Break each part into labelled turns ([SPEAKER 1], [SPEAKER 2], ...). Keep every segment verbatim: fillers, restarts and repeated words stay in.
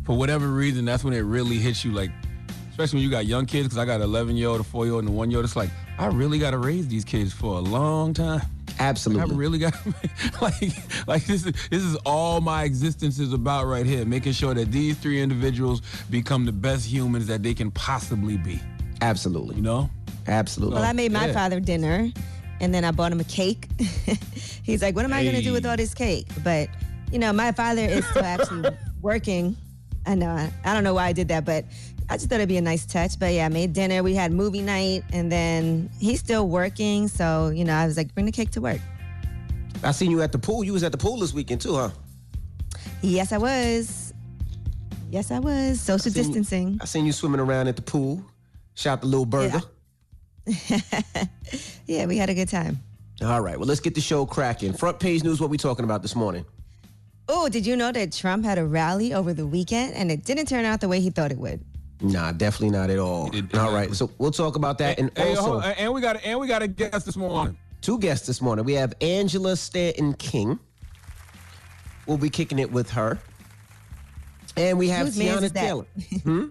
[SPEAKER 1] for whatever reason, that's when it really hits you, like, especially when you got young kids, because I got an eleven-year-old, a four-year-old, and a one-year-old. It's like, I really got to raise these kids for a long time.
[SPEAKER 2] Absolutely.
[SPEAKER 1] Like, I really got like like this is this is all my existence is about right here, making sure that these three individuals become the best humans that they can possibly be.
[SPEAKER 2] Absolutely.
[SPEAKER 1] You know?
[SPEAKER 2] Absolutely.
[SPEAKER 3] Well, I made my
[SPEAKER 1] Yeah.
[SPEAKER 3] father dinner, and then I bought him a cake. He's like, what am I going to do with all this cake? But, you know, my father is still actually working. I know. I, I don't know why I did that, but I just thought it'd be a nice touch. But yeah, I made dinner. We had movie night, and then he's still working. So, you know, I was like, bring the cake to work.
[SPEAKER 2] I seen you at the pool. You was at the pool this weekend too, huh?
[SPEAKER 3] Yes, I was. Yes, I was. Social
[SPEAKER 2] I seen
[SPEAKER 3] distancing.
[SPEAKER 2] You, I seen you swimming around at the pool. Shot the little burger.
[SPEAKER 3] Yeah. Yeah, we had a good time.
[SPEAKER 2] All right, well, let's get the show cracking. Front page news, what we talking about this morning?
[SPEAKER 3] Oh, did you know that Trump had a rally over the weekend and it didn't turn out the way he thought it would?
[SPEAKER 2] Nah, definitely not at all.
[SPEAKER 1] It-
[SPEAKER 2] All right, so we'll talk about that. And
[SPEAKER 1] Hey,
[SPEAKER 2] also,
[SPEAKER 1] hold on, and we got and we got a guest this morning.
[SPEAKER 2] two guests this morning. We have Angela Stanton King. We'll be kicking it with her. And we have
[SPEAKER 3] Whose man's
[SPEAKER 2] Tiana
[SPEAKER 3] is that?
[SPEAKER 2] Taylor. Hmm?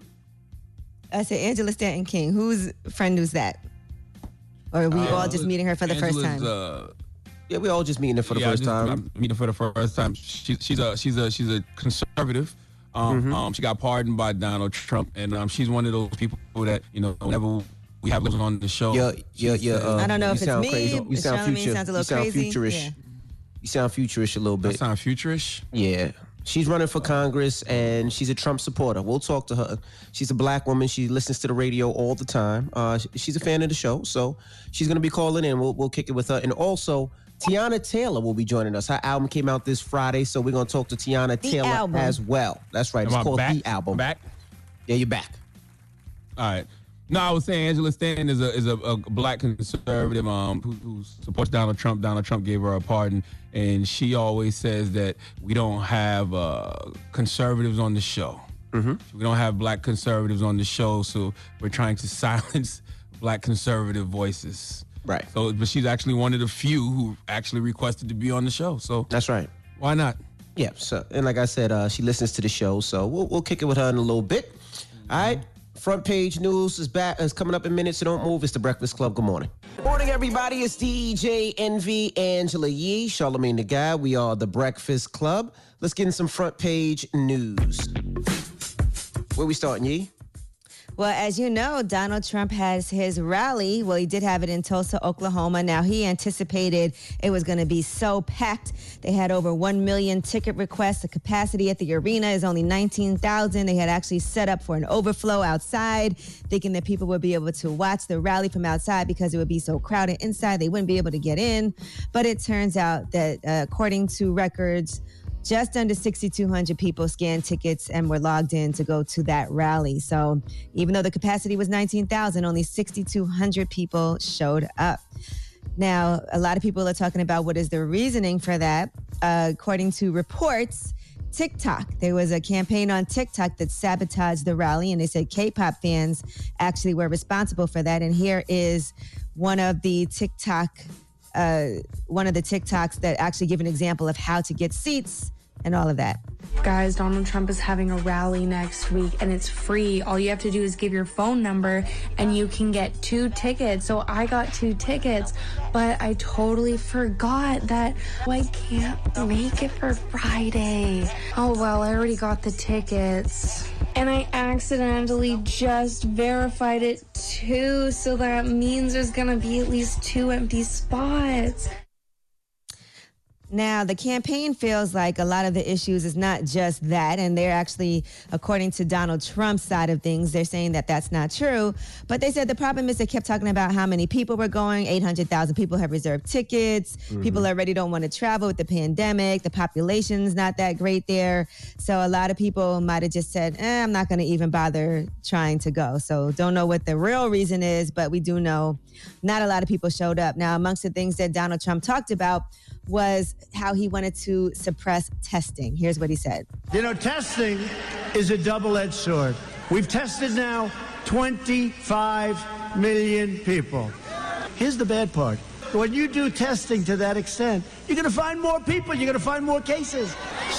[SPEAKER 3] I said Angela Stanton King. Whose friend was that? Or are we all just meeting her for the first
[SPEAKER 1] Angela's,
[SPEAKER 3] time?
[SPEAKER 1] Uh,
[SPEAKER 2] Yeah, we all just meeting her for the
[SPEAKER 1] yeah,
[SPEAKER 2] first
[SPEAKER 1] just,
[SPEAKER 2] time.
[SPEAKER 1] I'm meeting her for the first time. She, she's a she's a she's a conservative. Um,
[SPEAKER 2] Mm-hmm.
[SPEAKER 1] um, she got pardoned by Donald Trump, and um, she's one of those people that you know whenever we have her on the show.
[SPEAKER 2] Yeah, yeah, yeah. Uh,
[SPEAKER 3] I don't know
[SPEAKER 2] you
[SPEAKER 3] if it's
[SPEAKER 2] sound
[SPEAKER 3] me,
[SPEAKER 2] crazy. You
[SPEAKER 3] but
[SPEAKER 2] sound
[SPEAKER 3] Charlamagne
[SPEAKER 2] future.
[SPEAKER 3] sounds a
[SPEAKER 2] You
[SPEAKER 3] little
[SPEAKER 2] sound
[SPEAKER 3] crazy.
[SPEAKER 2] futurish.
[SPEAKER 3] Yeah.
[SPEAKER 2] You sound futurish a little
[SPEAKER 1] That
[SPEAKER 2] bit.
[SPEAKER 1] sound futurish.
[SPEAKER 2] Yeah. She's running for Congress, and she's a Trump supporter. We'll talk to her. She's a black woman. She listens to the radio all the time. Uh, she's a fan of the show, so she's going to be calling in. We'll, we'll kick it with her. And also, Tiana Taylor will be joining us. Her album came out this Friday, so we're going to talk to Tiana
[SPEAKER 3] The
[SPEAKER 2] Taylor
[SPEAKER 3] album.
[SPEAKER 2] as well. That's right.
[SPEAKER 1] Am
[SPEAKER 2] It's
[SPEAKER 1] I
[SPEAKER 2] called
[SPEAKER 1] back?
[SPEAKER 2] The Album.
[SPEAKER 1] Back.
[SPEAKER 2] Yeah, you're back.
[SPEAKER 1] All right. No, I was saying Angela Stanton is a is a, a black conservative um who, who supports Donald Trump. Donald Trump gave her a pardon, and she always says that we don't have uh, conservatives on the show. Mm-hmm. We don't have black conservatives on the show, so we're trying to silence black conservative voices.
[SPEAKER 2] Right.
[SPEAKER 1] So, but she's actually one of the few who actually requested to be on the show. So
[SPEAKER 2] That's right.
[SPEAKER 1] why not?
[SPEAKER 2] Yeah. So, and like I said, uh, she listens to the show, so we'll we'll kick it with her in a little bit. All right. Front page news is back. Is coming up in minutes, so don't move. It's the Breakfast Club. Good morning. Morning, everybody. It's D J Envy, Angela Yee, Charlamagne the Guy. We are the Breakfast Club. Let's get in some front page news. Where we starting, Yee?
[SPEAKER 3] Well, as you know, Donald Trump has his rally. Well, he did have it in Tulsa, Oklahoma. Now, he anticipated it was going to be so packed. They had over one million ticket requests. The capacity at the arena is only nineteen thousand. They had actually set up for an overflow outside, thinking that people would be able to watch the rally from outside because it would be so crowded inside. They wouldn't be able to get in. But it turns out that, uh, according to records, just under sixty-two hundred people scanned tickets and were logged in to go to that rally. So even though the capacity was nineteen thousand, only sixty-two hundred people showed up. Now, a lot of people are talking about what is the reasoning for that. Uh, according to reports, TikTok. There was a campaign on TikTok that sabotaged the rally, and they said K-pop fans actually were responsible for that. And here is one of the TikTok Uh, one of the TikToks that actually give an example of how to get seats and all of that.
[SPEAKER 4] Guys, Donald Trump is having a rally next week and it's free. All you have to do is give your phone number and you can get two tickets. So I got two tickets, but I totally forgot that I can't make it for Friday. Oh, well, I already got the tickets. And I accidentally just verified it too, so that means there's gonna be at least two empty spots.
[SPEAKER 3] Now, the campaign feels like a lot of the issues is not just that, and they're actually, according to Donald Trump's side of things, they're saying that that's not true. But they said the problem is they kept talking about how many people were going. eight hundred thousand people have reserved tickets. Mm-hmm. People already don't want to travel with the pandemic. The population's not that great there. So a lot of people might have just said, eh, I'm not going to even bother trying to go. So don't know what the real reason is, but we do know not a lot of people showed up. Now, amongst the things that Donald Trump talked about was how he wanted to suppress testing. Here's what he said.
[SPEAKER 5] You know, testing is a double-edged sword. We've tested now twenty-five million people. Here's the bad part. When you do testing to that extent, you're going to find more people. You're going to find more cases.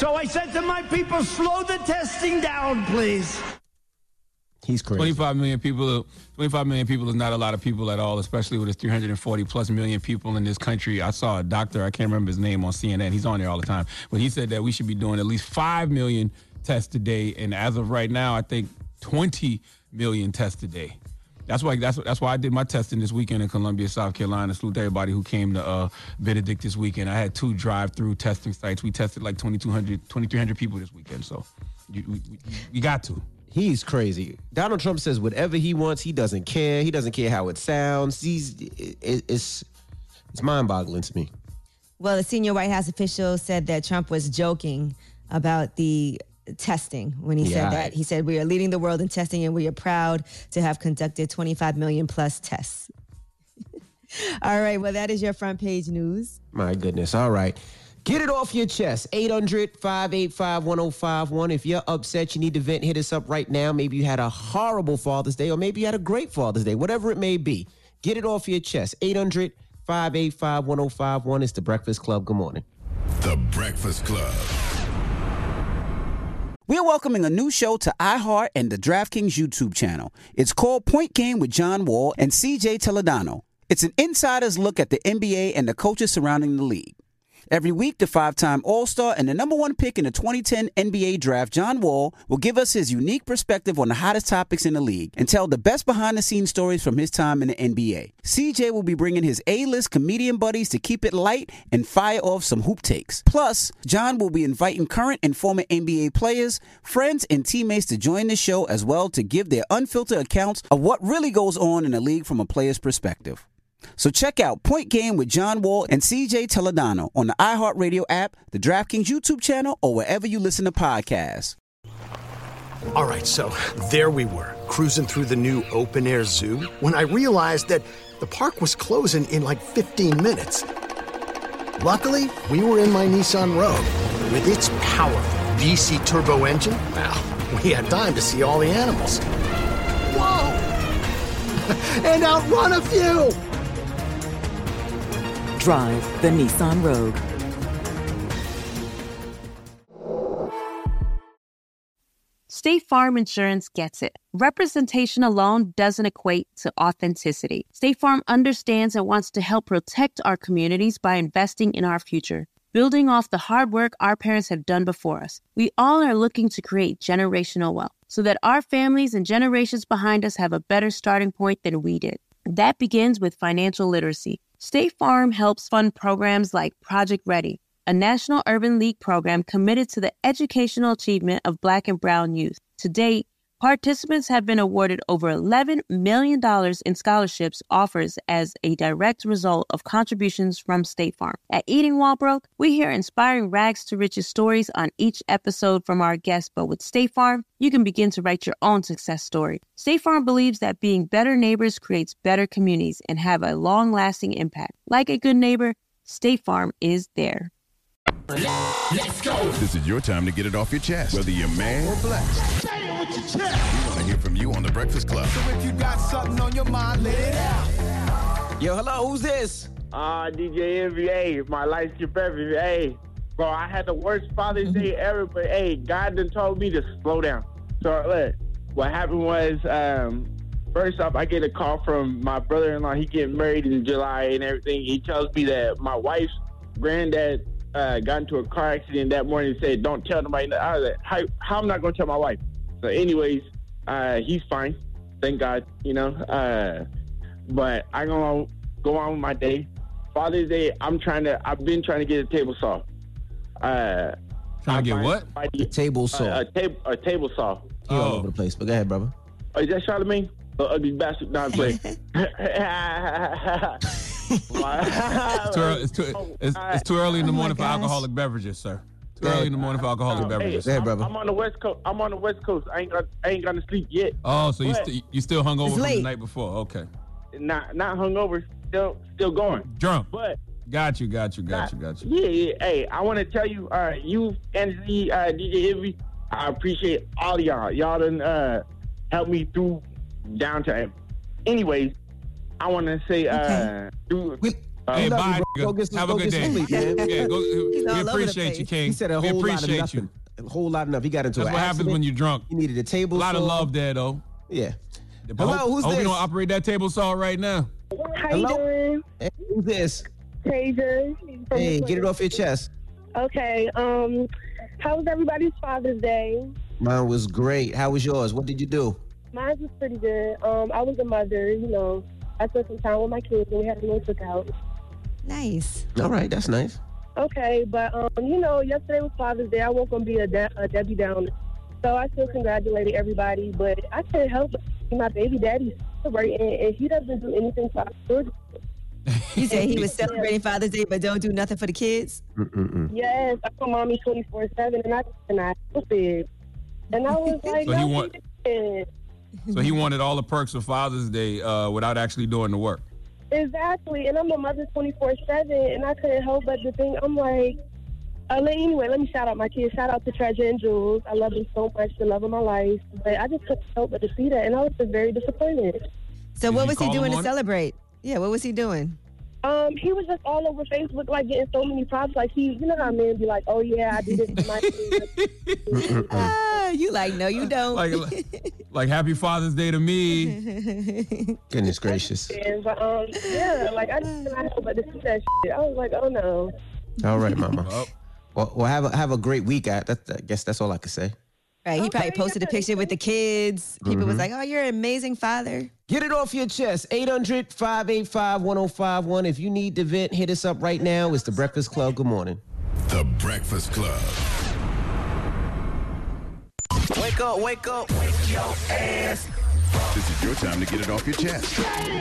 [SPEAKER 5] So I said to my people, slow the testing down, please.
[SPEAKER 2] He's crazy.
[SPEAKER 1] twenty-five million people. twenty-five million people is not a lot of people at all, especially with his three hundred forty plus million people in this country. I saw a doctor, I can't remember his name, on C N N. He's on there all the time. But he said that we should be doing at least five million tests a day. And as of right now, I think twenty million tests a day. That's why that's that's why I did my testing this weekend in Columbia, South Carolina. Salute to everybody who came to uh, Benedict this weekend. I had two drive-through testing sites. We tested like twenty-two hundred, twenty-three hundred people this weekend. So you, we, we got to.
[SPEAKER 2] He's crazy. Donald Trump says whatever he wants. He doesn't care. He doesn't care how it sounds. He's it, it's it's mind-boggling to me.
[SPEAKER 3] Well, the senior White House official said that Trump was joking about the testing when he
[SPEAKER 2] Yeah,
[SPEAKER 3] said
[SPEAKER 2] I-
[SPEAKER 3] that. He said, we are leading the world in testing and we are proud to have conducted twenty-five million plus tests. All right. Well, that is your front page news.
[SPEAKER 2] My goodness. All right. Get it off your chest. eight hundred, five eight five, one oh five one. If you're upset, you need to vent, hit us up right now. Maybe you had a horrible Father's Day or maybe you had a great Father's Day, whatever it may be. Get it off your chest. eight hundred, five eight five, one oh five one. It's The Breakfast Club. Good morning.
[SPEAKER 6] The Breakfast Club.
[SPEAKER 7] We're welcoming a new show to iHeart and the DraftKings YouTube channel. It's called Point Game with John Wall and C J Toledano. It's an insider's look at the N B A and the coaches surrounding the league. Every week, the five-time All-Star and the number one pick in the twenty ten N B A draft, John Wall, will give us his unique perspective on the hottest topics in the league and tell the best behind-the-scenes stories from his time in the N B A. C J will be bringing his A-list comedian buddies to keep it light and fire off some hoop takes. Plus, John will be inviting current and former N B A players, friends, and teammates to join the show as well to give their unfiltered accounts of what really goes on in the league from a player's perspective. So check out Point Game with John Wall and C J Toledano on the iHeartRadio app, the DraftKings YouTube channel, or wherever you listen to podcasts.
[SPEAKER 8] All right, so there we were, cruising through the new open-air zoo, when I realized that the park was closing in like fifteen minutes. Luckily, we were in my Nissan Rogue. With its powerful V C turbo engine, well, we had time to see all the animals. Whoa! And outrun a few!
[SPEAKER 9] Drive the Nissan Rogue.
[SPEAKER 10] State Farm Insurance gets it. Representation alone doesn't equate to authenticity. State Farm understands and wants to help protect our communities by investing in our future, building off the hard work our parents have done before us. We all are looking to create generational wealth so that our families and generations behind us have a better starting point than we did. That begins with financial literacy. State Farm helps fund programs like Project Ready, a National Urban League program committed to the educational achievement of Black and Brown youth. To date, participants have been awarded over eleven million dollars in scholarships offers as a direct result of contributions from State Farm. At Eating While Broke, we hear inspiring rags to riches stories on each episode from our guests, but with State Farm, you can begin to write your own success story. State Farm believes that being better neighbors creates better communities and have a long-lasting impact. Like a good neighbor, State Farm is there.
[SPEAKER 6] Let's go. This is your time to get it off your chest, whether you're mad or blessed. Say it with your chest. We want to hear from you on The Breakfast Club.
[SPEAKER 11] So if you got something on your mind, let it out.
[SPEAKER 2] Yo, hello, who's this?
[SPEAKER 12] Uh, D J Envy, hey, my light skip everything. Hey, bro, I had the worst Father's Day ever, but hey, God done told me to slow down. So look, what happened was, um, first off, I get a call from my brother-in-law. He getting married in July and everything. He tells me that my wife's granddad uh, got into a car accident that morning and said, don't tell nobody. I was like, how, how am I going to tell my wife? So anyways, uh, he's fine. Thank God, you know. Uh, but I'm going to go on with my day. Father's Day, I'm trying to, I've been trying to get a table saw. Uh,
[SPEAKER 1] trying to get what?
[SPEAKER 2] A table saw.
[SPEAKER 12] Uh, a, tab- a table saw.
[SPEAKER 2] You're all over the place, but go ahead, brother.
[SPEAKER 12] Oh, is that Charlamagne? The ugly bastard. No, I'm playing.
[SPEAKER 1] It's too, early, it's, too, it's, it's too early in the morning oh for gosh. alcoholic beverages, sir. Too early in the morning for alcoholic
[SPEAKER 12] uh,
[SPEAKER 1] beverages.
[SPEAKER 12] Hey,
[SPEAKER 2] hey,
[SPEAKER 12] I'm,
[SPEAKER 2] brother.
[SPEAKER 12] I'm on the West Coast. I'm on the West Coast. I ain't got. I ain't gonna sleep yet.
[SPEAKER 1] Oh, so you st- you still hung over from
[SPEAKER 3] late.
[SPEAKER 1] the night before? Okay.
[SPEAKER 12] Not not hungover. Still still going.
[SPEAKER 1] Drunk.
[SPEAKER 12] But
[SPEAKER 1] got you, got you, got
[SPEAKER 12] not,
[SPEAKER 1] you, got you.
[SPEAKER 12] Yeah, yeah. Hey, I want to tell you, uh, you and the uh, D J Envy, I appreciate all of y'all. Y'all done uh, helped me through downtime. Anyways, I want to say, uh,
[SPEAKER 2] okay.
[SPEAKER 12] through,
[SPEAKER 2] we,
[SPEAKER 1] Hey,
[SPEAKER 2] love
[SPEAKER 1] bye.
[SPEAKER 2] you, bro. Go
[SPEAKER 1] nigga.
[SPEAKER 2] get some-
[SPEAKER 1] Have
[SPEAKER 2] go
[SPEAKER 1] a good
[SPEAKER 2] get
[SPEAKER 1] day.
[SPEAKER 2] some sleep, man.
[SPEAKER 1] Yeah, go,
[SPEAKER 3] He's all
[SPEAKER 1] we
[SPEAKER 3] over the
[SPEAKER 1] appreciate you,
[SPEAKER 3] place.
[SPEAKER 1] King.
[SPEAKER 2] He said a
[SPEAKER 1] we
[SPEAKER 2] whole lot of
[SPEAKER 1] appreciate
[SPEAKER 2] nothing.
[SPEAKER 1] you.
[SPEAKER 2] A whole lot of nothing. He got into
[SPEAKER 1] That's
[SPEAKER 2] an
[SPEAKER 1] what happens
[SPEAKER 2] accident.
[SPEAKER 1] when you're drunk.
[SPEAKER 2] He needed a table
[SPEAKER 1] A lot of
[SPEAKER 2] saw.
[SPEAKER 1] love there, though.
[SPEAKER 2] Yeah.
[SPEAKER 1] But
[SPEAKER 2] Hello,
[SPEAKER 1] hope,
[SPEAKER 2] who's
[SPEAKER 1] hope
[SPEAKER 2] this?
[SPEAKER 1] you don't operate that table saw right now.
[SPEAKER 13] How
[SPEAKER 2] Hello?
[SPEAKER 13] you doing?
[SPEAKER 2] Hey, who's this?
[SPEAKER 13] Taser.
[SPEAKER 2] Hey, get it off your chest.
[SPEAKER 13] Okay. Um, how was everybody's Father's Day?
[SPEAKER 2] Mine was great. How was yours? What did you do?
[SPEAKER 13] Mine was pretty good. Um, I was a mother. You know, I spent some time with my kids, and we had a little cookout.
[SPEAKER 3] Nice.
[SPEAKER 2] All right, that's nice.
[SPEAKER 13] Okay, but um, you know, yesterday was Father's Day. I wasn't gonna be a, de- a Debbie Downer, so I still congratulated everybody. But I couldn't help but see my baby daddy celebrating, and he doesn't do anything for our children.
[SPEAKER 3] You said he was celebrating Father's Day, but don't do nothing for the kids?
[SPEAKER 2] Mm-mm-mm.
[SPEAKER 13] Yes, I call mommy twenty-four seven, and I and I it. And I was like,
[SPEAKER 1] So he
[SPEAKER 13] no,
[SPEAKER 1] want-
[SPEAKER 13] didn't.
[SPEAKER 1] So he wanted all the perks of Father's Day uh, without actually doing the work.
[SPEAKER 13] Exactly, and I'm a mother twenty-four seven, and I couldn't help but to think, I'm like, uh, anyway, let me shout out my kids. Shout out to Treasure and Jules. I love them so much, the love of my life. But I just couldn't help but to see that, and I was just very disappointed.
[SPEAKER 3] So
[SPEAKER 1] Did
[SPEAKER 3] what
[SPEAKER 1] you
[SPEAKER 3] was he
[SPEAKER 1] call him
[SPEAKER 3] doing to
[SPEAKER 1] on it?
[SPEAKER 3] celebrate? Yeah, what was he doing?
[SPEAKER 13] Um, he was just all over Facebook, like, getting so many props. Like, he, you know how men be like, oh, yeah, I did this for my kids.
[SPEAKER 3] Ah, you like, no, you don't.
[SPEAKER 1] Like, like Happy Father's Day to me.
[SPEAKER 2] Goodness gracious.
[SPEAKER 13] And, but, um, yeah, like, I just couldn't help but to see that shit. I was like, oh, no.
[SPEAKER 2] All right, Mama.
[SPEAKER 1] Oh.
[SPEAKER 2] Well, well, have a have a great week. I, that, I guess that's all I could say.
[SPEAKER 3] Right, he probably
[SPEAKER 13] Okay,
[SPEAKER 3] posted a
[SPEAKER 13] yeah.
[SPEAKER 3] picture with the kids. People was like, oh, you're an amazing father.
[SPEAKER 2] Get it off your chest. eight hundred, five eight five, one oh five one. If you need to vent, hit us up right now. It's The Breakfast Club. Good morning.
[SPEAKER 6] The Breakfast Club.
[SPEAKER 11] Wake up, wake up, wake your ass.
[SPEAKER 6] This is your time to get it off your chest.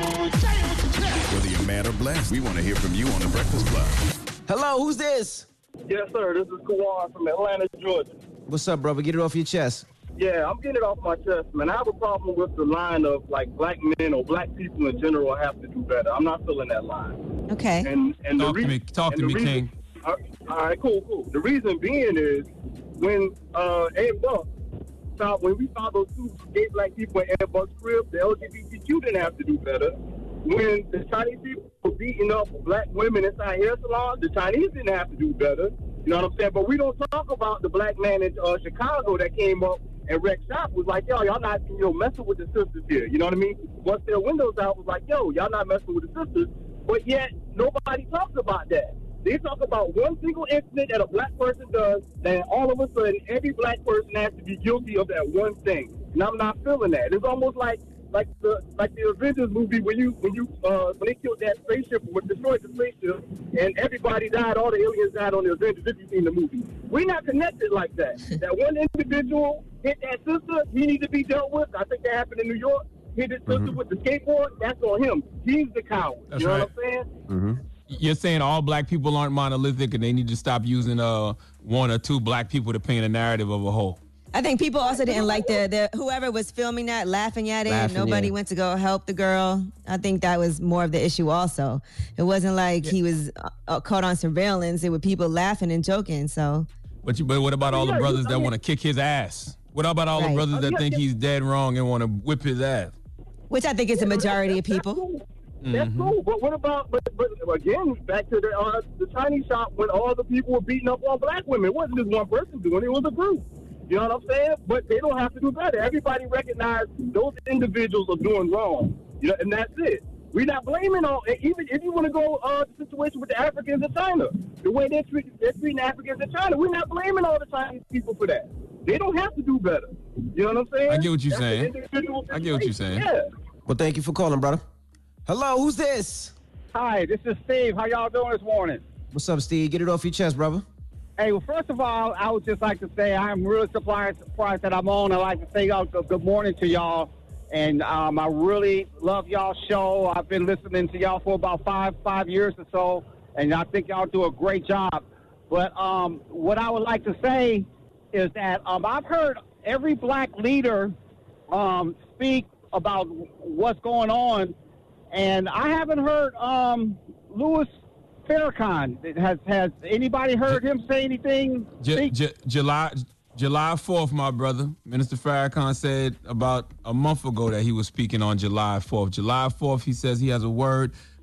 [SPEAKER 6] Whether you're mad or blessed, we want to hear from you on The Breakfast Club.
[SPEAKER 2] Hello, who's this?
[SPEAKER 12] Yes, sir. This is Kawan from Atlanta, Georgia.
[SPEAKER 2] What's up, brother? Get it off your chest.
[SPEAKER 12] Yeah, I'm getting it off my chest, man. I have a problem with the line of, like, black men or black people in general have to do better. I'm not feeling that line.
[SPEAKER 3] Okay.
[SPEAKER 12] And and
[SPEAKER 1] Talk
[SPEAKER 12] the
[SPEAKER 1] to
[SPEAKER 12] re-
[SPEAKER 1] me, talk
[SPEAKER 12] and
[SPEAKER 1] to
[SPEAKER 12] the
[SPEAKER 1] me,
[SPEAKER 12] reason-
[SPEAKER 1] King.
[SPEAKER 12] All right, all right, cool, cool. The reason being is when uh, Ed Buck found, when we found those two gay black people in Ed Buck's crib, the L G B T Q didn't have to do better. When the Chinese people were beating up black women inside hair salons, the Chinese didn't have to do better. You know what I'm saying? But we don't talk about the black man in uh, Chicago that came up and wrecked shop. Was like, yo, y'all not, you know, messing with the sisters here. You know what I mean? Once their windows out, was like, yo, y'all not messing with the sisters. But yet nobody talks about that. They talk about one single incident that a black person does, then all of a sudden every black person has to be guilty of that one thing. And I'm not feeling that. It's almost like like the like the Avengers movie when you when you uh, when they killed that spaceship or destroyed the spaceship and everybody died, all the aliens died on the Avengers. If you've seen the movie, we're not connected like that. That one individual hit that sister, he needs to be dealt with. I think that happened in New York. Hit his sister
[SPEAKER 2] Mhm.
[SPEAKER 12] with the skateboard. That's on him. He's the coward.
[SPEAKER 1] That's
[SPEAKER 12] you know
[SPEAKER 1] right.
[SPEAKER 12] what I'm saying?
[SPEAKER 2] Mm-hmm.
[SPEAKER 1] You're saying all black people aren't monolithic and they need to stop using uh one or two black people to paint a narrative of a whole.
[SPEAKER 3] I think people also didn't like the, the whoever was filming that, laughing at it.
[SPEAKER 2] Laughing,
[SPEAKER 3] Nobody
[SPEAKER 2] yeah.
[SPEAKER 3] went to go help the girl. I think that was more of the issue also. It wasn't like he was uh, caught on surveillance. It was people laughing and joking. So
[SPEAKER 1] But you, but what about all the
[SPEAKER 12] Yeah, you-
[SPEAKER 1] brothers
[SPEAKER 12] I
[SPEAKER 1] that
[SPEAKER 12] mean-
[SPEAKER 1] want to kick his ass? What about all the
[SPEAKER 3] Right.
[SPEAKER 1] brothers that
[SPEAKER 12] Yeah,
[SPEAKER 1] think
[SPEAKER 12] yeah.
[SPEAKER 1] he's dead wrong and want to whip his ass?
[SPEAKER 3] which I think is the majority of
[SPEAKER 12] That's
[SPEAKER 3] people.
[SPEAKER 12] cool. That's
[SPEAKER 1] Mhm.
[SPEAKER 12] cool. But what about, but, but again, back to the uh, the Chinese shop when all the people were beating up on black women. It wasn't just one person doing it, it was a group. You know what I'm saying? But they don't have to do better. Everybody recognizes those individuals are doing wrong. You know, and that's it. We're not blaming all, even if you want to go uh, the situation with the Africans in China, the way they're treating, they're treating Africans in China, we're not blaming all the Chinese people for that. They don't have to do better. You know what I'm saying?
[SPEAKER 1] I get what you're
[SPEAKER 12] That's an
[SPEAKER 1] saying.
[SPEAKER 12] individual
[SPEAKER 1] I get what you're
[SPEAKER 12] situation.
[SPEAKER 1] saying.
[SPEAKER 12] Yeah.
[SPEAKER 2] Well, thank you for calling, brother. Hello, who's this?
[SPEAKER 14] Hi, this is Steve. How y'all doing this morning?
[SPEAKER 2] What's up, Steve? Get it off your chest, brother.
[SPEAKER 14] Hey, well, first of all, I would just like to say I'm really surprised, surprised that I'm on. I'd like to say uh, good good morning to y'all. And um, I really love y'all's show. I've been listening to y'all for about five five years or so, and I think y'all do a great job. But um, what I would like to say is that um, I've heard every black leader um, speak about what's going on, and I haven't heard um, Louis Farrakhan. Has has anybody heard him say anything?
[SPEAKER 1] J-
[SPEAKER 14] speak?
[SPEAKER 1] J- July July fourth, my brother. Minister Farrakhan said about a month ago that he was speaking on July fourth. July fourth, he says he has a word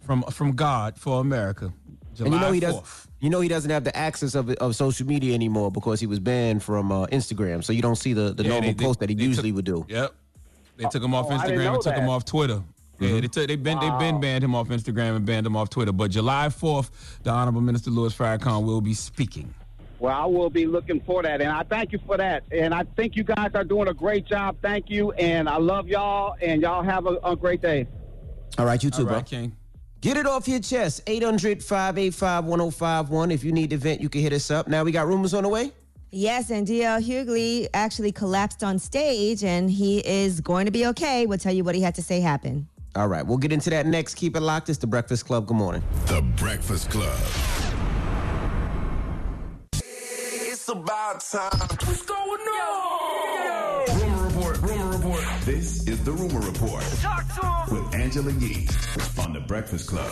[SPEAKER 1] from from God for America. July
[SPEAKER 2] and you know he
[SPEAKER 1] fourth.
[SPEAKER 2] does. You know he doesn't have the access of of social media anymore because he was banned from uh, Instagram. So you don't see the, the
[SPEAKER 1] Yeah,
[SPEAKER 2] normal
[SPEAKER 1] they-
[SPEAKER 2] post that he
[SPEAKER 1] they
[SPEAKER 2] usually
[SPEAKER 1] took-
[SPEAKER 2] would do.
[SPEAKER 1] Yep. They took him off
[SPEAKER 14] Oh, I didn't
[SPEAKER 1] Instagram
[SPEAKER 14] know
[SPEAKER 1] and took him
[SPEAKER 14] that.
[SPEAKER 1] off Twitter. Yeah,
[SPEAKER 2] Mhm.
[SPEAKER 1] they took, they been
[SPEAKER 14] Wow.
[SPEAKER 1] they been banned him off Instagram and banned him off Twitter. But July fourth, the Honorable Minister Louis Farrakhan will be speaking.
[SPEAKER 14] Well, I will be looking for that, and I thank you for that. And I think you guys are doing a great job. Thank you, and I love y'all, and y'all have a, a great day.
[SPEAKER 2] All right, you too,
[SPEAKER 1] All
[SPEAKER 2] bro.
[SPEAKER 1] right, King.
[SPEAKER 2] Get it off your chest. eight hundred, five eight five, one oh five one. If you need the vent, you can hit us up. Now we got rumors on the way.
[SPEAKER 3] Yes, and D L Hughley actually collapsed on stage, and he is going to be okay. We'll tell you what he had to say happened.
[SPEAKER 2] All right, we'll get into that next. Keep it locked. It's The Breakfast Club. Good morning.
[SPEAKER 6] The Breakfast Club.
[SPEAKER 11] It's about time. What's going on?
[SPEAKER 6] Rumor report. Rumor report. This is the Rumor Report
[SPEAKER 11] Talk to him.
[SPEAKER 6] with Angela Yee on The Breakfast Club.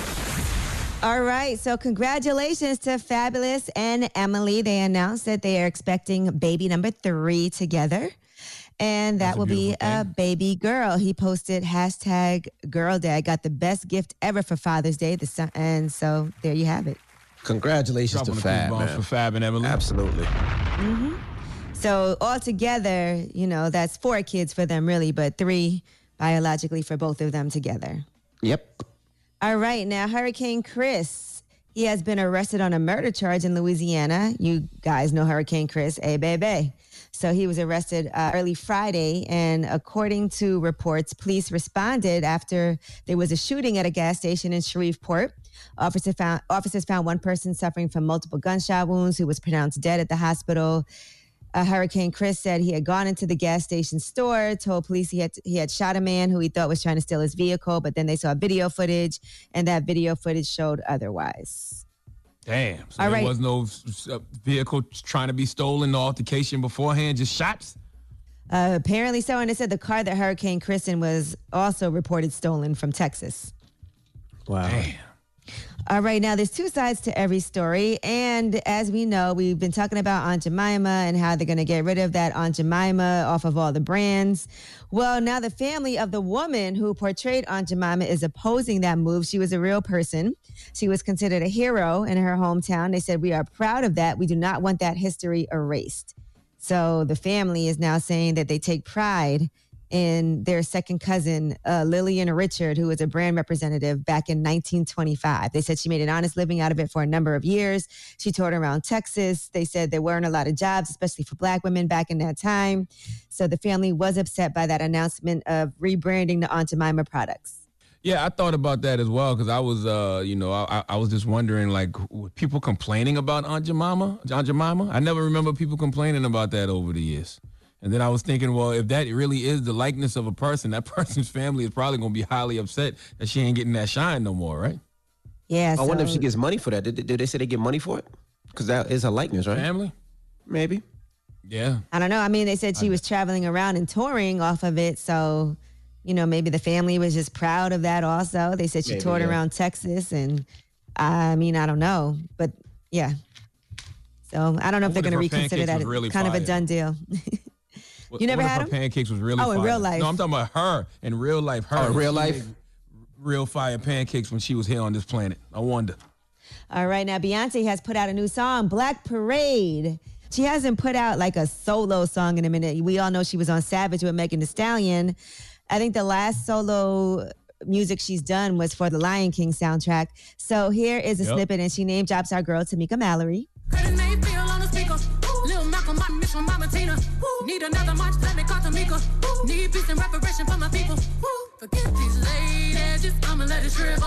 [SPEAKER 3] All right, so congratulations to Fabulous and Emily. They announced that they are expecting baby number three together. And that
[SPEAKER 1] That's a
[SPEAKER 3] will be
[SPEAKER 1] beautiful
[SPEAKER 3] a
[SPEAKER 1] thing.
[SPEAKER 3] baby girl. He posted hashtag girl dad, got the best gift ever for Father's Day. The son, and so there you have it.
[SPEAKER 2] Congratulations
[SPEAKER 1] Dropping
[SPEAKER 2] to
[SPEAKER 1] the
[SPEAKER 2] Fab,
[SPEAKER 1] bombs
[SPEAKER 2] man.
[SPEAKER 1] for Fab and Emily.
[SPEAKER 2] Absolutely.
[SPEAKER 3] hmm So altogether, you know, that's four kids for them really, but three biologically for both of them together.
[SPEAKER 2] Yep.
[SPEAKER 3] All right, now Hurricane Chris. He has been arrested on a murder charge in Louisiana. You guys know Hurricane Chris, eh, baby. So he was arrested uh, early Friday, and according to reports, police responded after there was a shooting at a gas station in Shreveport. Officer found, officers found one person suffering from multiple gunshot wounds who was pronounced dead at the hospital. Uh, Hurricane Chris said he had gone into the gas station store, told police he had he had shot a man who he thought was trying to steal his vehicle, but then they saw video footage, and that video footage showed otherwise.
[SPEAKER 1] Damn. So
[SPEAKER 3] All
[SPEAKER 1] there
[SPEAKER 3] right.
[SPEAKER 1] was no uh, vehicle trying to be stolen, no altercation beforehand, just shots?
[SPEAKER 3] Uh, apparently so, and it said the car that Hurricane Chris in was also reported stolen from Texas.
[SPEAKER 2] Wow.
[SPEAKER 1] Damn.
[SPEAKER 3] All right, now there's two sides to every story. And as we know, we've been talking about Aunt Jemima and how they're going to get rid of that Aunt Jemima off of all the brands. Well, now the family of the woman who portrayed Aunt Jemima is opposing that move. She was a real person. She was considered a hero in her hometown. They said, we are proud of that. We do not want that history erased. So the family is now saying that they take pride in their second cousin, uh, Lillian Richard, who was a brand representative back in nineteen twenty-five. They said she made an honest living out of it for a number of years. She toured around Texas. They said there weren't a lot of jobs, especially for Black women back in that time. So the family was upset by that announcement of rebranding the Aunt Jemima products.
[SPEAKER 1] Yeah, I thought about that as well because I was, uh, you know, I, I was just wondering, like, were people complaining about Aunt Jemima, Aunt Jemima? I never remember people complaining about that over the years. And then I was thinking, well, if that really is the likeness of a person, that person's family is probably going to be highly upset that she ain't getting that shine no more, right?
[SPEAKER 3] Yeah.
[SPEAKER 2] I wonder if
[SPEAKER 3] so-
[SPEAKER 2] she gets money for that. Did, did they say they get money for it? Because that is her likeness, right?
[SPEAKER 1] Family?
[SPEAKER 2] Maybe.
[SPEAKER 1] Yeah.
[SPEAKER 3] I don't know. I mean, they said she was traveling around and touring off of it. So, you know, maybe the family was just proud of that also. They said she
[SPEAKER 2] Maybe,
[SPEAKER 3] toured
[SPEAKER 2] yeah.
[SPEAKER 3] around Texas. And I mean, I don't know. But yeah. So I don't know
[SPEAKER 1] I
[SPEAKER 3] if they're
[SPEAKER 1] wonder
[SPEAKER 3] going to
[SPEAKER 1] if her
[SPEAKER 3] reconsider
[SPEAKER 1] pancakes
[SPEAKER 3] that.
[SPEAKER 1] was
[SPEAKER 3] It's
[SPEAKER 1] really
[SPEAKER 3] kind of a
[SPEAKER 1] fire.
[SPEAKER 3] done deal.
[SPEAKER 1] What-
[SPEAKER 3] You never
[SPEAKER 1] what if
[SPEAKER 3] had
[SPEAKER 1] her
[SPEAKER 3] them?
[SPEAKER 1] pancakes was really
[SPEAKER 3] Oh, in
[SPEAKER 1] fire?
[SPEAKER 3] real life.
[SPEAKER 1] No, I'm talking about her in real life. Her.
[SPEAKER 2] Oh, in real
[SPEAKER 1] She
[SPEAKER 2] life?
[SPEAKER 1] made Real fire pancakes when she was here on this planet. I wonder.
[SPEAKER 3] All right. Now, Beyonce has put out a new song, Black Parade. She hasn't put out like a solo song in a minute. We all know she was on Savage with Megan Thee Stallion. I think the last solo music she's done was for the Lion King soundtrack. So here is a
[SPEAKER 15] Yep.
[SPEAKER 3] snippet, and she name drops our girl, Tamika Mallory.
[SPEAKER 15] Credit name feel on the speaker. Lil Malcolm, my mission, Mama Tina. Need another march, let me call Tamika. Need peace and reparation for my people. Forget these ladies, just I'ma let it shrivel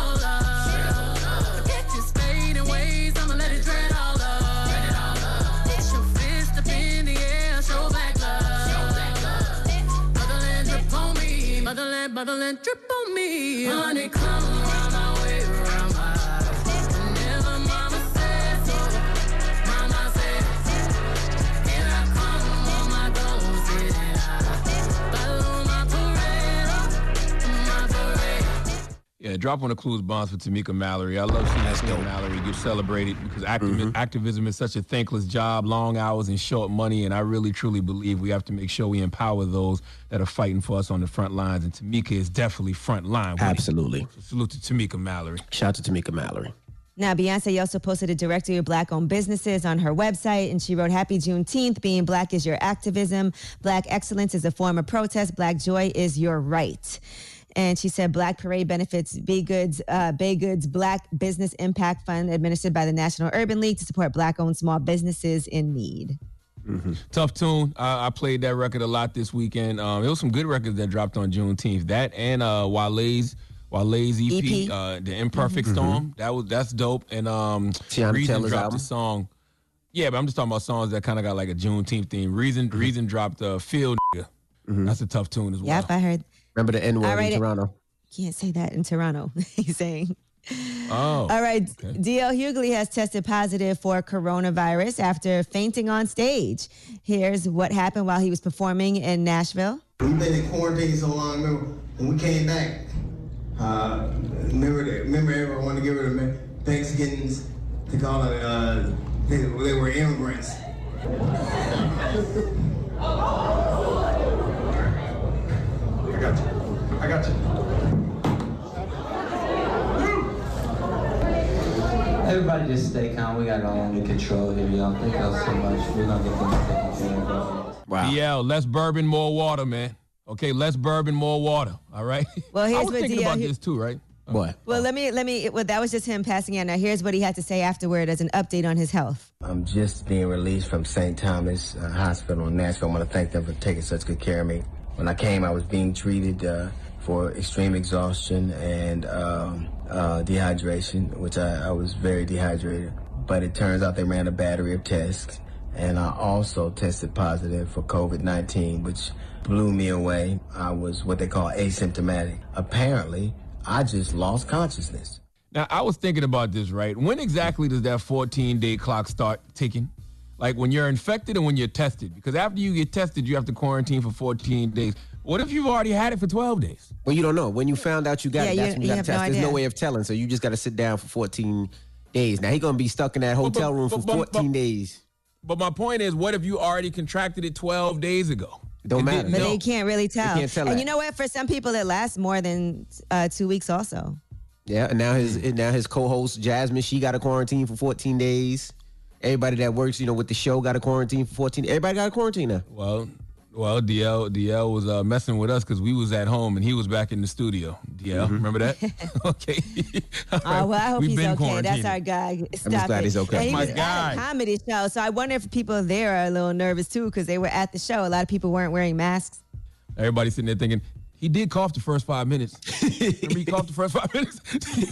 [SPEAKER 15] up. Forget this fading ways, I'ma let it dread all up. It's your fist up in the air, show black love. Motherland drip on me, motherland, motherland drip on me. Honey, come around my way, around my house. Never mama said so. Mama said, can I come on my goals? Follow my parade, oh, my parade.
[SPEAKER 1] Yeah, drop on the clues bonds for Tamika Mallory. I love seeing Tamika Mallory get celebrated because activism, mm-hmm. activism is such a thankless job, long hours and short money, and I really, truly believe we have to make sure we empower those that are fighting for us on the front lines, and Tamika is definitely front line.
[SPEAKER 2] Absolutely.
[SPEAKER 1] So salute to Tamika Mallory.
[SPEAKER 2] Shout out to Tamika Mallory.
[SPEAKER 3] Now, Beyonce also posted a directory of Black-owned businesses on her website, and she wrote, Happy Juneteenth, being Black is your activism. Black excellence is a form of protest. Black joy is your right. And she said Black Parade benefits Bay Goods, uh, Bay Goods Black Business Impact Fund administered by the National Urban League to support Black-owned small businesses in need.
[SPEAKER 1] Mm-hmm. Tough tune. I, I played that record a lot this weekend. Um, it was some good records that dropped on Juneteenth. That and uh, Wale's Wale's E P, E P. Uh, The Imperfect mm-hmm. Storm. That was that's dope. And um, Reason dropped album. a song. Yeah, but I'm just talking about songs that kind of got like a Juneteenth theme. Reason mm-hmm. Reason dropped uh, Field. Mm-hmm. That's a tough tune as well.
[SPEAKER 3] Yep, I heard.
[SPEAKER 2] Remember the N-word
[SPEAKER 3] right,
[SPEAKER 2] in Toronto?
[SPEAKER 3] Can't say that in Toronto, he's saying.
[SPEAKER 1] Oh.
[SPEAKER 3] All right.
[SPEAKER 1] Okay.
[SPEAKER 3] D L Hughley has tested positive for coronavirus after fainting on stage. Here's what happened while he was performing in Nashville.
[SPEAKER 16] We've been in quarantine so long. Remember when we came back? Uh, remember, that, remember everyone wanted to get rid of Mexicans to call it, uh, they, they were immigrants.
[SPEAKER 17] I got you. I got you.
[SPEAKER 18] Everybody just stay calm. We got it all under control here, y'all. Thank y'all so much. We're going to get things taken care of.
[SPEAKER 1] Wow. D L, less bourbon, more water, man. Okay, less bourbon, more water. All right?
[SPEAKER 3] Well, here's
[SPEAKER 1] I was
[SPEAKER 3] what
[SPEAKER 1] thinking
[SPEAKER 3] D L
[SPEAKER 1] about
[SPEAKER 3] he-
[SPEAKER 1] this too, right?
[SPEAKER 2] What?
[SPEAKER 3] Well, let me, let me, well, that was just him passing out. Now, here's what he had to say afterward as an update on his health.
[SPEAKER 16] I'm just being released from Saint Thomas uh, Hospital in Nashville. I want to thank them for taking such good care of me. When I came, I was being treated uh, for extreme exhaustion and um, uh, dehydration, which I, I was very dehydrated. But it turns out they ran a battery of tests, and I also tested positive for COVID nineteen, which blew me away. I was what they call asymptomatic. Apparently, I just lost consciousness.
[SPEAKER 1] Now, I was thinking about this, right? When exactly does that fourteen-day clock start ticking? Like when you're infected and when you're tested? Because after you get tested, you have to quarantine for fourteen days. What if you've already had it for twelve days?
[SPEAKER 2] Well, you don't know. When you found out you got
[SPEAKER 3] Yeah,
[SPEAKER 2] it, that's
[SPEAKER 3] you-
[SPEAKER 2] when
[SPEAKER 3] you
[SPEAKER 2] you got
[SPEAKER 3] have
[SPEAKER 2] to
[SPEAKER 3] no
[SPEAKER 2] test. There's
[SPEAKER 3] idea.
[SPEAKER 2] no way of telling, so you just got to sit down for fourteen days. Now, he's going to be stuck in that hotel
[SPEAKER 1] but-
[SPEAKER 2] room
[SPEAKER 1] but-
[SPEAKER 2] for
[SPEAKER 1] but-
[SPEAKER 2] fourteen
[SPEAKER 1] but-
[SPEAKER 2] days.
[SPEAKER 1] But my point is, what if you already contracted it twelve days ago?
[SPEAKER 2] Don't
[SPEAKER 1] And
[SPEAKER 2] matter.
[SPEAKER 1] didn't
[SPEAKER 3] But
[SPEAKER 1] know?
[SPEAKER 3] they can't really tell.
[SPEAKER 2] can't tell
[SPEAKER 3] and
[SPEAKER 2] that.
[SPEAKER 3] you know what? For some people, it lasts more than uh, two weeks also.
[SPEAKER 2] Yeah, and now his and now his co-host Jasmine, she got a quarantine for fourteen days. Everybody that works, you know, with the show got a quarantine for fourteen. Everybody got a quarantine now.
[SPEAKER 1] Well, well, D L D L was uh, messing with us because we was at home and he was back in the studio. D L,
[SPEAKER 2] Mm-hmm.
[SPEAKER 1] remember that? Okay. All
[SPEAKER 3] Oh, well, I hope
[SPEAKER 1] We've
[SPEAKER 3] he's
[SPEAKER 1] been
[SPEAKER 3] okay. That's
[SPEAKER 1] quarantining.
[SPEAKER 3] our guy. Stop
[SPEAKER 2] glad
[SPEAKER 3] it.
[SPEAKER 2] he's okay.
[SPEAKER 3] And he
[SPEAKER 1] My
[SPEAKER 3] was
[SPEAKER 1] guy.
[SPEAKER 3] at a comedy show, so I wonder if people there are a little nervous too because they were at the show. A lot of people weren't wearing masks.
[SPEAKER 1] Everybody sitting there thinking, he did cough the first five minutes. Remember he coughed the first five minutes?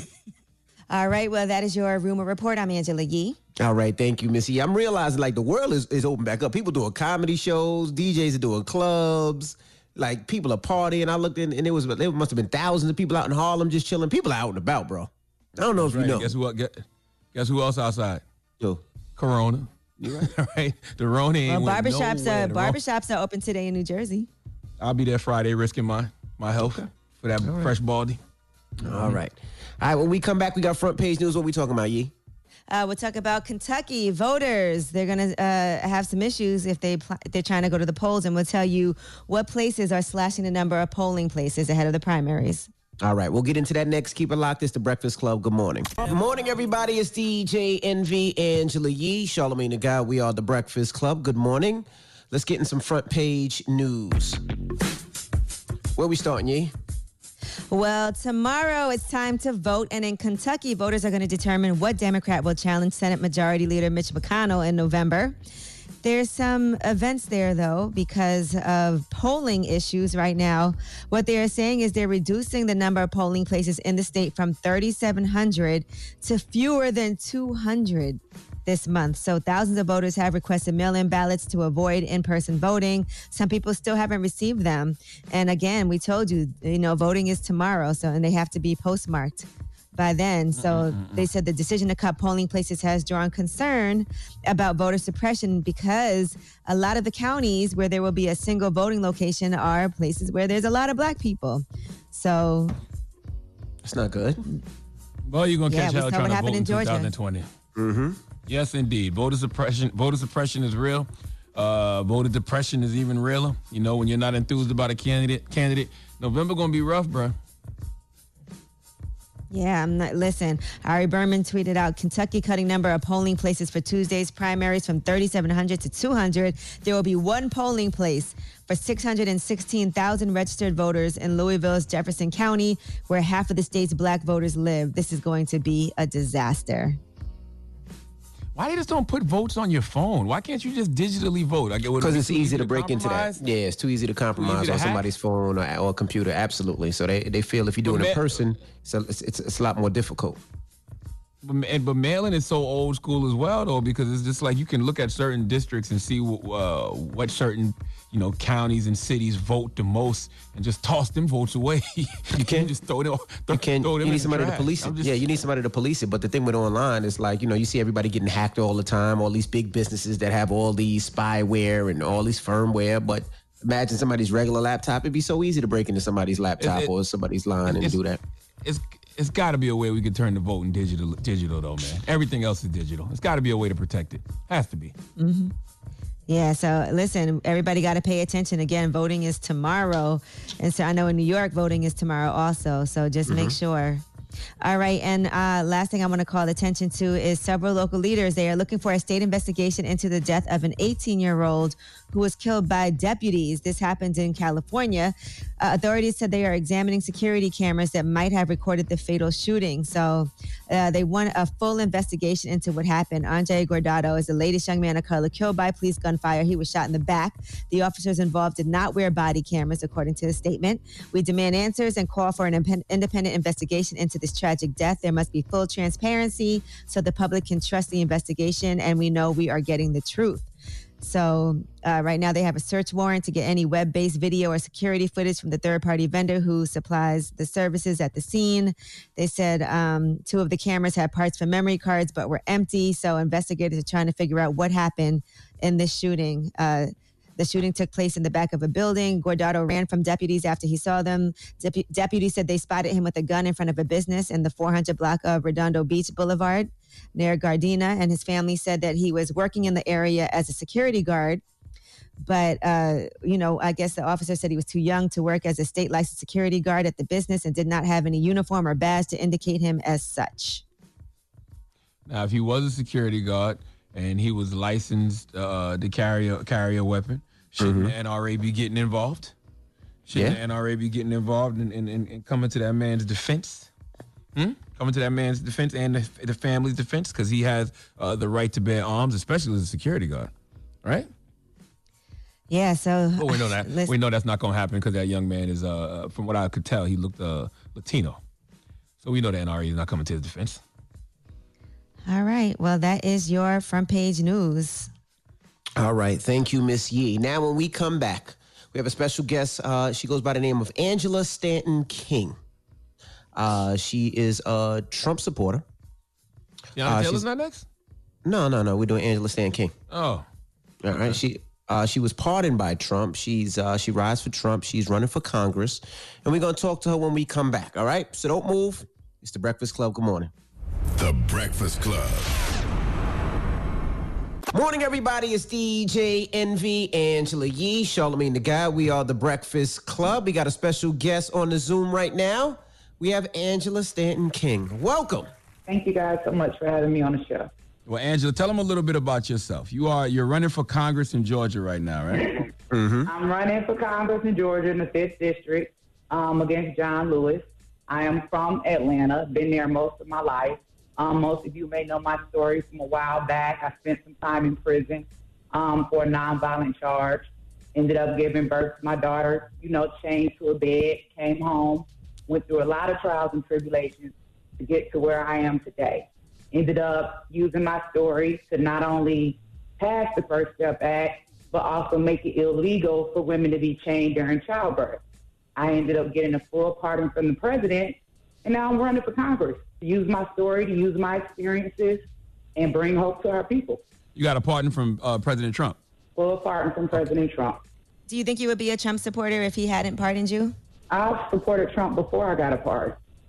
[SPEAKER 3] All right, well, that is your rumor report. I'm Angela Yee.
[SPEAKER 2] All right, thank you, Missy. I'm realizing like the world is, is open back up. People doing comedy shows, D Js are doing clubs, like people are partying. I looked in and it was there must have been thousands of people out in Harlem just chilling. People are out and about, bro. I don't know if
[SPEAKER 1] Right.
[SPEAKER 2] you know.
[SPEAKER 1] Guess who, guess, guess who else outside?
[SPEAKER 2] Yo.
[SPEAKER 1] Corona. You right? All right. The Rona ain't
[SPEAKER 3] Well,
[SPEAKER 1] went
[SPEAKER 3] barbershops
[SPEAKER 1] nowhere.
[SPEAKER 3] are
[SPEAKER 1] The Ro-
[SPEAKER 3] barbershops are open today in New Jersey.
[SPEAKER 1] I'll be there Friday risking my, my health for that fresh baldy.
[SPEAKER 2] All right. All right, when we come back, we got front page news. What we talking about, Yee?
[SPEAKER 3] Uh, we'll talk about Kentucky voters. They're going to uh, have some issues if they pl- if they're trying to go to the polls, and we'll tell you what places are slashing the number of polling places ahead of the primaries.
[SPEAKER 2] All right, we'll get into that next. Keep it locked. It's the Breakfast Club. Good morning. Good morning, everybody. It's D J Envy, Angela Yee, Charlamagne the Guy. We are the Breakfast Club. Good morning. Let's get in some front page news. Where we starting, Yee?
[SPEAKER 3] Well, tomorrow it's time to vote, and in Kentucky, voters are going to determine what Democrat will challenge Senate Majority Leader Mitch McConnell in November. There's some events there, though, because of polling issues right now. What they are saying is they're reducing the number of polling places in the state from thirty-seven hundred to fewer than two hundred this month. So thousands of voters have requested mail-in ballots to avoid in-person voting. Some people still haven't received them. And again, we told you, you know, voting is tomorrow, so and they have to be postmarked by then. So they said the decision to cut polling places has drawn concern about voter suppression because a lot of the counties where there will be a single voting location are places where there's a lot of black people. So
[SPEAKER 2] It's not good.
[SPEAKER 1] Well, you're going to
[SPEAKER 3] Yeah,
[SPEAKER 1] catch
[SPEAKER 3] we
[SPEAKER 1] hell
[SPEAKER 3] saw
[SPEAKER 1] trying
[SPEAKER 3] what
[SPEAKER 1] to
[SPEAKER 3] happened
[SPEAKER 1] vote
[SPEAKER 3] in
[SPEAKER 1] in
[SPEAKER 3] Georgia.
[SPEAKER 1] twenty twenty.
[SPEAKER 2] Mm-hmm.
[SPEAKER 1] Yes, indeed. Voter suppression, voter suppression is real. Uh, voter depression is even realer. You know, when you're not enthused about a candidate, candidate, November going to be rough, bro.
[SPEAKER 3] Yeah, I'm not. Listen, Ari Berman tweeted out Kentucky cutting number of polling places for Tuesday's primaries from thirty-seven hundred to two hundred. There will be one polling place for six hundred sixteen thousand registered voters in Louisville's Jefferson County, where half of the state's black voters live. This is going to be a disaster.
[SPEAKER 1] Why they just don't put votes on your phone? Why can't you just digitally vote?
[SPEAKER 2] Because it's easy to break into that. Yeah, it's too easy to compromise
[SPEAKER 1] to
[SPEAKER 2] on
[SPEAKER 1] hack?
[SPEAKER 2] somebody's phone or, or computer. Absolutely. So they, they feel if you do it
[SPEAKER 1] But
[SPEAKER 2] in
[SPEAKER 1] ma-
[SPEAKER 2] person, so it's, it's it's a lot more difficult.
[SPEAKER 1] But, and, but mailing is so old school as well, though, because it's just like you can look at certain districts and see uh, what certain, you know, counties and cities vote the most and just toss them votes away. You can't just throw them. Throw,
[SPEAKER 2] You can.
[SPEAKER 1] throw them
[SPEAKER 2] You
[SPEAKER 1] in
[SPEAKER 2] need
[SPEAKER 1] the
[SPEAKER 2] somebody to
[SPEAKER 1] trash.
[SPEAKER 2] police it.
[SPEAKER 1] I'm just-
[SPEAKER 2] Yeah, you need somebody to police it. But the thing with online is like, you know, you see everybody getting hacked all the time. All these big businesses that have all these spyware and all these firmware. But imagine somebody's regular laptop. It'd be so easy to break into somebody's laptop
[SPEAKER 1] it-
[SPEAKER 2] or somebody's line and
[SPEAKER 1] it's-
[SPEAKER 2] do that.
[SPEAKER 1] It's it's got to be a way we can turn the voting digital, digital though, man. Everything else is digital. It's got to be a way to protect it. Has to be.
[SPEAKER 3] Mm-hmm. Yeah, so listen, everybody got to pay attention. Again, voting is tomorrow. And so I know in New York, voting is tomorrow also. So just make
[SPEAKER 2] Mm-hmm.
[SPEAKER 3] sure. All right. And uh, last thing I want to call attention to is several local leaders. They are looking for a state investigation into the death of an eighteen-year-old who was killed by deputies. This happened in California. Uh, authorities said they are examining security cameras that might have recorded the fatal shooting. So uh, they want a full investigation into what happened. Andre Guardado is the latest young man of color killed by police gunfire. He was shot in the back. The officers involved did not wear body cameras, according to the statement. We demand answers and call for an impen- independent investigation into this tragic death. There must be full transparency so the public can trust the investigation, and we know we are getting the truth. So uh, right now they have a search warrant to get any web-based video or security footage from the third-party vendor who supplies the services at the scene. They said um, two of the cameras had parts for memory cards but were empty. So investigators are trying to figure out what happened in this shooting. Uh, the shooting took place in the back of a building. Guardado ran from deputies after he saw them. Depu- deputies said they spotted him with a gun in front of a business in the four hundred block of Redondo Beach Boulevard near Gardena, and his family said that he was working in the area as a security guard. But, uh, you know, I guess the officer said he was too young to work as a state licensed security guard at the business and did not have any uniform or badge to indicate him as such.
[SPEAKER 1] Now, if he was a security guard and he was licensed uh, to carry a, carry a weapon, shouldn't the N R A be getting involved? Shouldn't
[SPEAKER 2] Yeah.
[SPEAKER 1] the N R A be getting involved and in, in, in, in coming to that man's defense? Hmm? Coming to that man's defense and the, the family's defense because he has uh, the right to bear arms, especially as a security guard, right?
[SPEAKER 3] Yeah, so...
[SPEAKER 1] Well, we know that.
[SPEAKER 3] Listen-
[SPEAKER 1] we know that's not going to happen because that young man is, uh, from what I could tell, he looked uh, Latino. So we know the N R A is not coming to his defense.
[SPEAKER 3] All right. Well, that is your front page news.
[SPEAKER 2] All right. Thank you, Miss Yee. Now, when we come back, we have a special guest. Uh, she goes by the name of Angela Stanton King. Uh, she is a Trump supporter.
[SPEAKER 1] Tiana
[SPEAKER 2] Uh,
[SPEAKER 1] Taylor's
[SPEAKER 2] she's-
[SPEAKER 1] not next?
[SPEAKER 2] No, no, no. We're doing Angela Stanton King.
[SPEAKER 1] Oh.
[SPEAKER 2] All right. She uh, she was pardoned by Trump. She's uh, she rides for Trump. She's running for Congress, and we're gonna talk to her when we come back. All right. So don't move. It's the Breakfast Club. Good morning.
[SPEAKER 6] The Breakfast Club.
[SPEAKER 2] Morning, everybody. It's D J Envy, Angela Yee, Charlamagne the Guy. We are the Breakfast Club. We got a special guest on the Zoom right now. We have Angela Stanton King. Welcome.
[SPEAKER 19] Thank you guys so much for having me on the show.
[SPEAKER 1] Well, Angela, tell them a little bit about yourself. You are you're running for Congress in Georgia right now, right?
[SPEAKER 2] Mm-hmm.
[SPEAKER 19] I'm running for Congress in Georgia in the fifth District um, against John Lewis. I am from Atlanta, been there most of my life. Um, most of you may know my story from a while back. I spent some time in prison um, for a nonviolent charge. Ended up giving birth to my daughter, you know, chained to a bed, came home, went through a lot of trials and tribulations to get to where I am today. Ended up using my story to not only pass the First Step Act, but also make it illegal for women to be chained during childbirth. I ended up getting a full pardon from the president, and now I'm running for Congress to use my story, to use my experiences, and bring hope to our people.
[SPEAKER 1] You got a pardon from uh, President Trump.
[SPEAKER 19] Full pardon from President Trump.
[SPEAKER 3] Do you think you would be a Trump supporter if he hadn't pardoned you?
[SPEAKER 19] I've supported Trump before I got a pardon.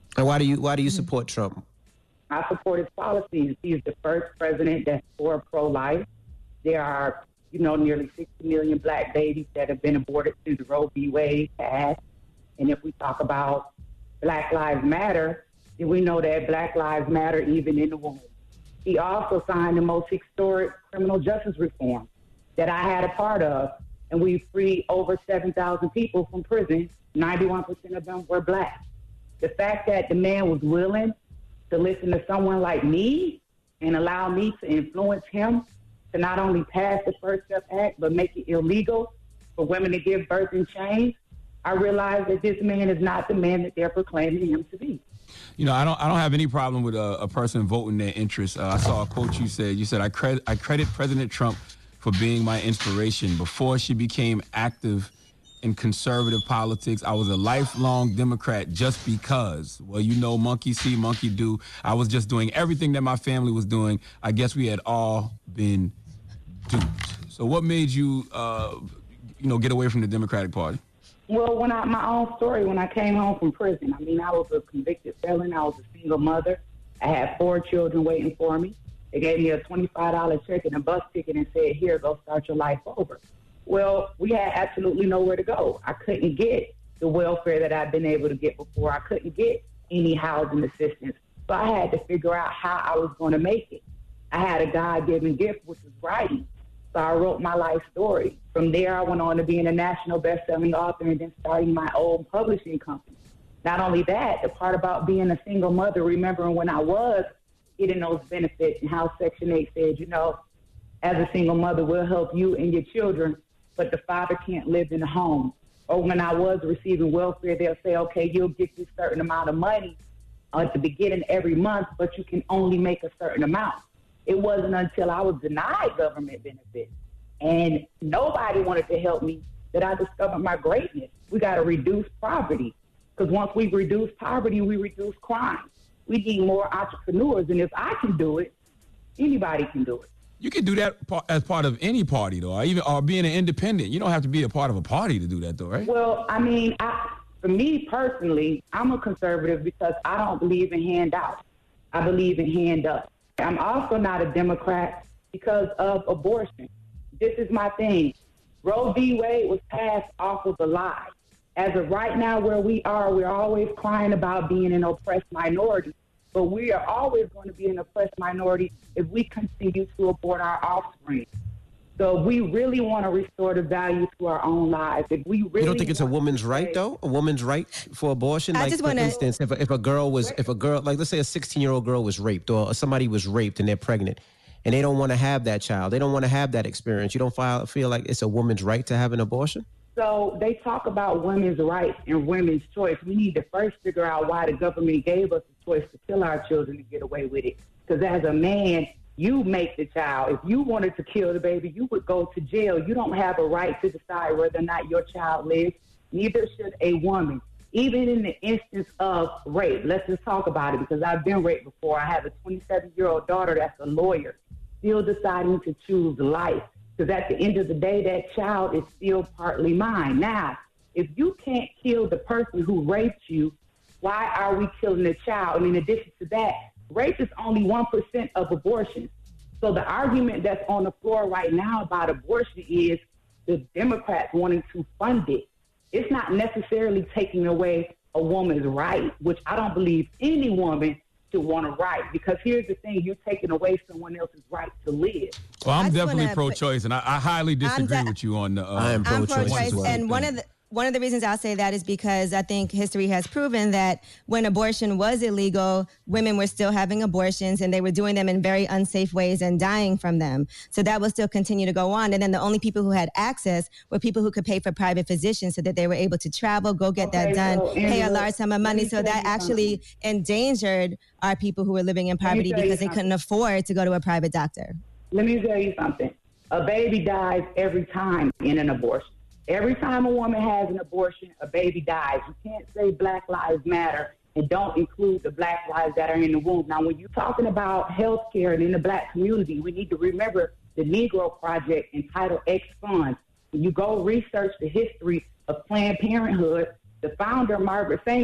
[SPEAKER 2] And why do you why do you support Trump?
[SPEAKER 19] I support his policies. He's the first president that's for pro-life. There are, you know, nearly sixty million black babies that have been aborted since Roe v. Wade passed. And if we talk about Black Lives Matter, then we know that Black Lives Matter even in the womb. He also signed the most historic criminal justice reform that I had a part of, and we freed over seven thousand people from prison. ninety-one percent of them were black. The fact that the man was willing to listen to someone like me and allow me to influence him to not only pass the First Step Act, but make it illegal for women to give birth in chains, I realized that this man is not the man that they're proclaiming him to be.
[SPEAKER 1] You know, I don't. I don't have any problem with a, a person voting their interests. Uh, I saw a quote you said. You said, "I credit. I credit President Trump for being my inspiration. Before she became active in conservative politics, I was a lifelong Democrat just because." Well, you know, monkey see, monkey do. I was just doing everything that my family was doing. I guess we had all been duped. So, what made you, uh, you know, get away from the Democratic Party?
[SPEAKER 19] Well, when I, my own story, when I came home from prison, I mean, I was a convicted felon. I was a single mother. I had four children waiting for me. They gave me a twenty-five dollar check and a bus ticket and said, "Here, go start your life over." Well, we had absolutely nowhere to go. I couldn't get the welfare that I'd been able to get before. I couldn't get any housing assistance. So I had to figure out how I was going to make it. I had a God-given gift, which was writing. So I wrote my life story. From there, I went on to being a national best-selling author and then starting my own publishing company. Not only that, the part about being a single mother, remembering when I was getting those benefits and how Section eight said, you know, as a single mother, we'll help you and your children, but the father can't live in the home. Or when I was receiving welfare, they'll say, okay, you'll get this certain amount of money at the beginning every month, but you can only make a certain amount. It wasn't until I was denied government benefits and nobody wanted to help me that I discovered my greatness. We got to reduce poverty, because once we reduce poverty, we reduce crime. We need more entrepreneurs, and if I can do it, anybody can do it.
[SPEAKER 1] You can do that as part of any party, though, or even or being an independent. You don't have to be a part of a party to do that, though, right?
[SPEAKER 19] Well, I mean, I, for me personally, I'm a conservative because I don't believe in handouts. I believe in hand up. I'm also not a Democrat because of abortion. This is my thing. Roe v. Wade was passed off of a lie. As of right now, where we are, we're always crying about being an oppressed minority. But we are always going to be an oppressed minority if we continue to abort our offspring. So if we really want to restore the value to our own lives, if we really
[SPEAKER 2] you don't think it's a woman's
[SPEAKER 19] say,
[SPEAKER 2] right though? A woman's right for abortion?
[SPEAKER 3] I
[SPEAKER 2] like
[SPEAKER 3] just
[SPEAKER 2] for
[SPEAKER 3] wanna...
[SPEAKER 2] instance, if a, if a girl was, if a girl, like let's say a sixteen-year-old girl was raped, or somebody was raped and they're pregnant, and they don't want to have that child, they don't want to have that experience. You don't feel feel like it's a woman's right to have an abortion?
[SPEAKER 19] So they talk about women's rights and women's choice. We need to first figure out why the government gave us the choice to kill our children to get away with it. Because as a man, you make the child. If you wanted to kill the baby, you would go to jail. You don't have a right to decide whether or not your child lives. Neither should a woman. Even in the instance of rape, let's just talk about it, because I've been raped before. I have a twenty-seven-year-old daughter that's a lawyer, still deciding to choose life. Because at the end of the day, that child is still partly mine. Now, if you can't kill the person who raped you, why are we killing the child? And in addition to that, rape is only one percent of abortion. So the argument that's on the floor right now about abortion is the Democrats wanting to fund it. It's not necessarily taking away a woman's right, which I don't believe any woman should want to right. Because here's the thing, you're taking away someone else's right to live.
[SPEAKER 1] Well, I'm definitely pro-choice, and I, I highly disagree with you on the. Uh,
[SPEAKER 2] I am pro-choice,
[SPEAKER 3] I'm pro-choice
[SPEAKER 2] as well.
[SPEAKER 3] and one of the one of the reasons I'll say that is because I think history has proven that when abortion was illegal, women were still having abortions and they were doing them in very unsafe ways and dying from them. So that will still continue to go on. And then the only people who had access were people who could pay for private physicians so that they were able to travel, go get
[SPEAKER 19] Okay,
[SPEAKER 3] that done,
[SPEAKER 19] so,
[SPEAKER 3] pay a
[SPEAKER 19] Angela,
[SPEAKER 3] large sum of
[SPEAKER 19] let
[SPEAKER 3] money.
[SPEAKER 19] me
[SPEAKER 3] So
[SPEAKER 19] tell
[SPEAKER 3] that
[SPEAKER 19] you
[SPEAKER 3] actually endangered our people who were living in
[SPEAKER 19] Let me
[SPEAKER 3] poverty
[SPEAKER 19] tell you
[SPEAKER 3] because they
[SPEAKER 19] something.
[SPEAKER 3] couldn't afford to go to a private doctor.
[SPEAKER 19] Let me tell you something. A baby dies every time in an abortion. Every time a woman has an abortion, a baby dies. You can't say Black Lives Matter and don't include the Black lives that are in the womb. Now, when you're talking about health care and in the Black community, we need to remember the Negro Project and Title X funds. When you go research the history of Planned Parenthood, the founder, Margaret Sanger,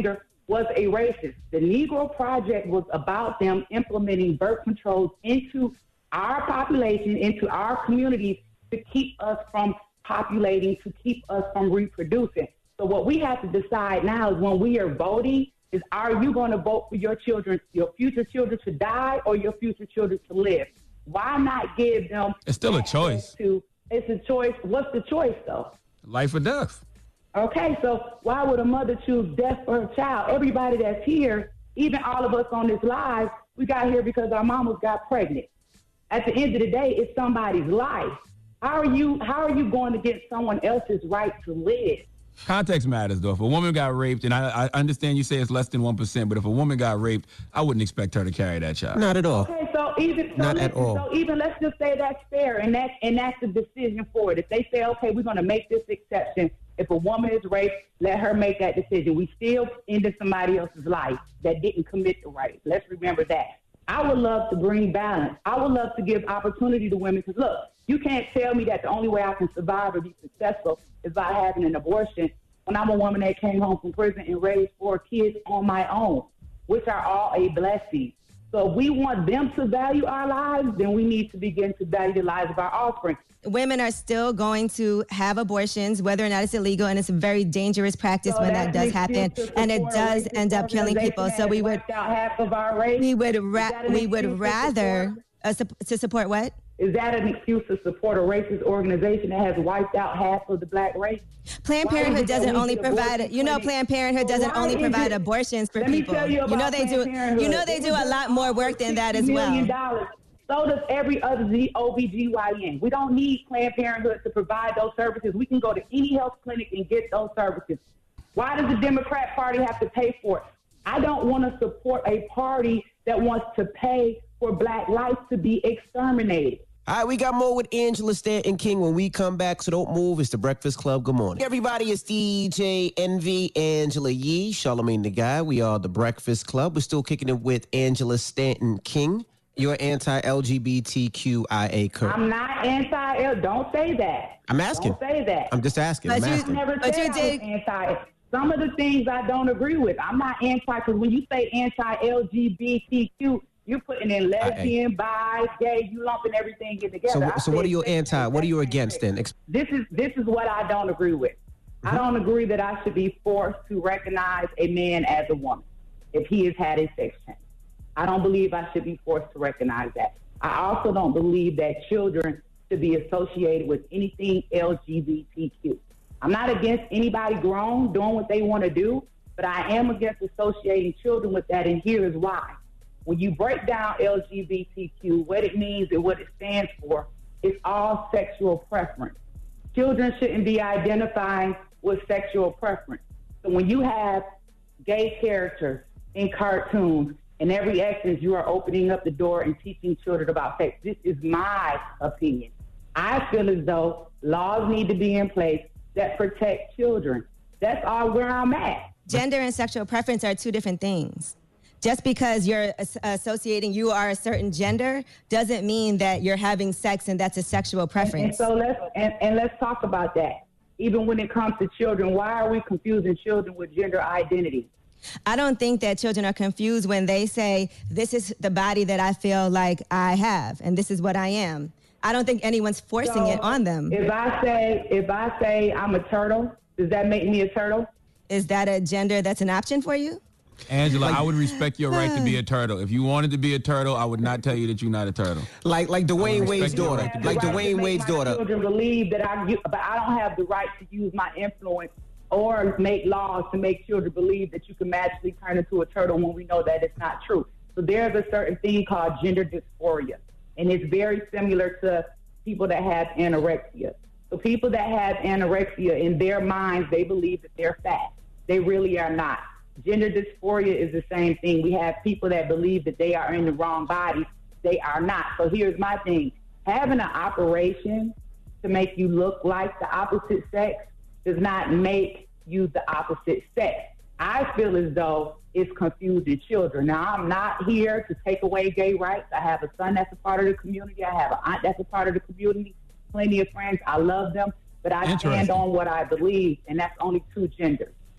[SPEAKER 19] was a racist. The Negro Project was about them implementing birth controls into our population, into our communities, to keep us from populating, to keep us from reproducing. So what we have to decide now is when we are voting, is are you going to vote for your children, your future children to die or your future children to live? Why not give them...
[SPEAKER 1] It's still a choice.
[SPEAKER 19] To, it's a choice. What's the choice, though?
[SPEAKER 1] Life or death.
[SPEAKER 19] Okay, so why would a mother choose death for her child? Everybody that's here, even all of us on this live, we got here because our mamas got pregnant. At the end of the day, it's somebody's life. How are you, how are you going to get someone else's right to live?
[SPEAKER 1] Context matters, though. If a woman got raped, and I, I understand you say it's less than one percent, but if a woman got raped, I wouldn't expect her to carry that child.
[SPEAKER 2] Not at all.
[SPEAKER 19] Okay, so even so
[SPEAKER 2] Not
[SPEAKER 19] listen,
[SPEAKER 2] at all.
[SPEAKER 19] So even let's just say that's fair, and that's and that's the decision for it. If they say, okay, we're going to make this exception, if a woman is raped, let her make that decision. We still ended somebody else's life that didn't commit the rape. Let's remember that. I would love to bring balance. I would love to give opportunity to women because, look, you can't tell me that the only way I can survive or be successful is by having an abortion when I'm a woman that came home from prison and raised four kids on my own, which are all a blessing. So if we want them to value our lives, then we need to begin to value the lives of our offspring.
[SPEAKER 3] Women are still going to have abortions, whether or not it's illegal, and it's a very dangerous practice
[SPEAKER 19] So
[SPEAKER 3] when that does happen, and it does end up killing people. So we would,
[SPEAKER 19] half of our race.
[SPEAKER 3] we would, ra-
[SPEAKER 19] an
[SPEAKER 3] we would
[SPEAKER 19] excuse to
[SPEAKER 3] rather
[SPEAKER 19] support?
[SPEAKER 3] uh, sup- to support what?
[SPEAKER 19] Is that an excuse to support a racist organization that has wiped out half of the black race?
[SPEAKER 3] Planned
[SPEAKER 19] Why is
[SPEAKER 3] Parenthood
[SPEAKER 19] it that
[SPEAKER 3] doesn't
[SPEAKER 19] we
[SPEAKER 3] only
[SPEAKER 19] need
[SPEAKER 3] provide,
[SPEAKER 19] abortion
[SPEAKER 3] you know,
[SPEAKER 19] clinics?
[SPEAKER 3] Planned Parenthood
[SPEAKER 19] So
[SPEAKER 3] doesn't
[SPEAKER 19] why
[SPEAKER 3] only
[SPEAKER 19] is
[SPEAKER 3] provide
[SPEAKER 19] it-
[SPEAKER 3] abortions for
[SPEAKER 19] Let me
[SPEAKER 3] people.
[SPEAKER 19] tell you about
[SPEAKER 3] know they do.
[SPEAKER 19] Planned Parenthood.
[SPEAKER 3] You know they do a lot more work than that as well.
[SPEAKER 19] Million dollars. So does every other O B G Y N. We don't need Planned Parenthood to provide those services. We can go to any health clinic and get those services. Why does the Democrat Party have to pay for it? I don't want to support a party that wants to pay for black life to be exterminated.
[SPEAKER 2] All right, we got more with Angela Stanton King when we come back, so don't move. It's the Breakfast Club. Good morning. Everybody, it's D J Envy, Angela Yee, Charlamagne the Guy. We are the Breakfast Club. We're still kicking it with Angela Stanton King. You're anti-L G B T Q I A curve.
[SPEAKER 19] I'm not anti. Don't say that.
[SPEAKER 2] I'm asking.
[SPEAKER 19] Don't say that.
[SPEAKER 2] I'm just asking.
[SPEAKER 19] But
[SPEAKER 2] I'm
[SPEAKER 19] you
[SPEAKER 2] asking.
[SPEAKER 19] never
[SPEAKER 3] But
[SPEAKER 19] said
[SPEAKER 3] you
[SPEAKER 19] I
[SPEAKER 3] did-
[SPEAKER 19] was anti. Some of the things I don't agree with. I'm not anti because when you say anti-L G B T Q, you're putting in lesbian, bi, gay. You lumping everything in together.
[SPEAKER 2] So,
[SPEAKER 19] I
[SPEAKER 2] so what are
[SPEAKER 19] said
[SPEAKER 2] you
[SPEAKER 19] sex
[SPEAKER 2] anti?
[SPEAKER 19] and
[SPEAKER 2] What are you
[SPEAKER 19] sex
[SPEAKER 2] against then? Ex-
[SPEAKER 19] This is this is what I don't agree with. I don't agree that I should be forced to recognize a man as a woman if he has had his sex change. I don't believe I should be forced to recognize that. I also don't believe that children should be associated with anything L G B T Q. I'm not against anybody grown doing what they want to do, but I am against associating children with that, and here is why. When you break down L G B T Q, what it means and what it stands for, it's all sexual preference. Children shouldn't be identifying with sexual preference. So when you have gay characters in cartoons, in every essence, you are opening up the door and teaching children about sex. This is my opinion. I feel as though laws need to be in place that protect children. That's all where I'm at.
[SPEAKER 3] Gender and sexual preference are two different things. Just because you're as- associating you are a certain gender doesn't mean that you're having sex and that's a sexual
[SPEAKER 19] And
[SPEAKER 3] preference.
[SPEAKER 19] so let's and, and let's talk about that. Even when it comes to children, why are we confusing children with gender identity?
[SPEAKER 3] I don't think that children are confused when they say, this is the body that I feel like I have, and this is what I am. I don't think anyone's forcing
[SPEAKER 19] So,
[SPEAKER 3] it on them.
[SPEAKER 19] If I say if I say I'm a turtle, does that make me a turtle?
[SPEAKER 3] Is that a gender that's an option for you?
[SPEAKER 1] Angela, I would respect your right to be a turtle. If you wanted to be a turtle, I would not tell you that you're not a turtle.
[SPEAKER 2] Like like Dwayne Wade's daughter.
[SPEAKER 1] right to be
[SPEAKER 2] Like
[SPEAKER 1] a turtle.
[SPEAKER 2] Dwayne Wade's daughter.
[SPEAKER 19] Children believe that I, u- but I don't have the right to use my influence or make laws to make children believe that you can magically turn into a turtle when we know that it's not true. So there's a certain thing called gender dysphoria, and it's very similar to people that have anorexia. So people that have anorexia, in their minds, they believe that they're fat. They really are not. Gender dysphoria is the same thing. We have people that believe that they are in the wrong body. They are not. So here's my thing. Having an operation to make you look like the opposite sex does not make you the opposite sex. I feel as though it's confusing children. Now, I'm not here to take away gay rights. I have a son that's a part of the community. I have an aunt that's a part of the community. Plenty of friends. I love them. But I stand
[SPEAKER 1] Interesting.
[SPEAKER 19] on what I believe, and that's only two genders.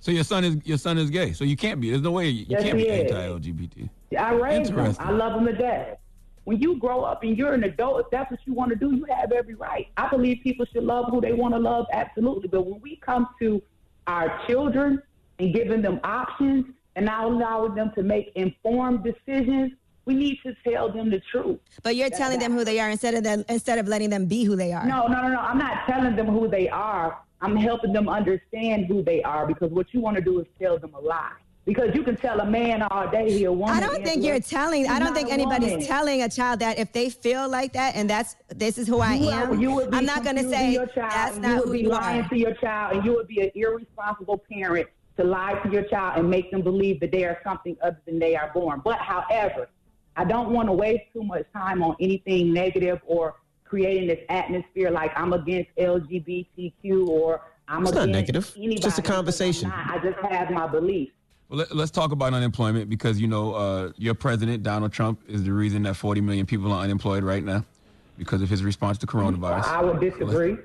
[SPEAKER 1] So your son is your son is gay. So you can't be. There's no way you, you
[SPEAKER 19] Yes,
[SPEAKER 1] can't
[SPEAKER 19] he
[SPEAKER 1] be
[SPEAKER 19] is.
[SPEAKER 1] anti-L G B T.
[SPEAKER 19] I raised him.
[SPEAKER 1] Interesting.
[SPEAKER 19] I love him to death. When you grow up and you're an adult, if that's what you want to do, you have every right. I believe people should love who they want to love, absolutely. But when we come to our children and giving them options and now allowing them to make informed decisions, we need to tell them the truth.
[SPEAKER 3] But you're
[SPEAKER 19] That's
[SPEAKER 3] telling them
[SPEAKER 19] that.
[SPEAKER 3] who they are instead of them, instead of letting them be who they are.
[SPEAKER 19] No, no, no, no. I'm not telling them who they are. I'm helping them understand who they are, because what you want to do is tell them a lie. Because you can tell a man all day he a woman.
[SPEAKER 3] I don't think you're telling. I don't think anybody's telling a child that if they feel like that and that's this is who I
[SPEAKER 19] You
[SPEAKER 3] am.
[SPEAKER 19] would- you would be
[SPEAKER 3] I'm not going to
[SPEAKER 19] confusing
[SPEAKER 3] say
[SPEAKER 19] your child,
[SPEAKER 3] that's
[SPEAKER 19] and
[SPEAKER 3] not
[SPEAKER 19] you would
[SPEAKER 3] who
[SPEAKER 19] be
[SPEAKER 3] you
[SPEAKER 19] lying
[SPEAKER 3] are.
[SPEAKER 19] to your child, and you would be an irresponsible parent to lie to your child and make them believe that they are something other than they are born. But however, I don't want to waste too much time on anything negative or creating this atmosphere like I'm against L G B T Q or I'm
[SPEAKER 2] It's not
[SPEAKER 19] against
[SPEAKER 2] negative.
[SPEAKER 19] anybody.
[SPEAKER 2] It's just a
[SPEAKER 19] because I'm
[SPEAKER 2] conversation.
[SPEAKER 19] not. I just have my beliefs.
[SPEAKER 1] Well, let, let's talk about unemployment because, you know, uh, your president, Donald Trump, is the reason that forty million people are unemployed right now because of his response to coronavirus.
[SPEAKER 19] I would disagree.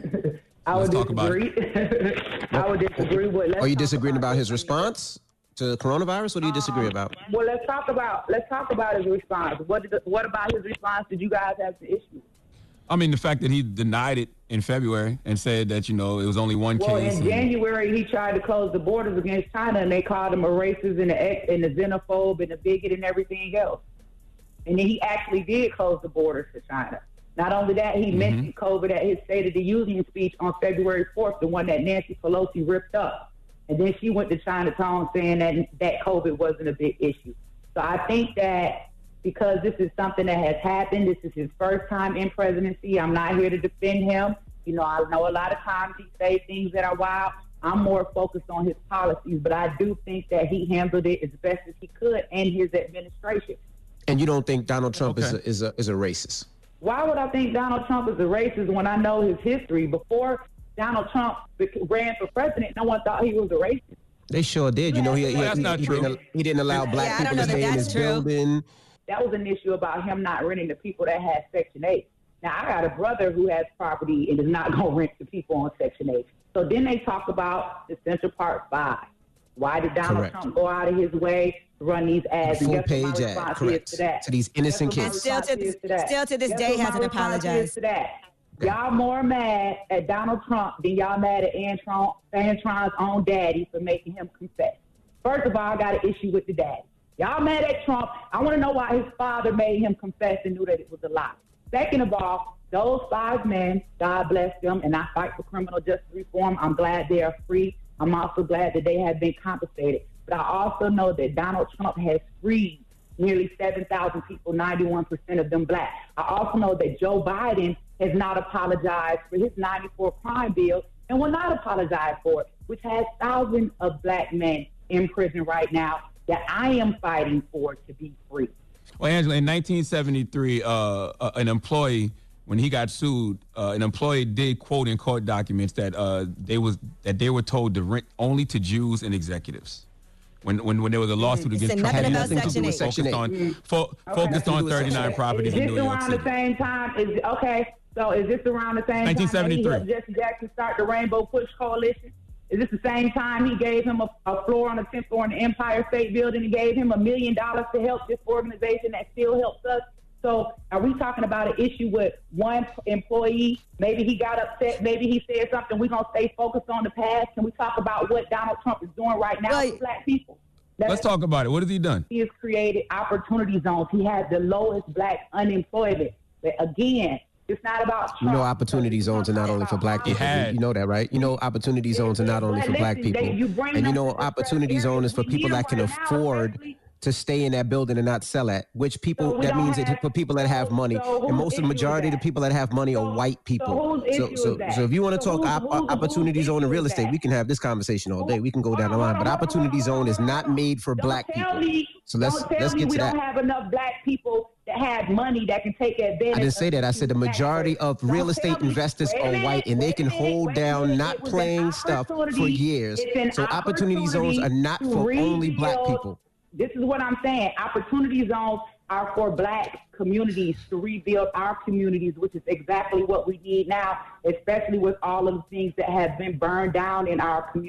[SPEAKER 19] I
[SPEAKER 1] Let's
[SPEAKER 19] would
[SPEAKER 1] talk about
[SPEAKER 19] disagree. I would disagree with.
[SPEAKER 2] Are you disagreeing about his response to coronavirus? What do you disagree about?
[SPEAKER 19] Well, let's talk about let's talk about his response. What did the, what about his response did you guys have to issue?
[SPEAKER 1] I mean, the fact that he denied it in February and said that, you know, it was only one
[SPEAKER 19] Well,
[SPEAKER 1] case.
[SPEAKER 19] in
[SPEAKER 1] and-
[SPEAKER 19] January, he tried to close the borders against China, and they called him a racist and a, and a xenophobe and a bigot and everything else. And then he actually did close the borders to China. Not only that, he
[SPEAKER 1] Mm-hmm.
[SPEAKER 19] mentioned COVID at his State of the Union speech on February fourth, the one that Nancy Pelosi ripped up. And then she went to Chinatown saying that, that COVID wasn't a big issue. So I think that because this is something that has happened, this is his first time in presidency. I'm not here to defend him. You know, I know a lot of times he say things that are wild. I'm more focused on his policies, but I do think that he handled it as best as he could and his administration.
[SPEAKER 2] And you don't think Donald Trump is,
[SPEAKER 1] Okay.
[SPEAKER 2] a, is, a, is a racist?
[SPEAKER 19] Why would I think Donald Trump is a racist when I know his history? Before Donald Trump bec- ran for president, no one thought he was a racist.
[SPEAKER 2] They sure did. You know, he, he,
[SPEAKER 1] Well, that's
[SPEAKER 2] he,
[SPEAKER 1] not
[SPEAKER 2] he
[SPEAKER 1] true.
[SPEAKER 2] Didn't, he didn't allow black
[SPEAKER 3] Yeah, I don't
[SPEAKER 2] people
[SPEAKER 3] know
[SPEAKER 2] to
[SPEAKER 3] that
[SPEAKER 2] stay in
[SPEAKER 3] that's
[SPEAKER 2] his
[SPEAKER 3] true.
[SPEAKER 2] building.
[SPEAKER 19] That was an issue about him not renting to people that had Section eight. Now, I got a brother who has property and is not going to rent to people on Section eight. So then they talk about the Central Park Five. Why did Donald
[SPEAKER 2] Correct.
[SPEAKER 19] Trump go out of his way to run these ads?
[SPEAKER 2] The
[SPEAKER 19] And
[SPEAKER 2] full
[SPEAKER 19] guess what my
[SPEAKER 2] page ad,
[SPEAKER 19] response
[SPEAKER 2] correct.
[SPEAKER 19] is to that?
[SPEAKER 2] To these innocent
[SPEAKER 19] Guess what my
[SPEAKER 2] kids.
[SPEAKER 3] Still to
[SPEAKER 19] response
[SPEAKER 3] this-
[SPEAKER 19] is to that?
[SPEAKER 3] still to this
[SPEAKER 19] Guess
[SPEAKER 3] day
[SPEAKER 19] what my
[SPEAKER 3] hasn't
[SPEAKER 19] response is
[SPEAKER 3] apologized.
[SPEAKER 19] to that? Y'all more mad at Donald Trump than y'all mad at Antron, Antron's own daddy for making him confess. First of all, I got an issue with the daddy. Y'all mad at Trump. I want to know why his father made him confess and knew that it was a lie. Second of all, those five men, God bless them, and I fight for criminal justice reform. I'm glad they are free. I'm also glad that they have been compensated. But I also know that Donald Trump has freed nearly seven thousand people, ninety-one percent of them black. I also know that Joe Biden has not apologized for his ninety-four crime bill and will not apologize for it, which has thousands of black men in prison right now that I am fighting for to be free.
[SPEAKER 1] Well, Angela, in nineteen seventy-three, uh, uh, an employee, when he got sued, uh, an employee did quote in court documents that uh, they was that they were told to rent only to Jews and executives. When when, when there was a lawsuit
[SPEAKER 3] It
[SPEAKER 1] against
[SPEAKER 3] said
[SPEAKER 1] Trump,
[SPEAKER 3] nothing
[SPEAKER 1] it
[SPEAKER 3] about
[SPEAKER 1] had nothing to
[SPEAKER 3] Section
[SPEAKER 1] do with
[SPEAKER 3] eight.
[SPEAKER 1] Section
[SPEAKER 2] Section
[SPEAKER 1] on
[SPEAKER 2] eight.
[SPEAKER 1] fo-
[SPEAKER 19] Okay.
[SPEAKER 1] focused on
[SPEAKER 2] Nothing to do with
[SPEAKER 1] thirty-nine
[SPEAKER 2] Section eight.
[SPEAKER 1] properties
[SPEAKER 19] Is
[SPEAKER 1] in
[SPEAKER 19] this
[SPEAKER 1] New York
[SPEAKER 19] around
[SPEAKER 1] City.
[SPEAKER 19] the same time? Is okay. So is this around the same
[SPEAKER 1] nineteen seventy-three.
[SPEAKER 19] time that he helped Jesse Jackson start the Rainbow Push Coalition? Is this the same time he gave him a, a floor on the tenth floor in the Empire State Building and gave him a million dollars to help this organization that still helps us? So are we talking about an issue with one employee? Maybe he got upset. Maybe he said something. We're going to stay focused on the past. Can we talk about what Donald Trump is doing right now
[SPEAKER 3] Well,
[SPEAKER 19] for black people? That's-
[SPEAKER 1] Let's talk about it. What has he done?
[SPEAKER 19] He has created opportunity zones. He had the lowest black unemployment. But again, it's not about
[SPEAKER 2] You
[SPEAKER 19] Trump.
[SPEAKER 2] know, opportunity zones are not only for black people.
[SPEAKER 1] had.
[SPEAKER 2] You know that, right? You know, opportunity zones are not only for black
[SPEAKER 19] Listen,
[SPEAKER 2] people.
[SPEAKER 19] they- you bring
[SPEAKER 2] And you
[SPEAKER 19] them
[SPEAKER 2] know,
[SPEAKER 19] to the
[SPEAKER 2] opportunity
[SPEAKER 19] certain
[SPEAKER 2] zone is
[SPEAKER 19] areas.
[SPEAKER 2] for
[SPEAKER 19] We
[SPEAKER 2] people
[SPEAKER 19] need
[SPEAKER 2] that can
[SPEAKER 19] them right now,
[SPEAKER 2] afford
[SPEAKER 19] especially-
[SPEAKER 2] to stay in that building and not sell at, which people,
[SPEAKER 19] So we
[SPEAKER 2] that
[SPEAKER 19] don't
[SPEAKER 2] means
[SPEAKER 19] have-
[SPEAKER 2] that for people that have
[SPEAKER 19] so-
[SPEAKER 2] money.
[SPEAKER 19] so
[SPEAKER 2] And
[SPEAKER 19] whose
[SPEAKER 2] most of the
[SPEAKER 19] issue is
[SPEAKER 2] majority of the
[SPEAKER 19] that?
[SPEAKER 2] people that have money are
[SPEAKER 19] So-
[SPEAKER 2] white people.
[SPEAKER 19] so whose
[SPEAKER 2] So,
[SPEAKER 19] issue
[SPEAKER 2] so,
[SPEAKER 19] is that?
[SPEAKER 2] so if you want to
[SPEAKER 19] So
[SPEAKER 2] talk
[SPEAKER 19] whose-
[SPEAKER 2] op-
[SPEAKER 19] whose-
[SPEAKER 2] opportunity
[SPEAKER 19] whose
[SPEAKER 2] zone in
[SPEAKER 19] issue
[SPEAKER 2] real
[SPEAKER 19] is
[SPEAKER 2] estate,
[SPEAKER 19] that?
[SPEAKER 2] we can have this conversation all day. We can go down the
[SPEAKER 19] Hold on,
[SPEAKER 2] line. But
[SPEAKER 19] hold on,
[SPEAKER 2] opportunity
[SPEAKER 19] hold on,
[SPEAKER 2] zone is
[SPEAKER 19] hold on,
[SPEAKER 2] not
[SPEAKER 19] hold on.
[SPEAKER 2] made for
[SPEAKER 19] Don't
[SPEAKER 2] black
[SPEAKER 19] tell
[SPEAKER 2] people.
[SPEAKER 19] Me,
[SPEAKER 2] So let's
[SPEAKER 19] don't tell
[SPEAKER 2] let's
[SPEAKER 19] me
[SPEAKER 2] get
[SPEAKER 19] we
[SPEAKER 2] to that.
[SPEAKER 19] don't have enough black people that have money that can take advantage.
[SPEAKER 2] I didn't say
[SPEAKER 19] of
[SPEAKER 2] that. I
[SPEAKER 19] these
[SPEAKER 2] said the
[SPEAKER 19] tax
[SPEAKER 2] majority
[SPEAKER 19] breaks.
[SPEAKER 2] of
[SPEAKER 19] Don't
[SPEAKER 2] real
[SPEAKER 19] tell
[SPEAKER 2] estate
[SPEAKER 19] me-
[SPEAKER 2] investors
[SPEAKER 19] wait a
[SPEAKER 2] are
[SPEAKER 19] minute,
[SPEAKER 2] white, and they
[SPEAKER 19] wait a
[SPEAKER 2] can
[SPEAKER 19] minute,
[SPEAKER 2] hold
[SPEAKER 19] wait a
[SPEAKER 2] down
[SPEAKER 19] minute.
[SPEAKER 2] not
[SPEAKER 19] It was an
[SPEAKER 2] playing stuff for
[SPEAKER 19] opportunity-
[SPEAKER 2] years.
[SPEAKER 19] it's an
[SPEAKER 2] So opportunity zones are not
[SPEAKER 19] to
[SPEAKER 2] for only black
[SPEAKER 19] rebuild-
[SPEAKER 2] people.
[SPEAKER 19] This is what I'm saying. Opportunity zones are for black communities to rebuild our communities, which is exactly what we need now, especially with all of the things that have been burned down in our communities.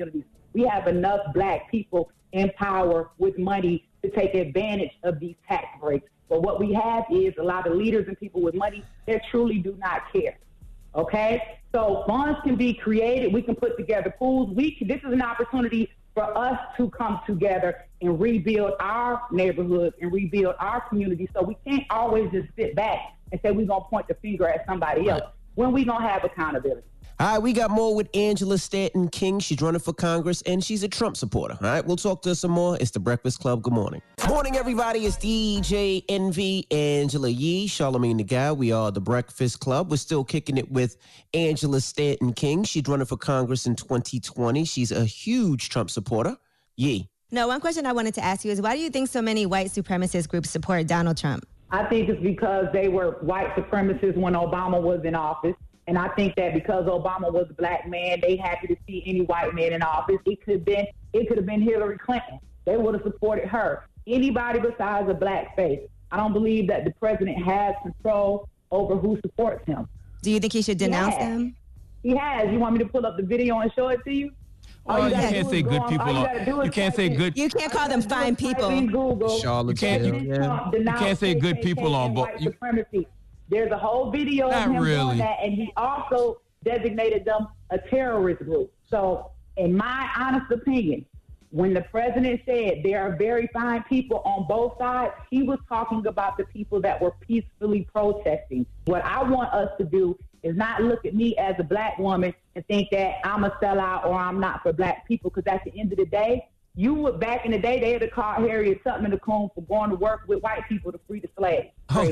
[SPEAKER 19] we have enough black people in power with money to take advantage of these tax breaks. But what we have is a lot of leaders and people with money that truly do not care. Okay? So funds can be created. We can put together pools. We can, this is an opportunity for us to come together and rebuild our neighborhoods and rebuild our community. So we can't always just sit back and say we're going to point the finger at somebody else when we going to have accountability.
[SPEAKER 2] All right, we got more with Angela Stanton King. She's running for Congress, and she's a Trump supporter. All right, we'll talk to her some more. It's The Breakfast Club. Good morning. Morning, everybody. It's D J Envy, Angela Yee, Charlamagne the Guy. We are The Breakfast Club. We're still kicking it with Angela Stanton King. She's running for Congress in twenty twenty. She's a huge Trump supporter. Yee.
[SPEAKER 3] No, one question I wanted to ask you is, why do you think so many white supremacist groups support Donald Trump?
[SPEAKER 19] I think it's because they were white supremacists when Obama was in office. And I think that because Obama was a black man, they happy to see any white man in office. It could have been, it could have been Hillary Clinton. They would have supported her. Anybody besides a black face. I don't believe that the president has control over who supports him.
[SPEAKER 3] Do you think he should denounce
[SPEAKER 19] he
[SPEAKER 3] them?
[SPEAKER 19] He has. You want me to pull up the video and show it to you?
[SPEAKER 1] Well, you, you can't say good people on. You, you can't say good.
[SPEAKER 3] You can't call them fine people.
[SPEAKER 1] You can't. You, you can't say good people on. But you,
[SPEAKER 19] there's a whole video
[SPEAKER 1] Not
[SPEAKER 19] of him
[SPEAKER 1] really.
[SPEAKER 19] doing that, and he also designated them a terrorist group. So, in my honest opinion, when the president said there are very fine people on both sides, he was talking about the people that were peacefully protesting. What I want us to do is not look at me as a black woman and think that I'm a sellout or I'm not for black people, because at the end of the day, you would, back in the day, they had to call Harriet Tubman to Coon for going to work with white people to free the slaves.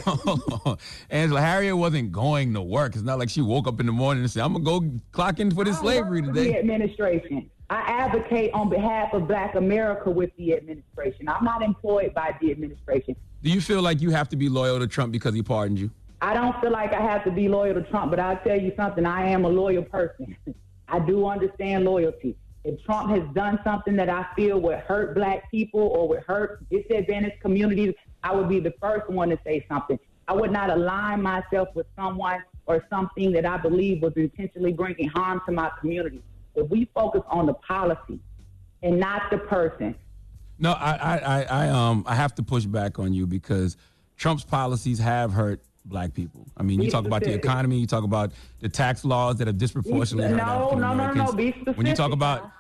[SPEAKER 1] Angela, Harriet wasn't going to work. It's not like she woke up in the morning and said, I'm going to go clock in for this slavery today.
[SPEAKER 19] The administration. I advocate on behalf of black America with the administration. I'm not employed by the administration.
[SPEAKER 1] Do you feel like you have to be loyal to Trump because he pardoned you?
[SPEAKER 19] I don't feel like I have to be loyal to Trump, but I'll tell you something. I am a loyal person. I do understand loyalty. If Trump has done something that I feel would hurt black people or would hurt disadvantaged communities, I would be the first one to say something. I would not align myself with someone or something that I believe was intentionally bringing harm to my community. If we focus on the policy and not the person.
[SPEAKER 1] No, I, I, I, I, um, I have to push back on you because Trump's policies have hurt black people. I mean, you
[SPEAKER 19] Be
[SPEAKER 1] talk
[SPEAKER 19] specific.
[SPEAKER 1] about the economy, you talk about the tax laws that have disproportionately hurt
[SPEAKER 19] No,
[SPEAKER 1] African
[SPEAKER 19] no, no,
[SPEAKER 1] Americans.
[SPEAKER 19] no, be specific.
[SPEAKER 1] When you talk about,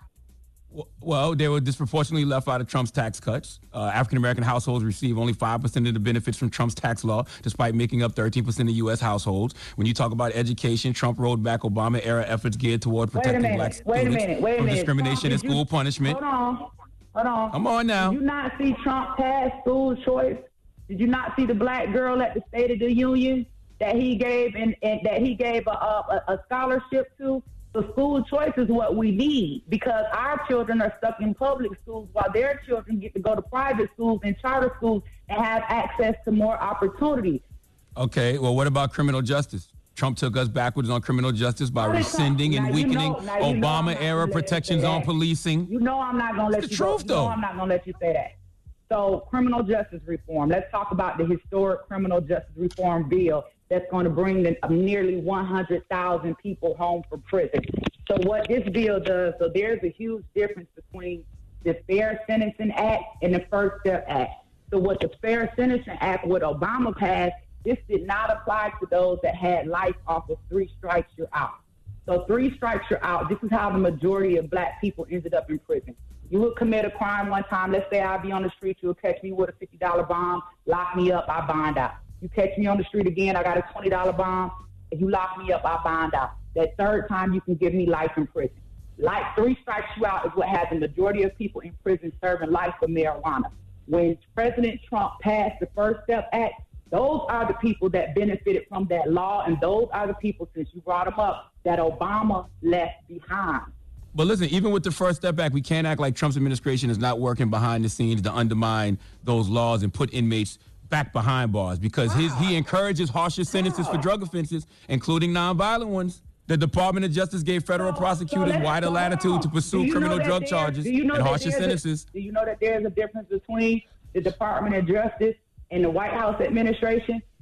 [SPEAKER 1] well, they were disproportionately left out of Trump's tax cuts. Uh, African American households receive only five percent of the benefits from Trump's tax law, despite making up thirteen percent of U S households. When you talk about education, Trump rolled back Obama-era efforts geared toward protecting
[SPEAKER 19] minute,
[SPEAKER 1] black
[SPEAKER 19] wait a
[SPEAKER 1] students
[SPEAKER 19] minute, wait a
[SPEAKER 1] from
[SPEAKER 19] minute.
[SPEAKER 1] discrimination
[SPEAKER 19] Trump,
[SPEAKER 1] and school
[SPEAKER 19] you,
[SPEAKER 1] punishment.
[SPEAKER 19] Hold on, hold on.
[SPEAKER 1] Come on now.
[SPEAKER 19] Did you not see Trump pass school choice? Did you not see the black girl at the State of the Union that he gave and, and that he gave a, a, a scholarship to? So school choice is what we need, because our children are stuck in public schools while their children get to go to private schools and charter schools and have access to more opportunities.
[SPEAKER 1] Okay, well, what about criminal justice? Trump took us backwards on criminal justice by rescinding and
[SPEAKER 19] Now, you
[SPEAKER 1] weakening
[SPEAKER 19] know- now, you know I'm not
[SPEAKER 1] Obama-era
[SPEAKER 19] gonna let you
[SPEAKER 1] protections
[SPEAKER 19] say
[SPEAKER 1] on
[SPEAKER 19] that.
[SPEAKER 1] policing.
[SPEAKER 19] You know I'm not going to let
[SPEAKER 1] It's
[SPEAKER 19] you
[SPEAKER 1] the
[SPEAKER 19] go.
[SPEAKER 1] truth,
[SPEAKER 19] You know
[SPEAKER 1] though.
[SPEAKER 19] I'm not going to let you say that. So criminal justice reform. Let's talk about the historic criminal justice reform bill that's going to bring the, uh, nearly one hundred thousand people home from prison. So what this bill does, so there's a huge difference between the Fair Sentencing Act and the First Step Act. So what the Fair Sentencing Act, what Obama passed, this did not apply to those that had life off of three strikes, you're out. So three strikes, you're out. This is how the majority of black people ended up in prison. You would commit a crime one time. Let's say I'll be on the street. You'll catch me with a fifty dollar bomb, lock me up, I bond out. You catch me on the street again, I got a twenty dollar bomb. If you lock me up, I bond out. That third time, you can give me life in prison. Like three strikes you out is what has the majority of people in prison serving life for marijuana. When President Trump passed the First Step Act, those are the people that benefited from that law, and those are the people, since you brought them up, that Obama left behind.
[SPEAKER 1] But listen, even with the First Step Back, we can't act like Trump's administration is not working behind the scenes to undermine those laws and put inmates back behind bars, because his he encourages harsher sentences for drug offenses, including nonviolent ones. The Department of Justice gave federal prosecutors
[SPEAKER 19] let's-
[SPEAKER 1] wider latitude to
[SPEAKER 19] Do
[SPEAKER 1] pursue
[SPEAKER 19] you know
[SPEAKER 1] criminal
[SPEAKER 19] that
[SPEAKER 1] drug
[SPEAKER 19] there-
[SPEAKER 1] charges
[SPEAKER 19] do you know
[SPEAKER 1] and
[SPEAKER 19] that
[SPEAKER 1] harsher
[SPEAKER 19] there's a-
[SPEAKER 1] sentences.
[SPEAKER 19] Do you know that there's a difference between the Department of Justice and the White House administration?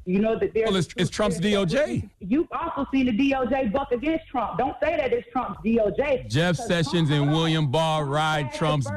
[SPEAKER 19] You know that there's...
[SPEAKER 1] Well, it's, it's Trump's D O J.
[SPEAKER 19] You've also seen the D O J buck against Trump. Don't say that it's Trump's D O J.
[SPEAKER 1] Jeff Sessions
[SPEAKER 19] Trump,
[SPEAKER 1] and William Barr ride Trump's...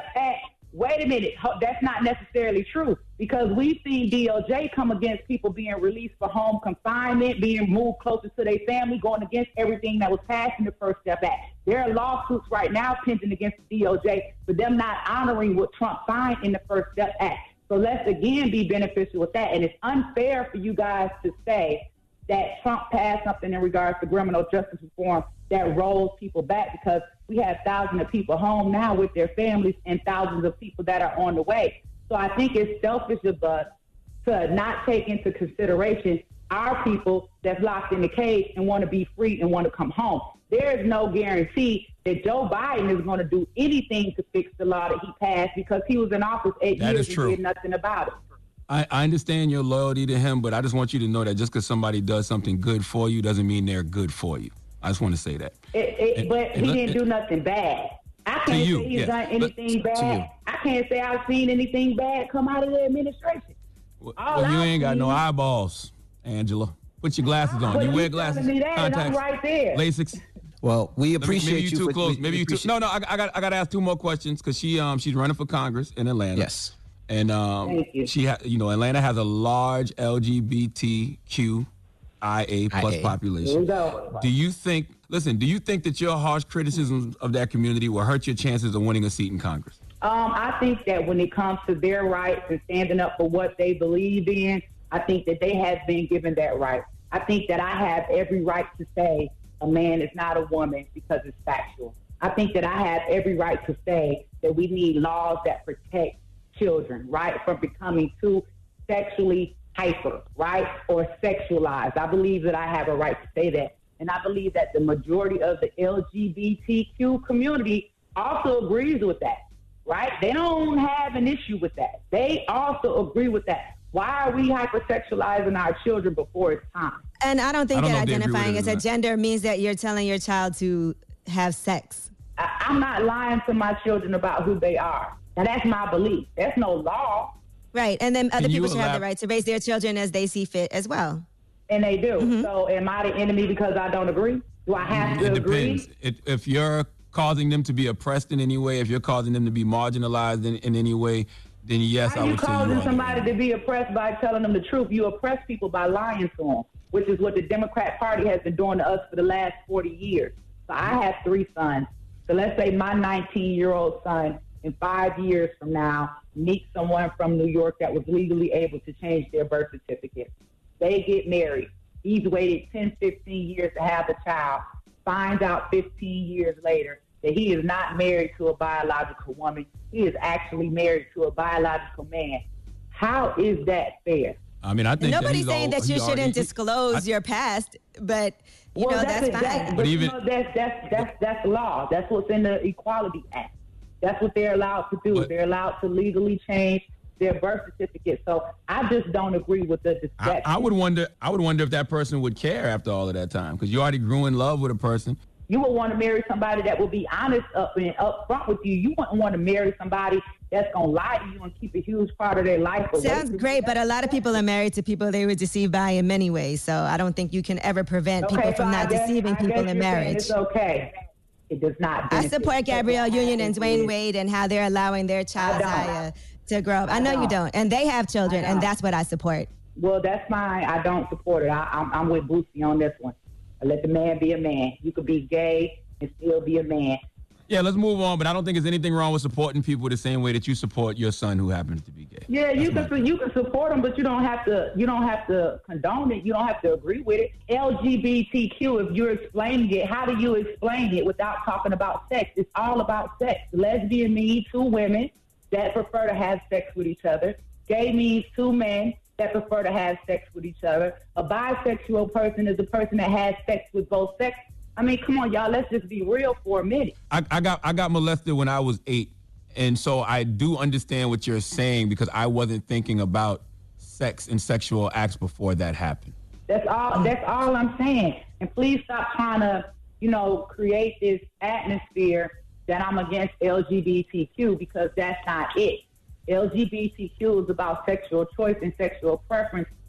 [SPEAKER 19] Wait a minute. That's not necessarily true because we've seen D O J come against people being released for home confinement, being moved closer to their family, going against everything that was passed in the First Step Act. There are lawsuits right now pending against the D O J for them not honoring what Trump signed in the First Step Act. So let's again be beneficial with that. And it's unfair for you guys to say that Trump passed something in regards to criminal justice reform that rolls people back because we have thousands of people home now with their families and thousands of people that are on the way. So I think it's selfish of us to not take into consideration our people that's locked in the cage and want to be free and want to come home. There is no guarantee that Joe Biden is going to do anything to fix the law that he passed because he was in office eight
[SPEAKER 1] That
[SPEAKER 19] years
[SPEAKER 1] is true.
[SPEAKER 19] and did nothing about it.
[SPEAKER 1] I, I understand your loyalty to him, but I just want you to know that just because somebody does something good for you doesn't mean they're good for you. I just want to say that.
[SPEAKER 19] It, it,
[SPEAKER 1] And-
[SPEAKER 19] but
[SPEAKER 1] and
[SPEAKER 19] he
[SPEAKER 1] let-
[SPEAKER 19] didn't do nothing bad. I
[SPEAKER 1] To
[SPEAKER 19] can't
[SPEAKER 1] you,
[SPEAKER 19] say he's
[SPEAKER 1] yeah.
[SPEAKER 19] done
[SPEAKER 1] But-
[SPEAKER 19] anything
[SPEAKER 1] to you.
[SPEAKER 19] bad. I can't say I've seen anything bad come out of the administration. All
[SPEAKER 1] Well, you
[SPEAKER 19] I've
[SPEAKER 1] ain't got no
[SPEAKER 19] seen-
[SPEAKER 1] eyeballs, Angela. Put your glasses on.
[SPEAKER 19] But
[SPEAKER 1] You
[SPEAKER 19] you
[SPEAKER 1] wear
[SPEAKER 19] telling
[SPEAKER 1] glasses,
[SPEAKER 19] me that, and I'm
[SPEAKER 1] contacts,
[SPEAKER 19] right there.
[SPEAKER 1] LASIX.
[SPEAKER 2] Well, we
[SPEAKER 1] Maybe-
[SPEAKER 2] appreciate
[SPEAKER 1] maybe you
[SPEAKER 2] you
[SPEAKER 1] too
[SPEAKER 2] for-
[SPEAKER 1] close.
[SPEAKER 2] we-
[SPEAKER 1] Maybe
[SPEAKER 2] we
[SPEAKER 1] you too.
[SPEAKER 2] appreciate-
[SPEAKER 1] No, no. I, I got. I got to ask two more questions because she um she's running for Congress in Atlanta.
[SPEAKER 2] Yes.
[SPEAKER 1] And um
[SPEAKER 19] Thank you.
[SPEAKER 1] she ha- you know Atlanta has a large L G B T Q I A plus
[SPEAKER 2] I A.
[SPEAKER 1] population.
[SPEAKER 19] There we go.
[SPEAKER 1] Do you think? Listen. Do you think that your harsh criticisms of that community will hurt your chances of winning a seat in Congress?
[SPEAKER 19] Um, I think that when it comes to their rights and standing up for what they believe in, I think that they have been given that right. I think that I have every right to say a man is not a woman because it's factual. I think that I have every right to say that we need laws that protect children, right, from becoming too sexually hyper, right, or sexualized. I believe that I have a right to say that. And I believe that the majority of the L G B T Q community also agrees with that, right? They don't have an issue with that. They also agree with that. Why are we hypersexualizing our children before it's time?
[SPEAKER 3] And I don't think
[SPEAKER 1] I don't
[SPEAKER 3] that
[SPEAKER 1] know if they agree with
[SPEAKER 3] identifying
[SPEAKER 1] it
[SPEAKER 3] as
[SPEAKER 1] or
[SPEAKER 3] a
[SPEAKER 1] not.
[SPEAKER 3] gender means that you're telling your child to have sex.
[SPEAKER 19] I, I'm not lying to my children about who they are. And that's my belief. There's no law,
[SPEAKER 3] Right. And then other
[SPEAKER 1] Can you
[SPEAKER 3] people should have the
[SPEAKER 1] elab-
[SPEAKER 3] right to raise their children as they see fit as well.
[SPEAKER 19] and they do.
[SPEAKER 3] Mm-hmm.
[SPEAKER 19] So am I the enemy because I don't agree? Do I have to
[SPEAKER 1] It
[SPEAKER 19] agree?
[SPEAKER 1] depends. It, if you're causing them to be oppressed in any way, if you're causing them to be marginalized in, in any way, then yes,
[SPEAKER 19] How
[SPEAKER 1] I
[SPEAKER 19] you
[SPEAKER 1] would say you
[SPEAKER 19] causing
[SPEAKER 1] are.
[SPEAKER 19] somebody to be oppressed by telling them the truth? You oppress people by lying to them, which is what the Democrat Party has been doing to us for the last forty years. So I have three sons. So let's say my nineteen-year-old son in five years from now meets someone from New York that was legally able to change their birth certificate. They get married. He's waited ten, fifteen years to have a child, finds out fifteen years later that he is not married to a biological woman. He is actually married to a biological man. How is that fair?
[SPEAKER 1] I mean, I think that
[SPEAKER 3] Nobody's
[SPEAKER 1] he's
[SPEAKER 3] saying
[SPEAKER 1] all-
[SPEAKER 3] that you
[SPEAKER 1] he
[SPEAKER 3] shouldn't
[SPEAKER 1] already-
[SPEAKER 3] disclose your past, but you
[SPEAKER 19] well,
[SPEAKER 3] know that's,
[SPEAKER 19] a-
[SPEAKER 3] fine.
[SPEAKER 19] that-
[SPEAKER 1] But
[SPEAKER 19] but
[SPEAKER 1] even-
[SPEAKER 19] you know, that's that's that's that's law. That's what's in the Equality Act. That's what they're allowed to do.
[SPEAKER 1] But-
[SPEAKER 19] they're allowed to legally change their birth certificate. So I just don't agree with the
[SPEAKER 1] I,
[SPEAKER 19] deception.
[SPEAKER 1] I would wonder. I would wonder if that person would care after all of that time, because you already grew in love with a person.
[SPEAKER 19] You would want to marry somebody that will be honest up and up front with you. You wouldn't want to marry somebody that's going to lie to you and keep a huge part of their life away
[SPEAKER 3] Sounds
[SPEAKER 19] from
[SPEAKER 3] great,
[SPEAKER 19] you.
[SPEAKER 3] but a lot of people are married to people they were deceived by in many ways. So I don't think you can ever prevent
[SPEAKER 19] Okay,
[SPEAKER 3] people
[SPEAKER 19] so
[SPEAKER 3] from
[SPEAKER 19] I
[SPEAKER 3] not
[SPEAKER 19] guess-
[SPEAKER 3] deceiving
[SPEAKER 19] I
[SPEAKER 3] people
[SPEAKER 19] guess
[SPEAKER 3] in
[SPEAKER 19] you're saying
[SPEAKER 3] marriage.
[SPEAKER 19] It's okay. It does not.
[SPEAKER 3] I
[SPEAKER 19] benefit
[SPEAKER 3] support Gabrielle
[SPEAKER 19] people.
[SPEAKER 3] Union and Dwayne Wade and how they're allowing their child
[SPEAKER 19] don't.
[SPEAKER 3] Zaya to grow up. I
[SPEAKER 19] I
[SPEAKER 3] know you
[SPEAKER 19] don't.
[SPEAKER 3] don't, and they have children,
[SPEAKER 19] I
[SPEAKER 3] and
[SPEAKER 19] don't.
[SPEAKER 3] that's what I support.
[SPEAKER 19] Well, that's fine. I don't support it. I, I'm, I'm with Boosie on this one. I let the man be a man. You could be gay and still be a man.
[SPEAKER 1] Yeah, let's move on. But I don't think there's anything wrong with supporting people the same way that you support your son who happens to be gay.
[SPEAKER 19] Yeah, you
[SPEAKER 1] That's
[SPEAKER 19] can you can support them, but you don't have to you don't have to condone it. You don't have to agree with it. L G B T Q. If you're explaining it, how do you explain it without talking about sex? It's all about sex. Lesbian means two women that prefer to have sex with each other. Gay means two men that prefer to have sex with each other. A bisexual person is a person that has sex with both sexes. I mean, come on, y'all. Let's just be real for a minute.
[SPEAKER 1] I, I got I got molested when I was eight, and so I do understand what you're saying because I wasn't thinking about sex and sexual acts before that happened.
[SPEAKER 19] That's all. That's all I'm saying. And please stop trying to, you know, create this atmosphere that I'm against L G B T Q because that's not it. L G B T Q is about sexual choice and sexual preference,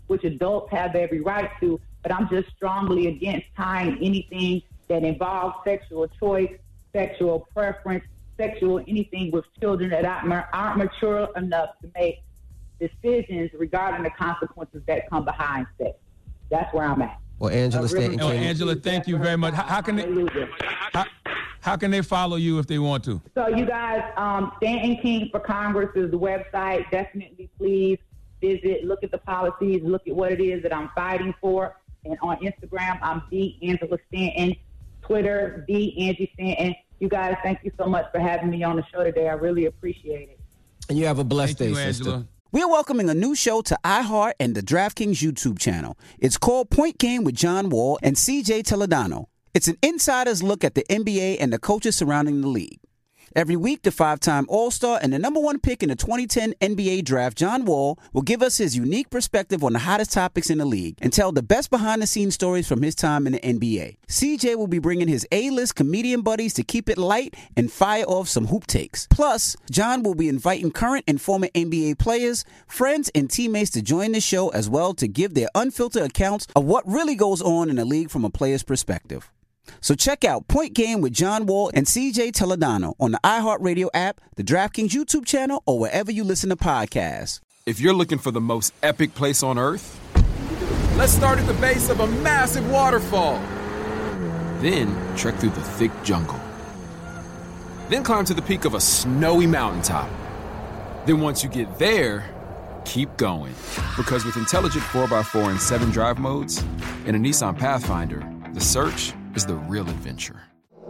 [SPEAKER 19] which adults have every right to. But I'm just strongly against tying anything that involves sexual choice, sexual preference, sexual anything with children that aren't mature enough to make decisions regarding the consequences that come behind sex. That's where I'm at.
[SPEAKER 2] Well, Angela,
[SPEAKER 1] really oh, Angela, thank you very much. How, how can they how, how can they follow you if they want to?
[SPEAKER 19] So you guys, um, Stanton King for Congress is the website. Definitely, please visit, look at the policies, look at what it is that I'm fighting for. And on Instagram, I'm the Angela Stanton. Twitter, the Angie Stanton. You guys, thank you so much for having me on the show today. I really appreciate it.
[SPEAKER 2] And you have a blessed
[SPEAKER 1] thank
[SPEAKER 2] day,
[SPEAKER 1] you,
[SPEAKER 2] sister.
[SPEAKER 1] Angela.
[SPEAKER 7] We are welcoming a new show to iHeart and the DraftKings YouTube channel. It's called Point Game with John Wall and C J Toledano. It's an insider's look at the N B A and the coaches surrounding the league. Every week, the five-time All-Star and the number one pick in the twenty ten N B A draft, John Wall, will give us his unique perspective on the hottest topics in the league and tell the best behind-the-scenes stories from his time in the N B A. C J will be bringing his A-list comedian buddies to keep it light and fire off some hoop takes. Plus, John will be inviting current and former N B A players, friends, and teammates to join the show as well to give their unfiltered accounts of what really goes on in the league from a player's perspective. So check out Point Game with John Wall and C J Toledano on the iHeartRadio app, the DraftKings YouTube channel, or wherever you listen to podcasts.
[SPEAKER 20] If you're looking for the most epic place on earth, let's start at the base of a massive waterfall. Then trek through the thick jungle. Then climb to the peak of a snowy mountaintop. Then once you get there, keep going. Because with intelligent four by four and seven drive modes and a Nissan Pathfinder, the search is the real adventure.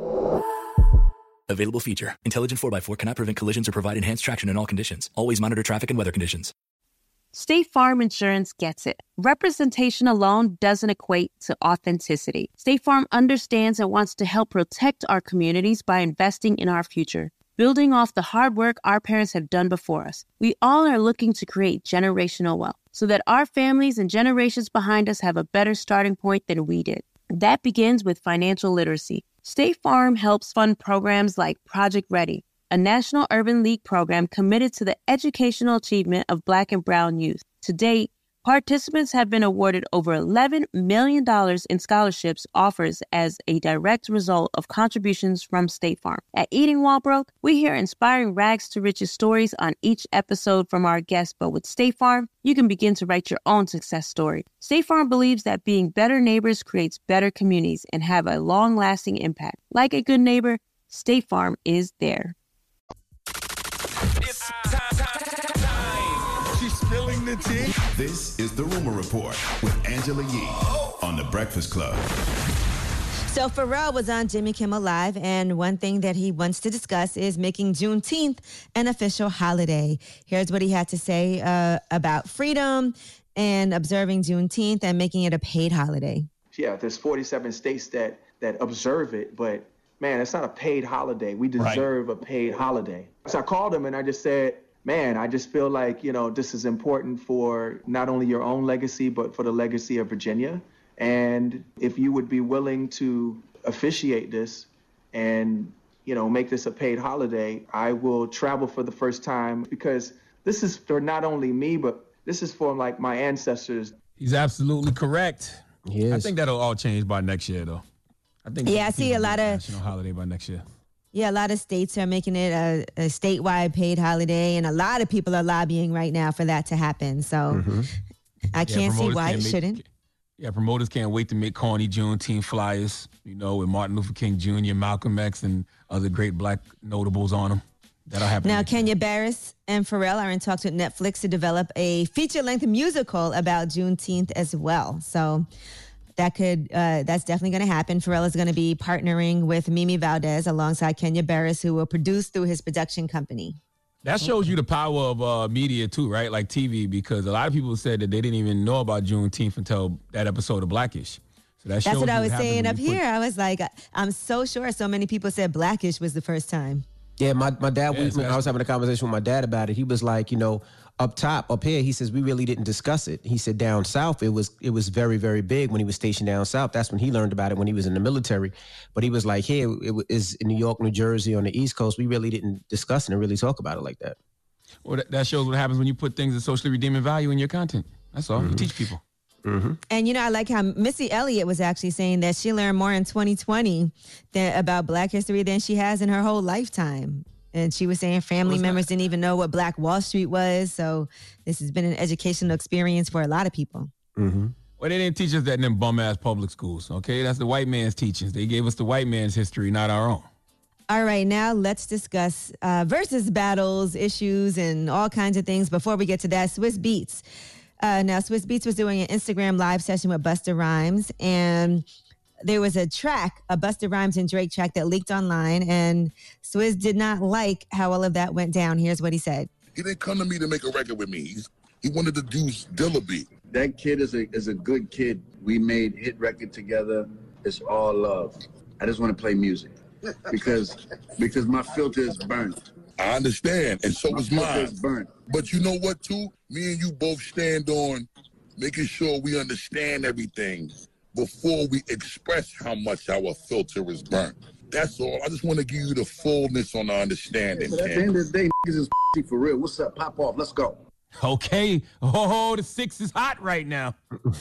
[SPEAKER 21] Available feature. Intelligent four by four cannot prevent collisions or provide enhanced traction in all conditions. Always monitor traffic and weather conditions.
[SPEAKER 10] State Farm Insurance gets it. Representation alone doesn't equate to authenticity. State Farm understands and wants to help protect our communities by investing in our future, building off the hard work our parents have done before us. We all are looking to create generational wealth so that our families and generations behind us have a better starting point than we did. That begins with financial literacy. State Farm helps fund programs like Project Ready, a National Urban League program committed to the educational achievement of Black and Brown youth. To date, participants have been awarded over eleven million dollars in scholarships offers as a direct result of contributions from State Farm. At Eating While Broke, we hear inspiring rags to riches stories on each episode from our guests, but with State Farm, you can begin to write your own success story. State Farm believes that being better neighbors creates better communities and have a long-lasting impact. Like a good neighbor, State Farm is there.
[SPEAKER 6] It's time, time, time. She's spilling the tea. This is the Rumor Report with Angela Yee on The Breakfast Club.
[SPEAKER 3] So Pharrell was on Jimmy Kimmel Live, and one thing that he wants to discuss is making Juneteenth an official holiday. Here's what he had to say uh, about freedom and observing Juneteenth and making it a paid holiday.
[SPEAKER 22] Yeah, there's forty-seven states that, that observe it, but man, it's not a paid holiday. We deserve right. a paid holiday. So I called him and I just said, man, I just feel like, you know, this is important for not only your own legacy, but for the legacy of Virginia. And if you would be willing to officiate this and, you know, make this a paid holiday, I will travel for the first time, because this is for not only me, but this is for like my ancestors.
[SPEAKER 1] He's absolutely correct.
[SPEAKER 2] He is.
[SPEAKER 1] I think that'll all change by next year, though. I think
[SPEAKER 3] yeah, I see a lot of
[SPEAKER 1] national holiday by next year.
[SPEAKER 3] Yeah, a lot of states are making it a, a statewide paid holiday, and a lot of people are lobbying right now for that to happen. So mm-hmm. I can't yeah, see why can't it make, shouldn't.
[SPEAKER 1] Yeah, promoters can't wait to make corny Juneteenth flyers, you know, with Martin Luther King Junior, Malcolm X, and other great black notables on them. That'll happen.
[SPEAKER 3] Now, Kenya Barris and Pharrell are in talks with Netflix to develop a feature-length musical about Juneteenth as well. So that could, uh, that's definitely going to happen. Pharrell is going to be partnering with Mimi Valdez alongside Kenya Barris, who will produce through his production company.
[SPEAKER 1] That shows you the power of uh, media too, right? Like T V, because a lot of people said that they didn't even know about Juneteenth until that episode of Blackish. So that
[SPEAKER 3] That's what I was
[SPEAKER 1] what
[SPEAKER 3] saying up here.
[SPEAKER 1] Put...
[SPEAKER 3] I was like, I'm so sure so many people said Blackish was the first time.
[SPEAKER 2] Yeah, my, my dad,
[SPEAKER 1] yeah,
[SPEAKER 2] we, I was having a conversation with my dad about it. He was like, you know, up top, up here, he says, we really didn't discuss it. He said down south, it was it was very, very big when he was stationed down south. That's when he learned about it, when he was in the military. But he was like, here, it is in New York, New Jersey, on the East Coast. We really didn't discuss it and really talk about it like that.
[SPEAKER 1] Well, that shows what happens when you put things of socially redeeming value in your content. That's all. Mm-hmm. You teach people.
[SPEAKER 2] Mm-hmm.
[SPEAKER 3] And, you know, I like how Missy Elliott was actually saying that she learned more in twenty twenty than, about Black history than she has in her whole lifetime. And she was saying family
[SPEAKER 1] What's
[SPEAKER 3] members
[SPEAKER 1] that?
[SPEAKER 3] didn't even know what Black Wall Street was. So this has been an educational experience for a lot of people.
[SPEAKER 2] Mm-hmm.
[SPEAKER 1] Well, they didn't teach us that in them bum-ass public schools, okay? That's the white man's teachings. They gave us the white man's history, not our own.
[SPEAKER 3] All right, now let's discuss uh, versus battles, issues, and all kinds of things. Before we get to that, Swiss Beats. Uh, now, Swiss Beats was doing an Instagram live session with Busta Rhymes, and there was a track, a Busta Rhymes and Drake track that leaked online, and Swizz did not like how all of that went down. Here's what he said.
[SPEAKER 23] He didn't come to me to make a record with me. He's, he wanted to do Dilla beat.
[SPEAKER 4] That kid is a is a good kid. We made hit record together. It's all love. I just want to play music because because my filter is burnt.
[SPEAKER 23] I understand, and so
[SPEAKER 4] My
[SPEAKER 23] is
[SPEAKER 4] filter
[SPEAKER 23] mine.
[SPEAKER 4] is burnt.
[SPEAKER 23] But you know what, too? Me and you both stand on making sure we understand everything before we express how much our filter is burnt. That's all. I just want to give you the fullness on the understanding.
[SPEAKER 4] But at the
[SPEAKER 23] Ken.
[SPEAKER 4] end of the day, niggas is for real. What's up? Pop off. Let's go.
[SPEAKER 1] Okay. Oh, the six is hot right now.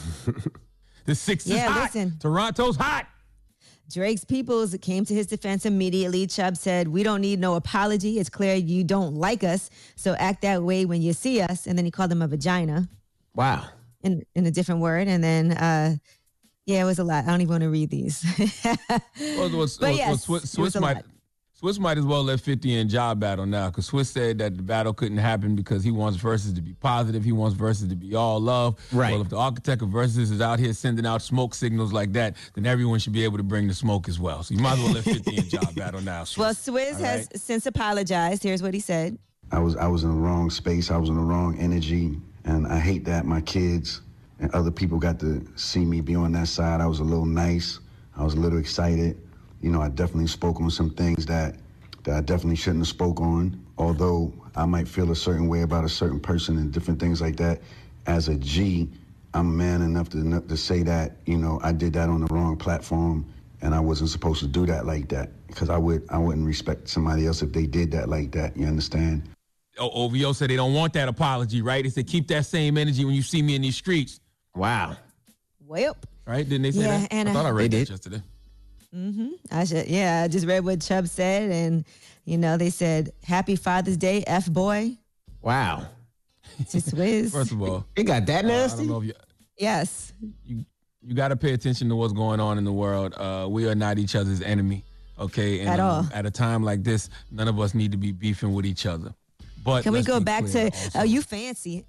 [SPEAKER 1] The six is
[SPEAKER 3] Yeah,
[SPEAKER 1] hot.
[SPEAKER 3] listen.
[SPEAKER 1] Toronto's hot.
[SPEAKER 3] Drake's peoples came to his defense immediately. Chubb said, we don't need no apology. It's clear you don't like us, so act that way when you see us. And then he called them a vagina.
[SPEAKER 2] Wow.
[SPEAKER 3] In, in a different word. And then, uh, yeah, it was a lot. I don't even want to read these.
[SPEAKER 1] Well, well,
[SPEAKER 3] But
[SPEAKER 1] well,
[SPEAKER 3] yes,
[SPEAKER 1] Swiss,
[SPEAKER 3] it was
[SPEAKER 1] Swiss
[SPEAKER 3] a
[SPEAKER 1] might
[SPEAKER 3] lot.
[SPEAKER 1] Swiss might as well let fifty in job battle now, because Swiss said that the battle couldn't happen because he wants verses to be positive. He wants verses to be all love.
[SPEAKER 2] Right.
[SPEAKER 1] Well, if the architect of verses is out here sending out smoke signals like that, then everyone should be able to bring the smoke as well. So you might as well let fifty in job battle now. Swiss.
[SPEAKER 3] Well, Swizz
[SPEAKER 1] All
[SPEAKER 3] has
[SPEAKER 1] right?
[SPEAKER 3] since apologized. Here's what he said.
[SPEAKER 5] I was I was in the wrong space. I was in the wrong energy, and I hate that my kids and other people got to see me be on that side. I was a little nice. I was a little excited. You know, I definitely spoke on some things that that I definitely shouldn't have spoke on. Although I might feel a certain way about a certain person and different things like that. As a G, I'm man enough to to say that, you know, I did that on the wrong platform, and I wasn't supposed to do that like that, because I would I wouldn't respect somebody else if they did that like that. You understand?
[SPEAKER 1] O- O V O said they don't want that apology, right? They said keep that same energy when you see me in these streets.
[SPEAKER 2] Wow.
[SPEAKER 3] Well.
[SPEAKER 1] Right? Didn't they say
[SPEAKER 3] Yeah,
[SPEAKER 1] that?
[SPEAKER 3] and
[SPEAKER 1] I thought I
[SPEAKER 3] I-
[SPEAKER 1] read
[SPEAKER 2] They
[SPEAKER 1] that
[SPEAKER 2] did.
[SPEAKER 1] yesterday.
[SPEAKER 3] Mm-hmm. I should, yeah, I just read what Chubb said, and you know they said Happy Father's Day, F boy.
[SPEAKER 2] Wow.
[SPEAKER 3] To Swizz.
[SPEAKER 1] First of all,
[SPEAKER 2] It got that
[SPEAKER 1] uh, I
[SPEAKER 2] nasty?
[SPEAKER 1] don't know if you,
[SPEAKER 3] Yes.
[SPEAKER 1] you you got to pay attention to what's going on in the world. Uh, we are not each other's enemy, okay? And
[SPEAKER 3] At all.
[SPEAKER 1] um, at a time like this, none of us need to be beefing with each other. But
[SPEAKER 3] Can we
[SPEAKER 1] let's
[SPEAKER 3] go
[SPEAKER 1] be
[SPEAKER 3] back
[SPEAKER 1] clear
[SPEAKER 3] to?
[SPEAKER 1] also-
[SPEAKER 3] Oh, you fancy?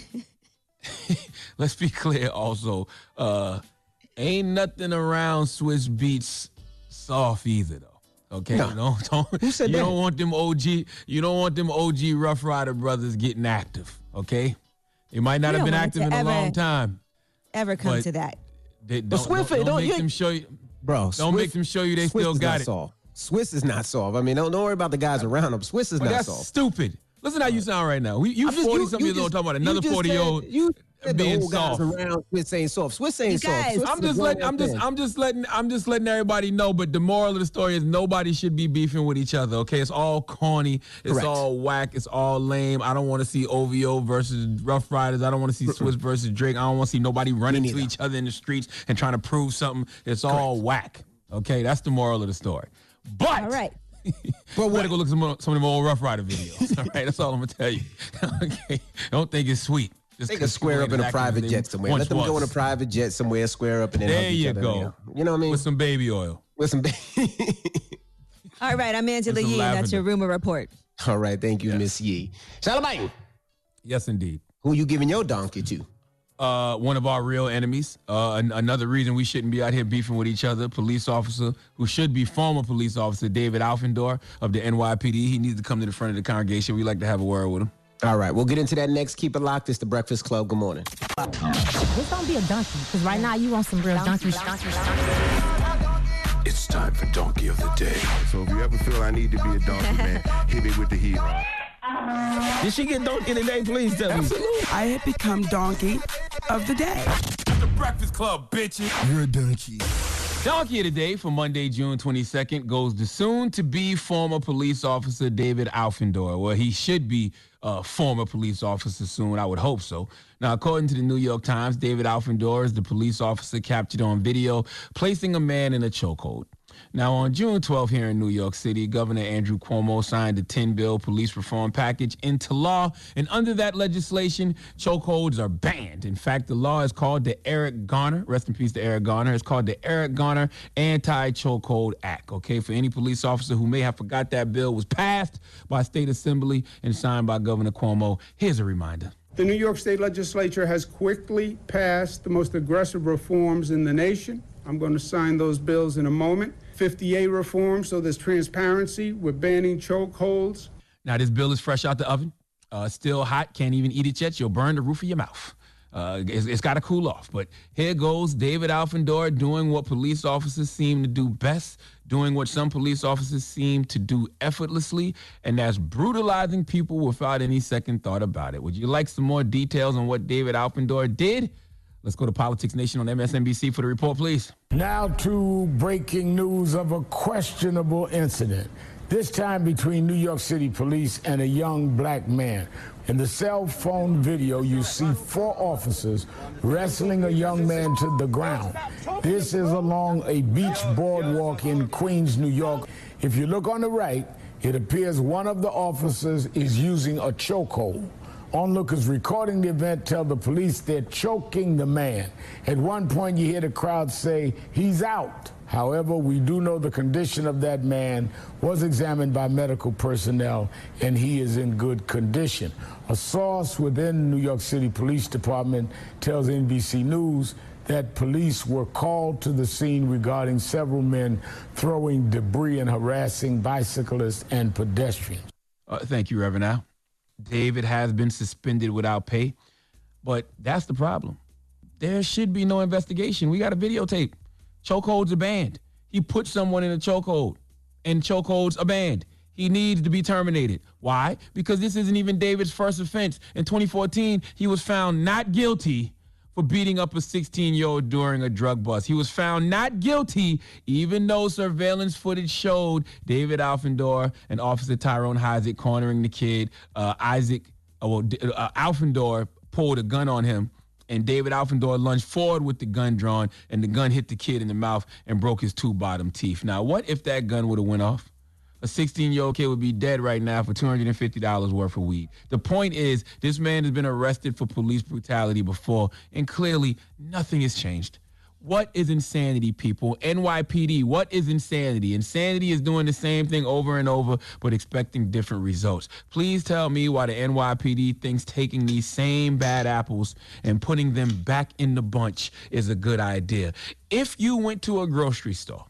[SPEAKER 1] Let's be clear also. Uh, ain't nothing around Swiss Beats soft either, though. Okay,
[SPEAKER 2] No.
[SPEAKER 1] don't, don't,
[SPEAKER 2] Who said
[SPEAKER 1] you
[SPEAKER 2] that?
[SPEAKER 1] don't want them O G. You don't want them O G Rough Rider brothers getting active. Okay, they might not
[SPEAKER 3] We
[SPEAKER 1] have
[SPEAKER 3] don't
[SPEAKER 1] been
[SPEAKER 3] want it
[SPEAKER 1] active
[SPEAKER 3] to
[SPEAKER 1] in a
[SPEAKER 3] ever-
[SPEAKER 1] long time.
[SPEAKER 3] Ever come
[SPEAKER 1] But-
[SPEAKER 3] to that?
[SPEAKER 1] They,
[SPEAKER 2] But
[SPEAKER 1] don't,
[SPEAKER 2] Swift,
[SPEAKER 1] don't, don't
[SPEAKER 2] don't-
[SPEAKER 1] make
[SPEAKER 2] you-
[SPEAKER 1] them show you.
[SPEAKER 2] Bro,
[SPEAKER 1] Don't make them show you they
[SPEAKER 2] Swiss
[SPEAKER 1] still
[SPEAKER 2] is
[SPEAKER 1] got
[SPEAKER 2] not
[SPEAKER 1] it.
[SPEAKER 2] Soft. Swiss is not soft. I mean, don't, don't worry about the guys around them. Swiss is
[SPEAKER 1] Well,
[SPEAKER 2] not
[SPEAKER 1] that's
[SPEAKER 2] soft.
[SPEAKER 1] stupid. Listen how you sound right now. We, you
[SPEAKER 2] I'm just-
[SPEAKER 1] forty
[SPEAKER 2] you-
[SPEAKER 1] something
[SPEAKER 2] you
[SPEAKER 1] years old
[SPEAKER 2] just-
[SPEAKER 1] talking about
[SPEAKER 2] you
[SPEAKER 1] another
[SPEAKER 2] just
[SPEAKER 1] forty year old
[SPEAKER 2] said- You said the
[SPEAKER 1] being
[SPEAKER 2] old guys
[SPEAKER 1] soft.
[SPEAKER 2] around Swiss ain't soft. Swiss ain't
[SPEAKER 3] You
[SPEAKER 2] soft.
[SPEAKER 3] guys-
[SPEAKER 2] Swiss
[SPEAKER 1] I'm
[SPEAKER 2] is a
[SPEAKER 1] just letting I'm
[SPEAKER 2] grown-ass
[SPEAKER 1] just
[SPEAKER 2] man.
[SPEAKER 1] I'm just letting I'm just letting everybody know. But the moral of the story is nobody should be beefing with each other. Okay, it's all corny. It's
[SPEAKER 2] Correct.
[SPEAKER 1] all whack. It's all lame. I don't want to see O V O versus Rough Riders. I don't want to see Swiss versus Drake. I don't want to see nobody running
[SPEAKER 2] Me
[SPEAKER 1] to
[SPEAKER 2] neither.
[SPEAKER 1] each other in the streets and trying to prove something. It's all whack. Okay, that's the moral of the story. But
[SPEAKER 3] All right.
[SPEAKER 1] But better go look at some, of- some of them old Rough Rider videos. All right, that's all I'm gonna tell you. Okay, don't think it's sweet. Just
[SPEAKER 2] They can
[SPEAKER 1] 'cause
[SPEAKER 2] square
[SPEAKER 1] people
[SPEAKER 2] up in a
[SPEAKER 1] ain't acting as
[SPEAKER 2] private
[SPEAKER 1] they
[SPEAKER 2] jet somewhere.
[SPEAKER 1] once
[SPEAKER 2] Let them go in a
[SPEAKER 1] was.
[SPEAKER 2] private jet somewhere, square up, and then
[SPEAKER 1] There
[SPEAKER 2] hug each
[SPEAKER 1] you
[SPEAKER 2] other,
[SPEAKER 1] go.
[SPEAKER 2] You know, you know what I mean?
[SPEAKER 1] With some baby oil.
[SPEAKER 2] With some.
[SPEAKER 3] All right. I'm Angela
[SPEAKER 1] And some
[SPEAKER 3] Yee. and That's your
[SPEAKER 1] lavender.
[SPEAKER 3] rumor report.
[SPEAKER 2] All right, thank you, Miss Yee. Charlamagne,
[SPEAKER 1] Yes, indeed.
[SPEAKER 2] who you giving your donkey to?
[SPEAKER 1] Uh, one of our real enemies. Uh, an- another reason we shouldn't be out here beefing with each other. Police officer who should be former police officer David Alfendor of the N Y P D. He needs to come to the front of the congregation. We like to have a word with him.
[SPEAKER 2] All right, we'll get into that next. Keep it locked. It's the Breakfast Club. Good morning.
[SPEAKER 24] This don't be a donkey, because right now you want some real donkey.
[SPEAKER 6] It's time for Donkey of the Day. So if you ever feel I need to be a donkey, man, hit me with the heat.
[SPEAKER 2] Did she get donkey today? Please tell me.
[SPEAKER 25] I have become donkey of the day.
[SPEAKER 1] The Breakfast Club, bitches.
[SPEAKER 25] You're a donkey.
[SPEAKER 1] Donkey of the Day for Monday, June twenty-second goes to soon-to-be former police officer David Alfendor. Well, he should be a former police officer soon. I would hope so. Now, according to the New York Times, David Alfendor is the police officer captured on video placing a man in a chokehold. Now, on June twelfth here in New York City, Governor Andrew Cuomo signed a ten-bill police reform package into law, and under that legislation, chokeholds are banned. In fact, the law is called the Eric Garner, rest in peace to Eric Garner, it's called the Eric Garner Anti-Chokehold Act, okay? For any police officer who may have forgot that bill was passed by State Assembly and signed by Governor Cuomo, here's a reminder.
[SPEAKER 8] The New York State Legislature has quickly passed the most aggressive reforms in the nation. I'm going to sign those bills in a moment. fifty-eight reforms, so there's transparency. We're banning chokeholds.
[SPEAKER 1] Now, this bill is fresh out the oven. Uh, still hot. Can't even eat it yet. You'll burn the roof of your mouth. Uh, it's, it's got to cool off. But here goes David Alfendor doing what police officers seem to do best, doing what some police officers seem to do effortlessly, and that's brutalizing people without any second thought about it. Would you like some more details on what David Alfendor did? Let's go to Politics Nation on M S N B C for the report, please.
[SPEAKER 9] Now to breaking news of a questionable incident, this time between New York City police and a young black man. In the cell phone video, you see four officers wrestling a young man to the ground. This is along a beach boardwalk in Queens, New York. If you look on the right, it appears one of the officers is using a chokehold. Onlookers recording the event tell the police they're choking the man. At one point, you hear the crowd say, "He's out." However, we do know the condition of that man was examined by medical personnel, and he is in good condition. A source within New York City Police Department tells N B C News that police were called to the scene regarding several men throwing debris and harassing bicyclists and pedestrians.
[SPEAKER 1] Uh, thank you, Reverend Al. David has been suspended without pay, but that's the problem. There should be no investigation. We got a videotape. Chokeholds are banned. He put someone in a chokehold, and chokeholds are banned. He needs to be terminated. Why? Because this isn't even David's first offense. In twenty fourteen, he was found not guilty for beating up a sixteen-year-old during a drug bust. He was found not guilty, even though surveillance footage showed David Alfendor and Officer Tyrone Isaac cornering the kid. Uh, Isaac, uh, well, uh, Alfendor pulled a gun on him, and David Alfendor lunged forward with the gun drawn, and the gun hit the kid in the mouth and broke his two bottom teeth. Now, what if that gun would have went off? A sixteen-year-old kid would be dead right now for two hundred fifty dollars worth of weed. The point is, this man has been arrested for police brutality before, and clearly nothing has changed. What is insanity, people? N Y P D, what is insanity? Insanity is doing the same thing over and over, but expecting different results. Please tell me why the N Y P D thinks taking these same bad apples and putting them back in the bunch is a good idea. If you went to a grocery store,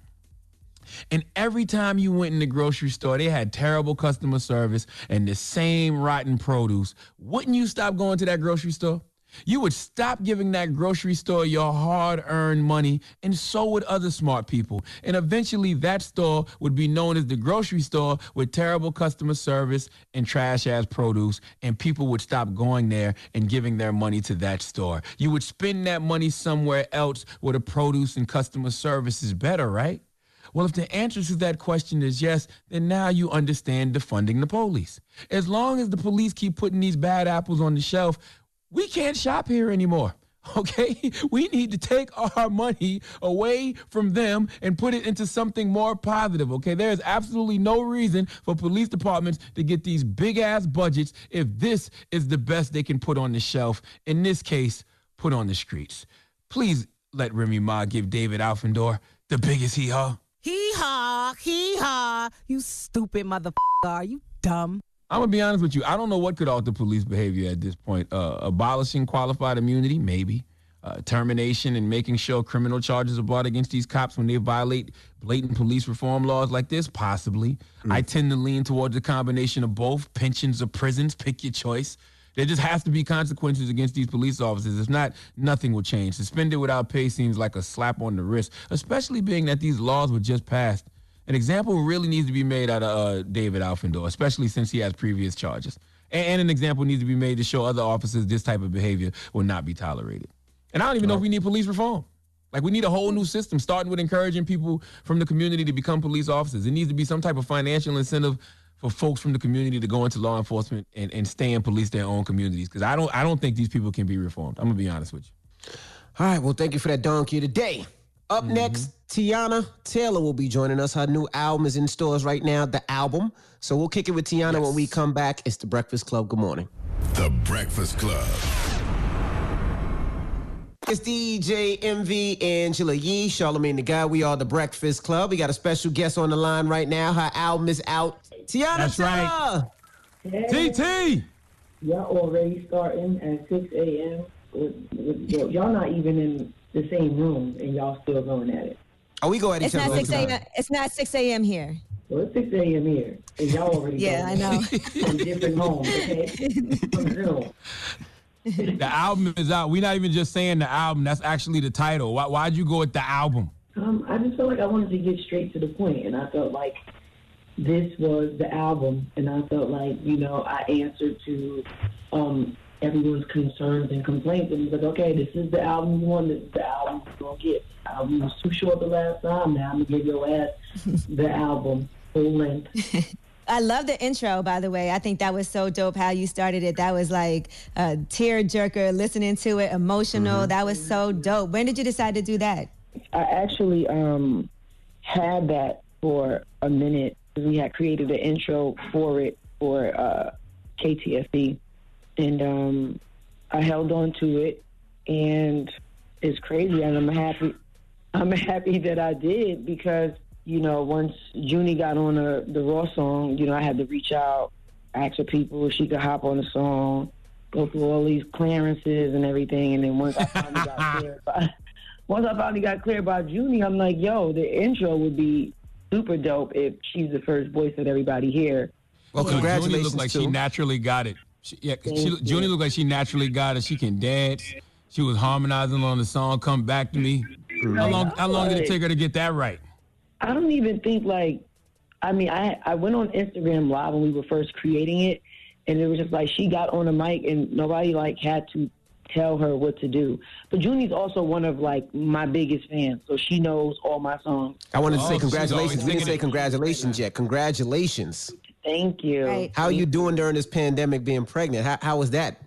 [SPEAKER 1] and every time you went in the grocery store, they had terrible customer service and the same rotten produce, wouldn't you stop going to that grocery store? You would stop giving that grocery store your hard-earned money, and so would other smart people. And eventually that store would be known as the grocery store with terrible customer service and trash-ass produce, and people would stop going there and giving their money to that store. You would spend that money somewhere else where the produce and customer service is better, right? Well, if the answer to that question is yes, then now you understand defunding the police. As long as the police keep putting these bad apples on the shelf, we can't shop here anymore, okay? We need to take our money away from them and put it into something more positive, okay? There is absolutely no reason for police departments to get these big-ass budgets if this is the best they can put on the shelf, in this case, put on the streets. Please let Remy Ma give David Alfendor the biggest hee-haw.
[SPEAKER 24] Hee-haw, hee-haw, you stupid motherfucker. Are you dumb?
[SPEAKER 1] I'm going to be honest with you. I don't know what could alter police behavior at this point. Uh, abolishing qualified immunity, maybe. Uh, termination and making sure criminal charges are brought against these cops when they violate blatant police reform laws like this, possibly. Mm. I tend to lean towards a combination of both. Pensions or prisons, pick your choice. There just has to be consequences against these police officers. If not, nothing will change. Suspended without pay seems like a slap on the wrist, especially being that these laws were just passed. An example really needs to be made out of uh, David Alfendor, especially since he has previous charges. And, and an example needs to be made to show other officers this type of behavior will not be tolerated. And I don't even know if we need police reform. Like, we need a whole new system, starting with encouraging people from the community to become police officers. It needs to be some type of financial incentive for folks from the community to go into law enforcement and, and stay and police their own communities. Because I don't, I don't think these people can be reformed. I'm going to be honest with you.
[SPEAKER 2] All right, well, thank you for that donkey today. Up mm-hmm. next, Tiana Taylor will be joining us. Her new album is in stores right now, the album. So we'll kick it with Tiana yes. when we come back. It's The Breakfast Club. Good morning.
[SPEAKER 6] The Breakfast Club.
[SPEAKER 2] It's D J M V, Angela Yee, Charlamagne the Guy. We are The Breakfast Club. We got a special guest on the line right now. Her album is out. Tiana
[SPEAKER 1] That's
[SPEAKER 2] Taylor.
[SPEAKER 1] Right. T T.
[SPEAKER 12] Y'all already starting at six a.m. Y'all not even in the same room, and y'all still going at it.
[SPEAKER 2] Oh, we go at each
[SPEAKER 3] it's
[SPEAKER 2] other.
[SPEAKER 3] Not six a.m. It's not six a.m. here.
[SPEAKER 12] Well, it's six a.m. here, and y'all already
[SPEAKER 3] yeah, I know.
[SPEAKER 12] From different homes, okay? From Zoom.
[SPEAKER 1] The album is out. We're not even just saying the album. That's actually the title. Why, why'd you go with the album?
[SPEAKER 12] Um, I just felt like I wanted to get straight to the point, and I felt like this was the album, and I felt like, you know, I answered to um, everyone's concerns and complaints, and it was like, okay, this is the album you want, this is the album you're going to get. The album was too short the last time, now I'm going to give your ass the album full length.
[SPEAKER 3] I love the intro, by the way. I think that was so dope how you started it. That was like a tear jerker, listening to it, emotional. Mm-hmm. That was so dope. When did you decide to do that?
[SPEAKER 12] I actually um, had that for a minute. We had created an intro for it for uh, K T F B, and um, I held on to it, and it's crazy, and I'm happy. I'm happy that I did because, you know, once Junie got on the, the Raw song, you know, I had to reach out, ask for people if she could hop on the song, go through all these clearances and everything, and then once I finally got clear about, once I finally got clear about Junie, I'm like, yo, the intro would be super dope if she's the first voice that everybody hear.
[SPEAKER 1] Well, congratulations. Junie looked like too. She naturally got it. She, yeah, she, Junie looked like she naturally got it. She can dance. She was harmonizing on the song "Come Back to Me." Mm-hmm. How long? How long did it take her to get that right?
[SPEAKER 12] I don't even think like. I mean, I I went on Instagram Live when we were first creating it, and it was just like she got on the mic and nobody like had to tell her what to do. But Junie's also one of like my biggest fans, so she knows all my songs.
[SPEAKER 2] I wanted to oh, say congratulations. We didn't say congratulations yet. Congratulations.
[SPEAKER 12] Thank you.
[SPEAKER 3] Right.
[SPEAKER 2] How are you doing during this pandemic being pregnant? How, how was that?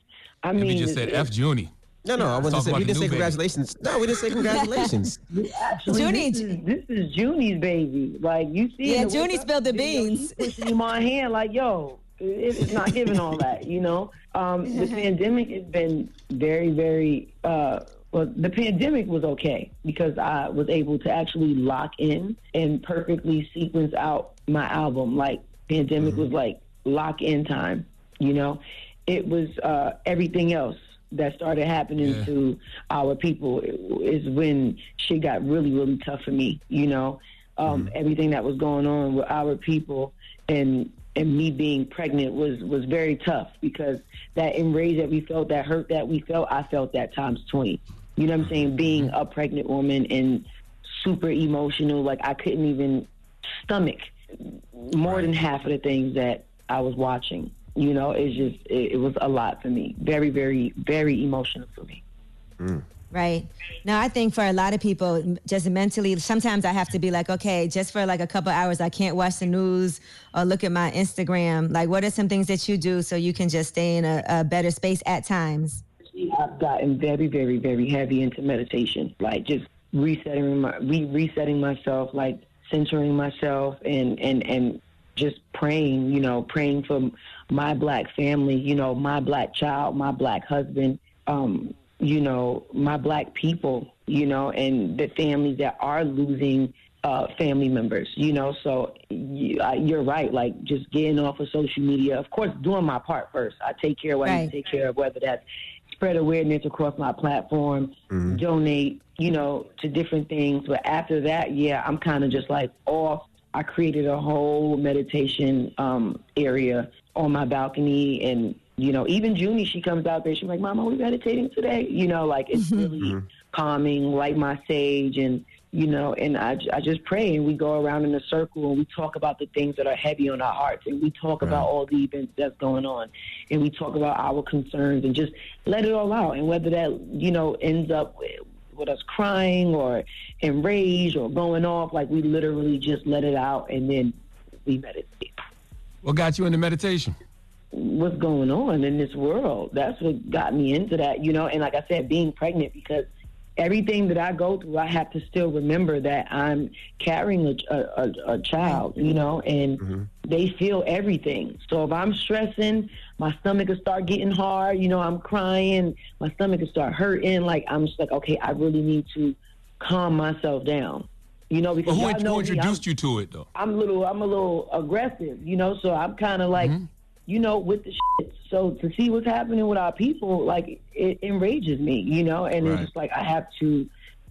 [SPEAKER 12] I mean,
[SPEAKER 1] we just said F Junie.
[SPEAKER 2] No, no, I wanted to say, we didn't say congratulations. Baby. No, we didn't say congratulations.
[SPEAKER 12] Actually, Junie, this is, this is Junie's baby. Like, you see.
[SPEAKER 3] Yeah, Junie spilled the beans.
[SPEAKER 12] Pushing in my hand like, yo, it's not giving all that, you know? Um, the pandemic has been very, very, uh, well, the pandemic was okay because I was able to actually lock in and perfectly sequence out my album. Like, pandemic mm-hmm. was like lock in time, you know? It was uh, everything else that started happening yeah. to our people is when shit got really, really tough for me, you know? Um, mm-hmm. Everything that was going on with our people and and me being pregnant was, was very tough because that enrage that we felt, that hurt that we felt, I felt that times twenty. You know what I'm saying? Being a pregnant woman and super emotional, like I couldn't even stomach more than half of the things that I was watching. You know, it's just, it, it was a lot for me. Very, very, very emotional for me.
[SPEAKER 2] Mm.
[SPEAKER 3] Right. Now, I think for a lot of people, just mentally, sometimes I have to be like, okay, just for like a couple hours, I can't watch the news or look at my Instagram. Like, what are some things that you do so you can just stay in a, a better space at times?
[SPEAKER 12] I've gotten very, very, very heavy into meditation, like just resetting my, re- resetting myself, like centering myself and, and, and just praying, you know, praying for my black family, you know, my black child, my black husband, um, you know, my black people, you know, and the families that are losing uh, family members, you know. So you, uh, you're right, like just getting off of social media, of course, doing my part first. I take care of what right. I need to take care of, whether that's spread awareness across my platform, mm-hmm. donate, you know, to different things. But after that, yeah, I'm kind of just like off. I created a whole meditation um, area on my balcony, and you know, even Junie, she comes out there, she's like, Mom, are we meditating today? You know, like it's really mm-hmm. calming, light my sage, and, you know, and I, I just pray, and we go around in a circle, and we talk about the things that are heavy on our hearts, and we talk right. about all the events that's going on, and we talk about our concerns, and just let it all out, and whether that, you know, ends up with us crying or enraged or going off. Like, we literally just let it out, and then we meditate.
[SPEAKER 1] What got you into meditation?
[SPEAKER 12] What's going on in this world? That's what got me into that, you know. And like I said, being pregnant, because everything that I go through, I have to still remember that I'm carrying a, a, a child, you know, and mm-hmm. they feel everything. So if I'm stressing, my stomach will start getting hard, you know, I'm crying, my stomach will start hurting. Like, I'm just like, okay, I really need to calm myself down, you know, because
[SPEAKER 1] well, who,
[SPEAKER 12] know
[SPEAKER 1] who introduced
[SPEAKER 12] me,
[SPEAKER 1] you to it, though?
[SPEAKER 12] I'm a little, I'm a little aggressive, you know, so I'm kind of like, mm-hmm. you know, with the shit. So to see what's happening with our people, like, it enrages me, you know, and right. it's just like I have to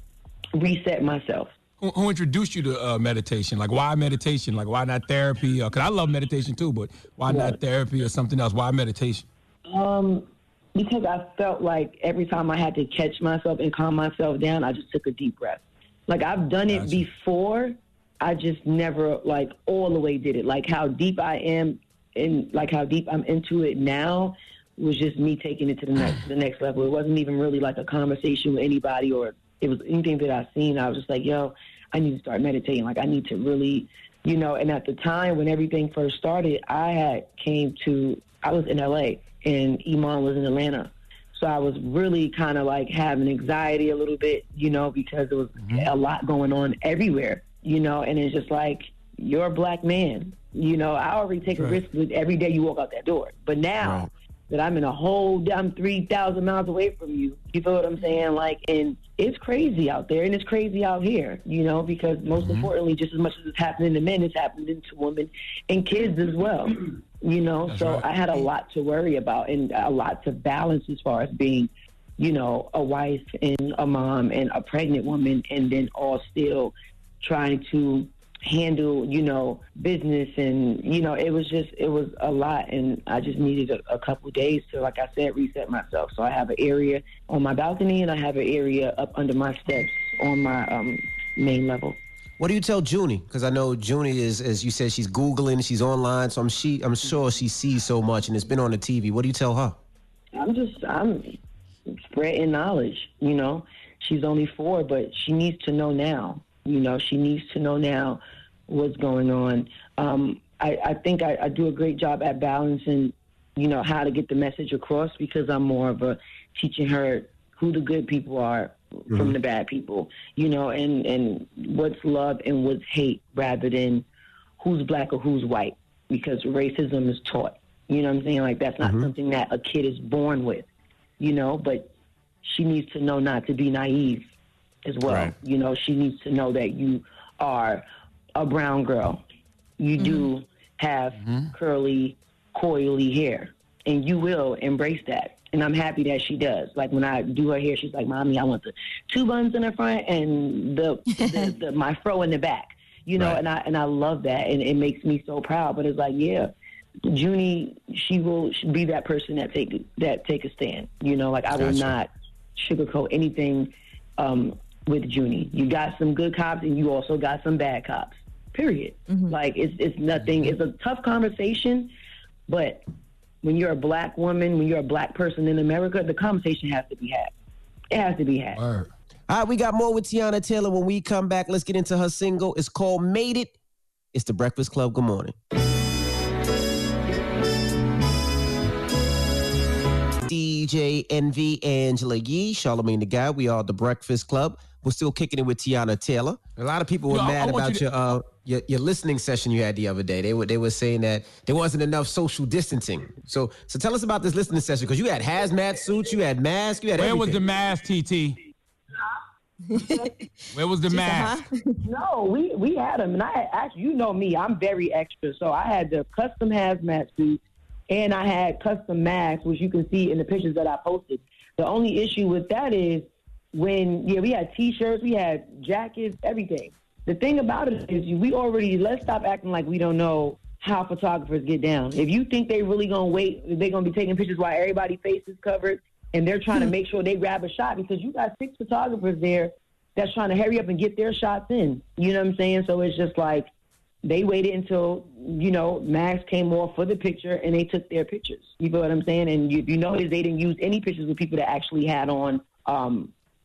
[SPEAKER 12] reset myself.
[SPEAKER 1] Who, who introduced you to uh, meditation? Like, why meditation? Like, why not therapy? Because I love meditation too, but why yeah. not therapy or something else? Why meditation?
[SPEAKER 12] Um, because I felt like every time I had to catch myself and calm myself down, I just took a deep breath. Like, I've done it gotcha. before, I just never, like, all the way did it. Like, how deep I am, and like how deep I'm into it now was just me taking it to the next the next level. It wasn't even really like a conversation with anybody, or it was anything that I seen. I was just like, yo, I need to start meditating. Like, I need to really, you know. And at the time when everything first started, I had came to, I was in L A and Iman was in Atlanta. So I was really kind of like having anxiety a little bit, you know, because there was mm-hmm. a lot going on everywhere, you know. And it's just like, you're a black man. You know, I already take right. a risk with every day you walk out that door. But now right. that I'm in a whole, I'm three thousand miles away from you, you feel what I'm saying? Like, and it's crazy out there, and it's crazy out here, you know, because most mm-hmm. importantly, just as much as it's happening to men, it's happening to women and kids as well, you know. That's so right. I had a lot to worry about and a lot to balance as far as being, you know, a wife and a mom and a pregnant woman, and then all still trying to handle, you know, business. And, you know, it was just, it was a lot. And I just needed a, a couple of days to, like I said, reset myself. So I have an area on my balcony and I have an area up under my steps on my um, main level.
[SPEAKER 2] What do you tell Junie? Because I know Junie is, as you said, she's Googling, she's online. So I'm, she, I'm sure she sees so much and it's been on the T V. What do you tell her?
[SPEAKER 12] I'm just, I'm spreading knowledge, you know. She's only four, but she needs to know now. You know, she needs to know now what's going on. Um, I, I think I, I do a great job at balancing, you know, how to get the message across, because I'm more of a teaching her who the good people are mm-hmm. from the bad people, you know, and, and what's love and what's hate, rather than who's black or who's white, because racism is taught. You know what I'm saying? Like, that's not mm-hmm. something that a kid is born with, you know, but she needs to know not to be naive as well. Right. You know, she needs to know that you are a brown girl. You mm-hmm. do have mm-hmm. curly, coily hair, and you will embrace that. And I'm happy that she does. Like, when I do her hair, she's like, Mommy, I want the two buns in the front and the, the, the my fro in the back. You know, right. and I and I love that, and it makes me so proud. But it's like, yeah, Junie, she will be that person that take that take a stand. You know, like, I gotcha. will not sugarcoat anything um, with Junie. You got some good cops, and you also got some bad cops. Period. Mm-hmm. Like, it's it's nothing. It's a tough conversation, but when you're a black woman, when you're a black person in America, the conversation has to be had. It has to be had.
[SPEAKER 2] Word. All right, we got more with Teyana Taylor when we come back. Let's get into her single. It's called Made It. It's The Breakfast Club. Good morning. D J Envy, Angela Yee, Charlamagne the Guy. We are The Breakfast Club. We're still kicking it with Teyana Taylor. A lot of people were no, mad about you to- your, uh, your your listening session you had the other day. They were they were saying that there wasn't enough social distancing. So so tell us about this listening session, because you had hazmat suits, you had masks, you had
[SPEAKER 1] Where
[SPEAKER 2] everything.
[SPEAKER 1] was the mask, T T? Where was the mask?
[SPEAKER 12] No, we, we had them. And I had, actually, you know me, I'm very extra. So I had the custom hazmat suit, and I had custom masks, which you can see in the pictures that I posted. The only issue with that is when, yeah, we had T-shirts, we had jackets, everything. The thing about it is we already, let's stop acting like we don't know how photographers get down. If you think they really going to wait, they're going to be taking pictures while everybody's face is covered, and they're trying to make sure they grab a shot, because you got six photographers there that's trying to hurry up and get their shots in. You know what I'm saying? So it's just like they waited until, you know, masks came off for the picture, and they took their pictures. You know what I'm saying? And you, you notice they didn't use any pictures with people that actually had on um,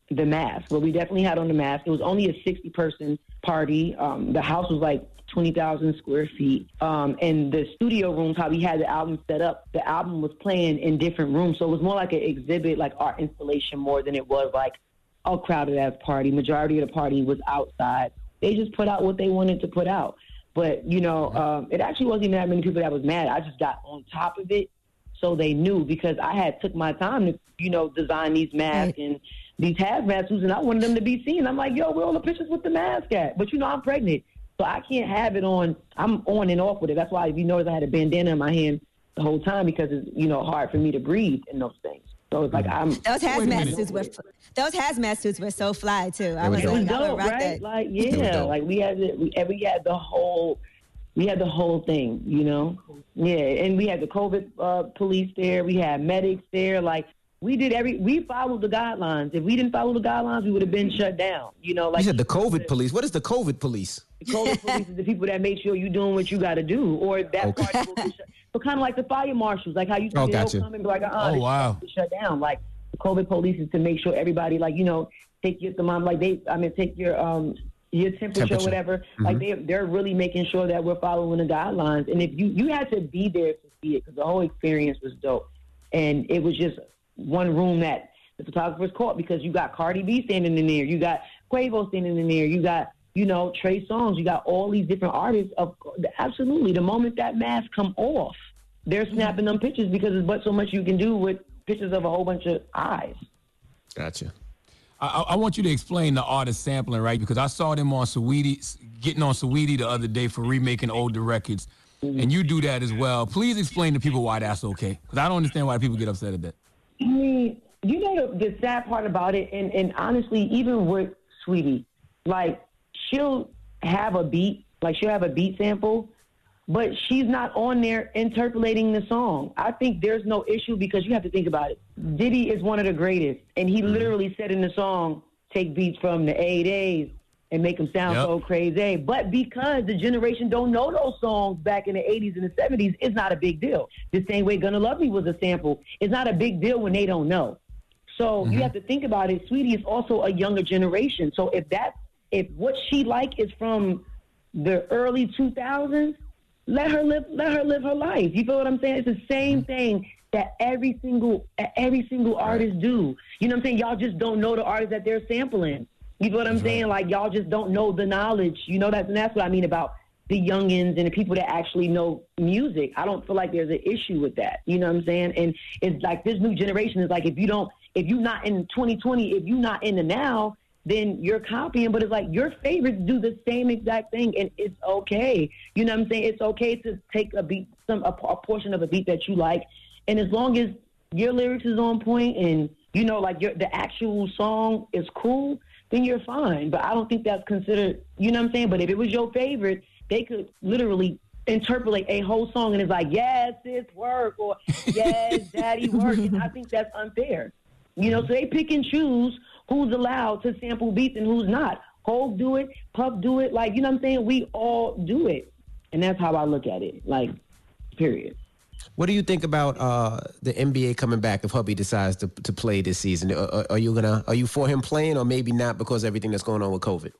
[SPEAKER 12] the mask. But we definitely had on the mask. It was only a sixty-person party. Um, the house was like twenty thousand square feet. Um, and the studio rooms, how we had the album set up, the album was playing in different rooms. So it was more like an exhibit, like art installation more than it was like a crowded-ass party. Majority of the party was outside. They just put out what they wanted to put out. But, you know, um, it actually wasn't even that many people that was mad. I just got on top of it so they knew, because I had took my time to, you know, design these masks and these hazmat suits, and I wanted them to be seen. I'm like, yo, where all the pictures with the mask at? But, you know, I'm pregnant, so I can't have it on. I'm on and off with it. That's why, if you notice, I had a bandana in my hand the whole time, because it's, you know, hard for me to breathe in those things. So it's like I'm.
[SPEAKER 3] Those hazmat suits were those hazmat suits were so fly too. I was,
[SPEAKER 12] it was
[SPEAKER 3] like, I would
[SPEAKER 12] dope,
[SPEAKER 3] rock
[SPEAKER 12] right?
[SPEAKER 3] that.
[SPEAKER 12] Like yeah, like we had the, we, we had the whole we had the whole thing, you know. Yeah, and we had the COVID uh, police there. We had medics there. Like we did every we followed the guidelines. If we didn't follow the guidelines, we would have been shut down. You know, like
[SPEAKER 2] you said the COVID police. What is the COVID police?
[SPEAKER 12] The COVID police is the people that make sure you're doing what you got to do, or that
[SPEAKER 2] Okay.
[SPEAKER 12] party will be shut. So kind of like the fire marshals, like how you
[SPEAKER 2] Oh,
[SPEAKER 12] see
[SPEAKER 2] gotcha.
[SPEAKER 12] they'll come and be like, uh,
[SPEAKER 1] Oh,
[SPEAKER 12] this
[SPEAKER 1] wow.
[SPEAKER 12] is shut down. Like the COVID police is to make sure everybody, like you know, take your thermometer, like they, I mean, take your um your temperature,
[SPEAKER 2] Temperature.
[SPEAKER 12] or whatever.
[SPEAKER 2] Mhm.
[SPEAKER 12] Like they they're really making sure that we're following the guidelines. And if you you had to be there to see it, because the whole experience was dope, and it was just one room that the photographers caught, because you got Cardi B standing in there, you got Quavo standing in there, you got, you know, Trey Songz, you got all these different artists. Of absolutely, the moment that mask come off, they're snapping them pictures, because there's but so much you can do with pictures of a whole bunch of eyes.
[SPEAKER 2] Gotcha.
[SPEAKER 1] I, I want you to explain the artist sampling, right? Because I saw them on Saweetie, getting on Saweetie the other day for remaking older records, and you do that as well. Please explain to people why that's okay, because I don't understand why people get upset at that.
[SPEAKER 12] I mean, you know the, the sad part about it, and, and honestly, even with Sweetie, like she'll have a beat, like she'll have a beat sample, but she's not on there interpolating the song. I think there's no issue, because you have to think about it. Diddy is one of the greatest, and he literally said in the song, take beats from the A Days and make them sound
[SPEAKER 1] Yep.
[SPEAKER 12] so crazy. But because the generation don't know those songs back in the eighties and the seventies, it's not a big deal. The same way Gonna Love Me was a sample. It's not a big deal when they don't know. So you have to think about it. Sweetie is also a younger generation. So if that, if what she like is from the early two thousands, let her live. Let her live her life. You feel what I'm saying? It's the same thing that every single every single artist do. You know what I'm saying? Y'all just don't know the artists that they're sampling. You feel what I'm
[SPEAKER 1] That's
[SPEAKER 12] saying? Like y'all just don't know the knowledge. You know that, and that's what I mean about the youngins and the people that actually know music. I don't feel like there's an issue with that. You know what I'm saying? And it's like this new generation is like, if you don't, if you're not in twenty twenty, if you're not in the now, then you're copying. But it's like your favorites do the same exact thing, and it's okay. You know what I'm saying? It's okay to take a beat, some a, a portion of a beat that you like, and as long as your lyrics is on point and you know, like your the actual song is cool, then you're fine. But I don't think that's considered. You know what I'm saying? But if it was your favorite, they could literally interpolate a whole song, and it's like, yes, it's work, or yes, daddy work. And I think that's unfair. You know, so they pick and choose who's allowed to sample beats and who's not. Hov do it, Puff do it. Like, you know what I'm saying? We all do it. And that's how I look at it. Like, period.
[SPEAKER 2] What do you think about uh, the N B A coming back if Hubby decides to to play this season? Are, are you gonna are you for him playing, or maybe not because of everything that's going on with COVID?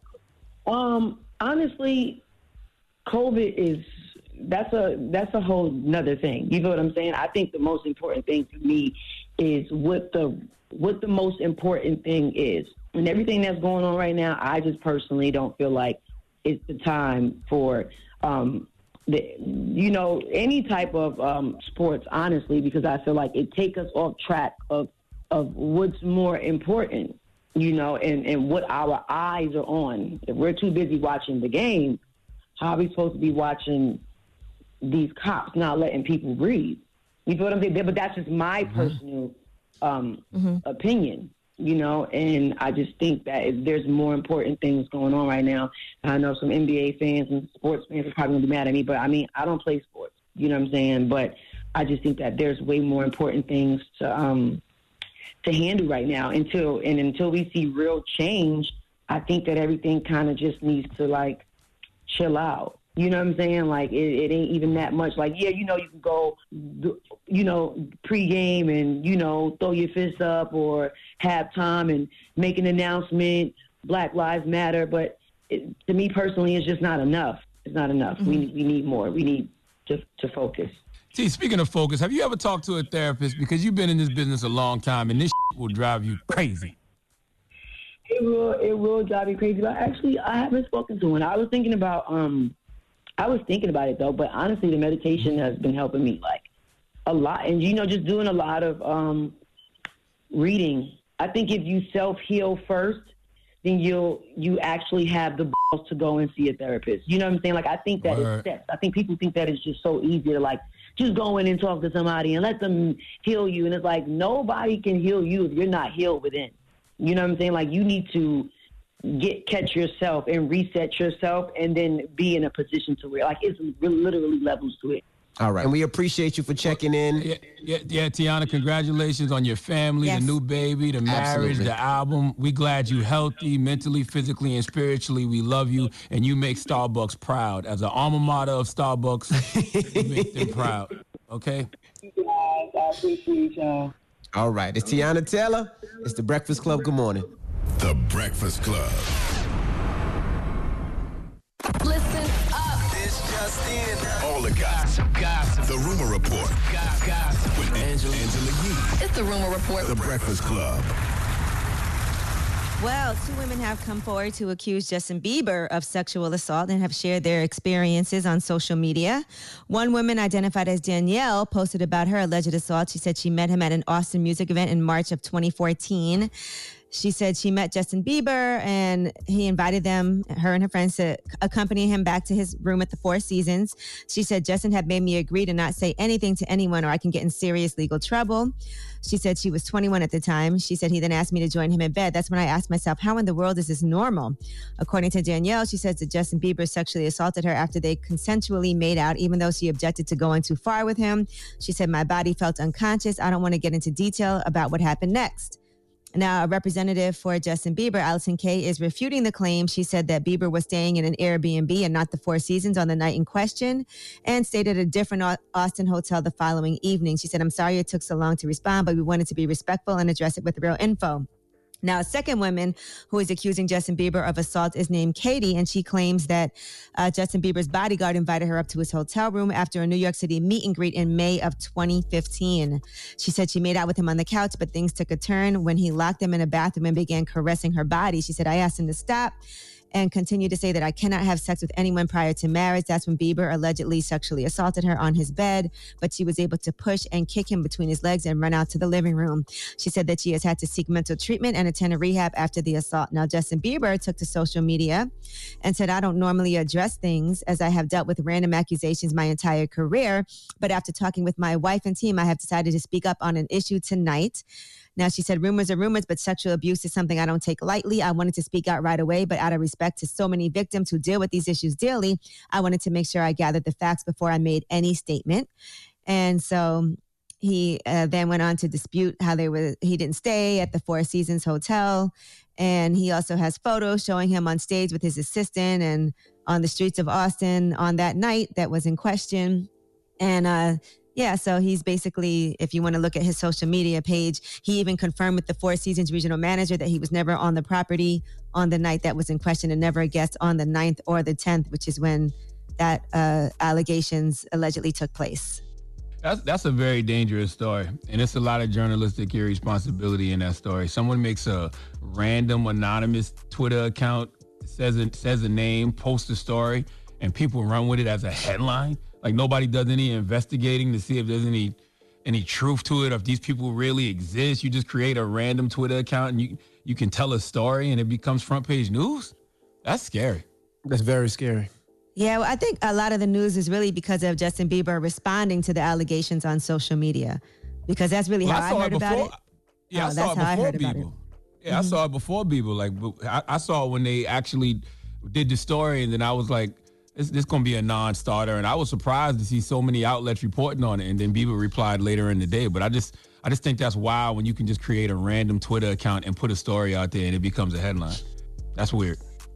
[SPEAKER 12] Um, honestly, COVID is that's a that's a whole nother thing. You know what I'm saying? I think the most important thing for me is what the what the most important thing is. And everything that's going on right now, I just personally don't feel like it's the time for um the, you know, any type of um, sports, honestly, because I feel like it takes us off track of of what's more important, you know, and, and what our eyes are on. If we're too busy watching the game, how are we supposed to be watching these cops not letting people breathe? You feel what I'm saying? But that's just my mm-hmm. personal um, mm-hmm. opinion. You know, and I just think that if there's more important things going on right now. I know some N B A fans and sports fans are probably going to be mad at me, but I mean, I don't play sports. You know what I'm saying? But I just think that there's way more important things to um, to handle right now. Until and until we see real change, I think that everything kind of just needs to like chill out. You know what I'm saying? Like, it, it ain't even that much. Like, yeah, you know, you can go, you know, pregame and, you know, throw your fists up or halftime and make an announcement, Black Lives Matter. But it, to me personally, it's just not enough. It's not enough. Mm-hmm. We we need more. We need to, to focus.
[SPEAKER 1] See, speaking of focus, have you ever talked to a therapist? Because you've been in this business a long time, and this will drive you crazy.
[SPEAKER 12] It will, it will drive me crazy. But actually, I haven't spoken to one. I was thinking about, um, I was thinking about it though. But honestly, the meditation has been helping me like a lot, and you know, just doing a lot of um, reading. I think if you self heal first, then you'll you actually have the balls to go and see a therapist. You know what I'm saying? Like, I think that
[SPEAKER 1] Word.
[SPEAKER 12] it's steps. I think people think that it's just so easy to like just go in and talk to somebody and let them heal you. And it's like nobody can heal you if you're not healed within. You know what I'm saying? Like, you need to get catch yourself and reset yourself and then be in a position to where, like, it's literally levels to it.
[SPEAKER 2] All right. And we appreciate you for checking in.
[SPEAKER 1] Yeah, yeah, yeah, Tiana, congratulations on your family,
[SPEAKER 3] Yes.
[SPEAKER 1] the new baby, the marriage,
[SPEAKER 2] Absolutely.
[SPEAKER 1] the album. We glad you healthy, mentally, physically, and spiritually. We love you, and you make Starbucks proud. As an alma mater of Starbucks, you make them proud. Okay?
[SPEAKER 12] Thank you guys. I appreciate y'all.
[SPEAKER 2] All right. It's Tiana Taylor. It's The Breakfast Club. Good morning.
[SPEAKER 6] The Breakfast Club.
[SPEAKER 11] Listen up.
[SPEAKER 6] It's just in. All the gossip. Gossip. The Rumor Report. Gossip. With Angela, Angela Yee.
[SPEAKER 11] It's the Rumor Report.
[SPEAKER 6] The Breakfast Club.
[SPEAKER 3] Well, two women have come forward to accuse Justin Bieber of sexual assault and have shared their experiences on social media. One woman, identified as Danielle, posted about her alleged assault. She said she met him at an Austin music event in March of twenty fourteen. She said she met Justin Bieber and he invited them, her and her friends, to accompany him back to his room at the Four Seasons. She said, Justin had made me agree to not say anything to anyone or I can get in serious legal trouble. She said she was twenty-one at the time. She said he then asked me to join him in bed. That's when I asked myself, how in the world is this normal? According to Danielle, she says that Justin Bieber sexually assaulted her after they consensually made out, even though she objected to going too far with him. She said, my body felt unconscious. I don't want to get into detail about what happened next. Now, a representative for Justin Bieber, Allison Kay, is refuting the claim. She said that Bieber was staying in an Airbnb and not the Four Seasons on the night in question and stayed at a different Austin hotel the following evening. She said, I'm sorry it took so long to respond, but we wanted to be respectful and address it with real info. Now, a second woman who is accusing Justin Bieber of assault is named Katie, and she claims that uh, Justin Bieber's bodyguard invited her up to his hotel room after a New York City meet and greet in May of twenty fifteen. She said she made out with him on the couch, but things took a turn when he locked them in a bathroom and began caressing her body. She said, I asked him to stop and continued to say that I cannot have sex with anyone prior to marriage. That's when Bieber allegedly sexually assaulted her on his bed, but she was able to push and kick him between his legs and run out to the living room. She said that she has had to seek mental treatment and attend a rehab after the assault. Now, Justin Bieber took to social media and said, I don't normally address things as I have dealt with random accusations my entire career, but after talking with my wife and team, I have decided to speak up on an issue tonight. Now, she said, rumors are rumors, but sexual abuse is something I don't take lightly. I wanted to speak out right away, but out of respect to so many victims who deal with these issues daily, I wanted to make sure I gathered the facts before I made any statement. And so he uh, then went on to dispute how they were, he didn't stay at the Four Seasons Hotel. And he also has photos showing him on stage with his assistant and on the streets of Austin on that night that was in question. And, uh, Yeah, so he's basically, if you want to look at his social media page, he even confirmed with the Four Seasons regional manager that he was never on the property on the night that was in question and never a guest on the ninth or the tenth, which is when that uh, allegations allegedly took place.
[SPEAKER 1] That's that's a very dangerous story, and it's a lot of journalistic irresponsibility in that story. Someone makes a random anonymous Twitter account, says a, says a name, posts a story, and people run with it as a headline. Like nobody does any investigating to see if there's any any truth to it, or if these people really exist. You just create a random Twitter account and you you can tell a story and it becomes front page news. That's scary.
[SPEAKER 2] That's very scary.
[SPEAKER 3] Yeah, well, I think a lot of the news is really because of Justin Bieber responding to the allegations on social media, because that's really
[SPEAKER 1] Well,
[SPEAKER 3] how
[SPEAKER 1] I
[SPEAKER 3] I,
[SPEAKER 1] saw
[SPEAKER 3] heard
[SPEAKER 1] it
[SPEAKER 3] about
[SPEAKER 1] before-
[SPEAKER 3] it.
[SPEAKER 1] Yeah,
[SPEAKER 3] Oh,
[SPEAKER 1] I saw
[SPEAKER 3] that's
[SPEAKER 1] it
[SPEAKER 3] how I
[SPEAKER 1] before
[SPEAKER 3] heard about
[SPEAKER 1] Bieber.
[SPEAKER 3] it.
[SPEAKER 1] Yeah, I saw it before Bieber. Like, but I, I saw it when they actually did the story, and then I was like, this this gonna be a non-starter. And I was surprised to see so many outlets reporting on it. And then Bieber replied later in the day. But I just I just think that's wild when you can just create a random Twitter account and put a story out there and it becomes a headline. That's weird to me.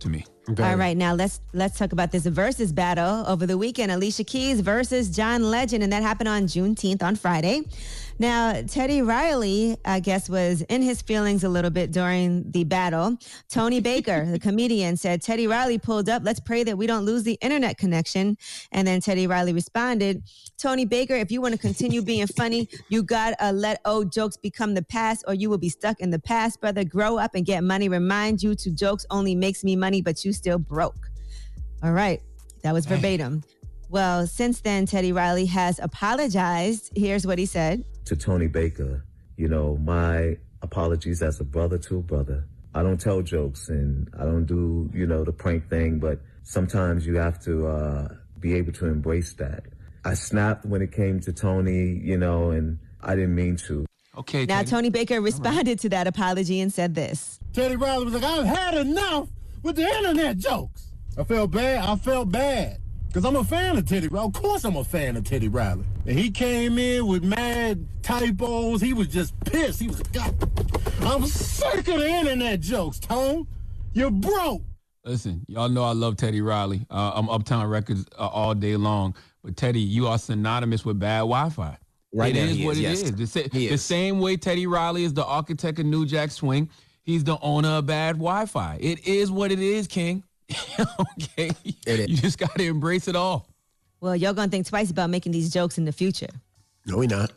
[SPEAKER 3] All right, now let's let's talk about this versus battle over the weekend. Alicia Keys versus John Legend, and that happened on Juneteenth on Friday. Now, Teddy Riley, I guess, was in his feelings a little bit during the battle. Tony Baker, the comedian, said, Teddy Riley pulled up. Let's pray that we don't lose the internet connection. And then Teddy Riley responded, Tony Baker, if you want to continue being funny, you got to let old jokes become the past or you will be stuck in the past, brother. Grow up and get money. Remind you to jokes only makes me money, but you still broke. All right. That was verbatim. Well, since then, Teddy Riley has apologized. Here's what he said.
[SPEAKER 13] To Tony Baker, you know, my apologies as a brother to a brother. I don't tell jokes and I don't do, you know, the prank thing, but sometimes you have to uh, be able to embrace that. I snapped when it came to Tony, you know, and I didn't mean to.
[SPEAKER 1] Okay.
[SPEAKER 3] Now,
[SPEAKER 1] Teddy.
[SPEAKER 3] Tony Baker responded right. to that apology and said this.
[SPEAKER 14] Teddy Riley was like, I've had enough with the internet jokes. I felt bad. I felt bad. Because I'm a fan of Teddy Riley. Of course I'm a fan of Teddy Riley. And he came in with mad typos. He was just pissed. He was like, God, I'm sick of the internet jokes, Tone. You're broke.
[SPEAKER 1] Listen, y'all know I love Teddy Riley. Uh, I'm Uptown Records uh, all day long. But Teddy, you are synonymous with bad Wi-Fi.
[SPEAKER 2] Right
[SPEAKER 1] it
[SPEAKER 2] now,
[SPEAKER 1] is
[SPEAKER 2] he
[SPEAKER 1] what
[SPEAKER 2] is,
[SPEAKER 1] it
[SPEAKER 2] yes.
[SPEAKER 1] is. The, sa-
[SPEAKER 2] He
[SPEAKER 1] the
[SPEAKER 2] is.
[SPEAKER 1] same way Teddy Riley is the architect of New Jack Swing, he's the owner of bad Wi-Fi. It is what it is, King. Okay?
[SPEAKER 2] It is.
[SPEAKER 1] You just got to embrace it all.
[SPEAKER 3] Well, y'all gonna think twice about making these jokes in the future.
[SPEAKER 2] No, we not.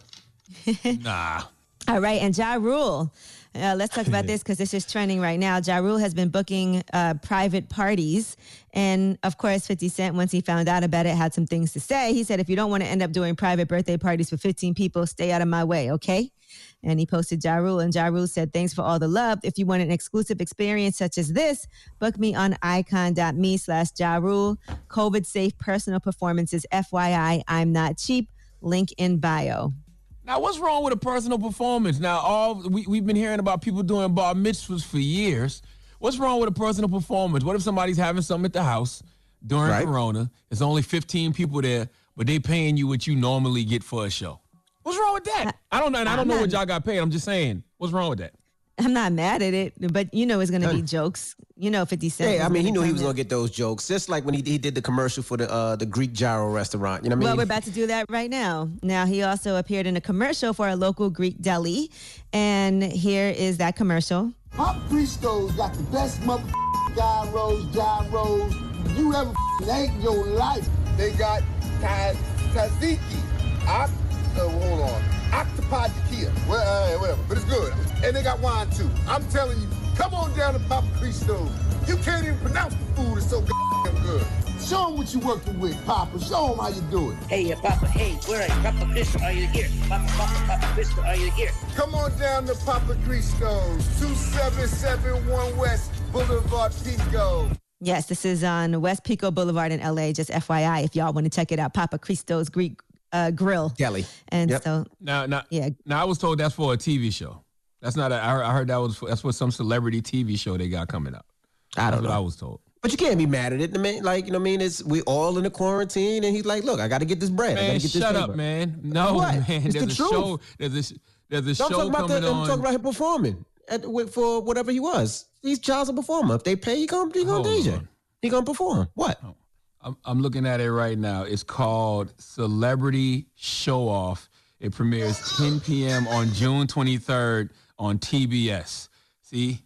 [SPEAKER 1] Nah.
[SPEAKER 3] All right, and Ja Rule. Uh, let's talk about this because this is trending right now. Ja Rule has been booking uh, private parties. And, of course, fifty Cent, once he found out about it, had some things to say. He said, if you don't want to end up doing private birthday parties for fifteen people, stay out of my way, okay? And he posted Ja Rule, and Ja Rule said, thanks for all the love. If you want an exclusive experience such as this, book me on icon.me slash Ja Rule. COVID-safe personal performances. F Y I, I'm not cheap. Link in bio.
[SPEAKER 1] Now, what's wrong with a personal performance? Now, all we, we've been hearing about people doing bar mitzvahs for years. What's wrong with a personal performance? What if somebody's having something at the house during
[SPEAKER 2] Right.
[SPEAKER 1] Corona? There's only fifteen people there, but they paying you what you normally get for a show. What's wrong with that? I don't know. And I don't
[SPEAKER 3] I'm
[SPEAKER 1] know
[SPEAKER 3] not-
[SPEAKER 1] what y'all got paid. I'm just saying. What's wrong with that?
[SPEAKER 3] I'm not mad at it, but you know it's going to be jokes. You know fifty Cent.
[SPEAKER 2] Yeah, I
[SPEAKER 3] is
[SPEAKER 2] mean, he
[SPEAKER 3] gonna
[SPEAKER 2] knew he
[SPEAKER 3] come
[SPEAKER 2] was
[SPEAKER 3] in.
[SPEAKER 2] going to get those jokes. Just like when he, he did the commercial for the uh, the Greek gyro restaurant. You know what I
[SPEAKER 3] Well,
[SPEAKER 2] mean?
[SPEAKER 3] we're about to do that right now. Now, he also appeared in a commercial for a local Greek deli. And here is that commercial.
[SPEAKER 15] Pop Christo's got the best mother gyros, gyros you ever ate in your life. They got taz- tzatziki, oct- uh, hold on, octopi tequila, well, uh, whatever, but it's good. And they got wine too. I'm telling you, come on down to Papa Christo's. You can't even pronounce the food, it's so goddamn good. Show them what you're working with, Papa. Show them how you do it.
[SPEAKER 17] Hey, uh, Papa, hey, where are you? Papa Cristo, are you here? Papa, Papa, Papa Cristo, are you here?
[SPEAKER 15] Come on down to Papa Christo's, two seven seven one West Boulevard, Pico.
[SPEAKER 3] Yes, this is on West Pico Boulevard in L A. Just F Y I, if y'all want to check it out. Papa Christo's Greek uh, Grill.
[SPEAKER 2] Deli.
[SPEAKER 3] And
[SPEAKER 2] Yep.
[SPEAKER 3] so,
[SPEAKER 1] Now, now,
[SPEAKER 3] yeah.
[SPEAKER 1] now, I was told that's for a T V show. That's not. A, I heard, I heard that was for, that's for some celebrity T V show they got coming out.
[SPEAKER 2] I don't
[SPEAKER 1] That's
[SPEAKER 2] know.
[SPEAKER 1] what I was told.
[SPEAKER 2] But you can't be mad at it. I mean, like, you know what I mean? It's we all in the quarantine, and he's like, look, I got to get this bread. I
[SPEAKER 1] Man,
[SPEAKER 2] got to get this
[SPEAKER 1] shut
[SPEAKER 2] paper.
[SPEAKER 1] up, man. No,
[SPEAKER 2] What?
[SPEAKER 1] man.
[SPEAKER 2] It's
[SPEAKER 1] There's
[SPEAKER 2] the
[SPEAKER 1] a
[SPEAKER 2] truth.
[SPEAKER 1] show. There's a sh- there's a
[SPEAKER 2] I'm
[SPEAKER 1] show
[SPEAKER 2] talking about
[SPEAKER 1] coming
[SPEAKER 2] the, I'm
[SPEAKER 1] on.
[SPEAKER 2] talking about him performing at, with, for whatever he was. He's child's a performer. If they pay, he gonna, he gonna
[SPEAKER 1] Hold
[SPEAKER 2] D J.
[SPEAKER 1] on.
[SPEAKER 2] He gonna perform. What?
[SPEAKER 1] I'm, I'm looking at it right now. It's called Celebrity Show Off. It premieres ten p.m. on June twenty-third on T B S. See?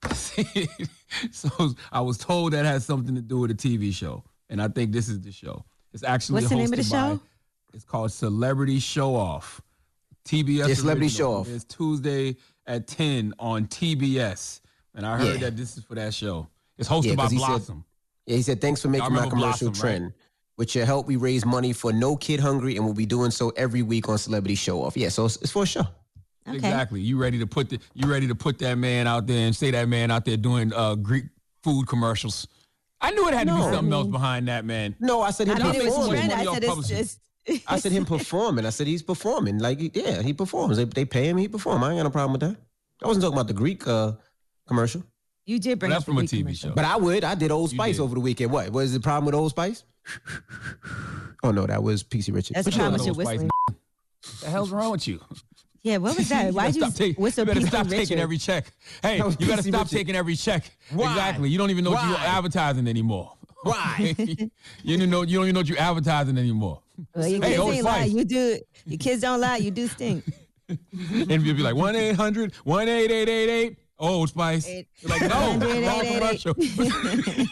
[SPEAKER 1] So I was told that has something to do with a T V show. And I think this is the show. It's actually
[SPEAKER 3] What's the name of the
[SPEAKER 1] hosted by-
[SPEAKER 3] show?
[SPEAKER 1] It's called Celebrity Show Off. T B S
[SPEAKER 2] Yeah, Celebrity
[SPEAKER 1] original.
[SPEAKER 2] Show Off.
[SPEAKER 1] It's Tuesday at ten on T B S. And I heard
[SPEAKER 2] Yeah.
[SPEAKER 1] that this is for that show. It's hosted
[SPEAKER 2] Yeah,
[SPEAKER 1] by
[SPEAKER 2] 'cause he said-
[SPEAKER 1] Blossom.
[SPEAKER 2] Yeah, he said, thanks for making my
[SPEAKER 1] remember
[SPEAKER 2] commercial
[SPEAKER 1] Blossom, right?
[SPEAKER 2] trend. With your help, we raise money for No Kid Hungry, and we'll be doing so every week on Celebrity Show Off. Yeah, so it's, it's for a show.
[SPEAKER 3] Okay.
[SPEAKER 1] Exactly. You ready to put the you ready to put that man out there and say that man out there doing uh, Greek food commercials. I knew it had to be
[SPEAKER 2] No.
[SPEAKER 1] something else behind that, man.
[SPEAKER 2] No, I said him
[SPEAKER 3] I mean, it was
[SPEAKER 1] performing.
[SPEAKER 3] trend.
[SPEAKER 1] One of
[SPEAKER 3] I
[SPEAKER 1] y'all
[SPEAKER 3] said it's
[SPEAKER 1] publishers.
[SPEAKER 3] just.
[SPEAKER 2] I said him performing. I said he's performing. Like, yeah, he performs. They, they pay him, he perform. I ain't got no problem with that. I wasn't talking about the Greek uh, commercial.
[SPEAKER 3] You did bring
[SPEAKER 1] Well,
[SPEAKER 3] up
[SPEAKER 1] that's
[SPEAKER 3] the
[SPEAKER 1] from a
[SPEAKER 3] Greek
[SPEAKER 1] T V
[SPEAKER 3] commercial.
[SPEAKER 1] show.
[SPEAKER 2] But I would. I did Old
[SPEAKER 1] You
[SPEAKER 2] Spice
[SPEAKER 1] did.
[SPEAKER 2] over the weekend. What? What is the problem with Old Spice? Oh, no, that was P C Richards.
[SPEAKER 3] That's
[SPEAKER 2] But
[SPEAKER 3] the
[SPEAKER 2] you
[SPEAKER 3] problem
[SPEAKER 2] know,
[SPEAKER 3] with your
[SPEAKER 1] Old Spice.
[SPEAKER 3] whistling.
[SPEAKER 1] What the hell's wrong with you?
[SPEAKER 3] Yeah, what was that? Why'd you,
[SPEAKER 1] stop take,
[SPEAKER 3] whistle
[SPEAKER 1] you better
[SPEAKER 3] P C
[SPEAKER 1] stop
[SPEAKER 3] Richard?
[SPEAKER 1] taking every check. Hey,
[SPEAKER 2] That was
[SPEAKER 1] you better
[SPEAKER 2] P C
[SPEAKER 1] stop
[SPEAKER 2] Richard.
[SPEAKER 1] taking every check.
[SPEAKER 2] Why?
[SPEAKER 1] Exactly. You don't even know what you're
[SPEAKER 2] Why?
[SPEAKER 1] advertising anymore.
[SPEAKER 2] Why?
[SPEAKER 1] you don't know. You don't even know what you're advertising anymore.
[SPEAKER 3] Well, your
[SPEAKER 1] Hey,
[SPEAKER 3] kids
[SPEAKER 1] Old
[SPEAKER 3] ain't lie.
[SPEAKER 1] Spice.
[SPEAKER 3] You do. Your kids don't lie. You do stink.
[SPEAKER 1] And you'll be like one eight hundred one eight eight eight eight Old Spice.
[SPEAKER 3] Eight-
[SPEAKER 1] You're like no,
[SPEAKER 3] eight eight
[SPEAKER 1] wrong
[SPEAKER 3] eight eight.
[SPEAKER 1] commercial.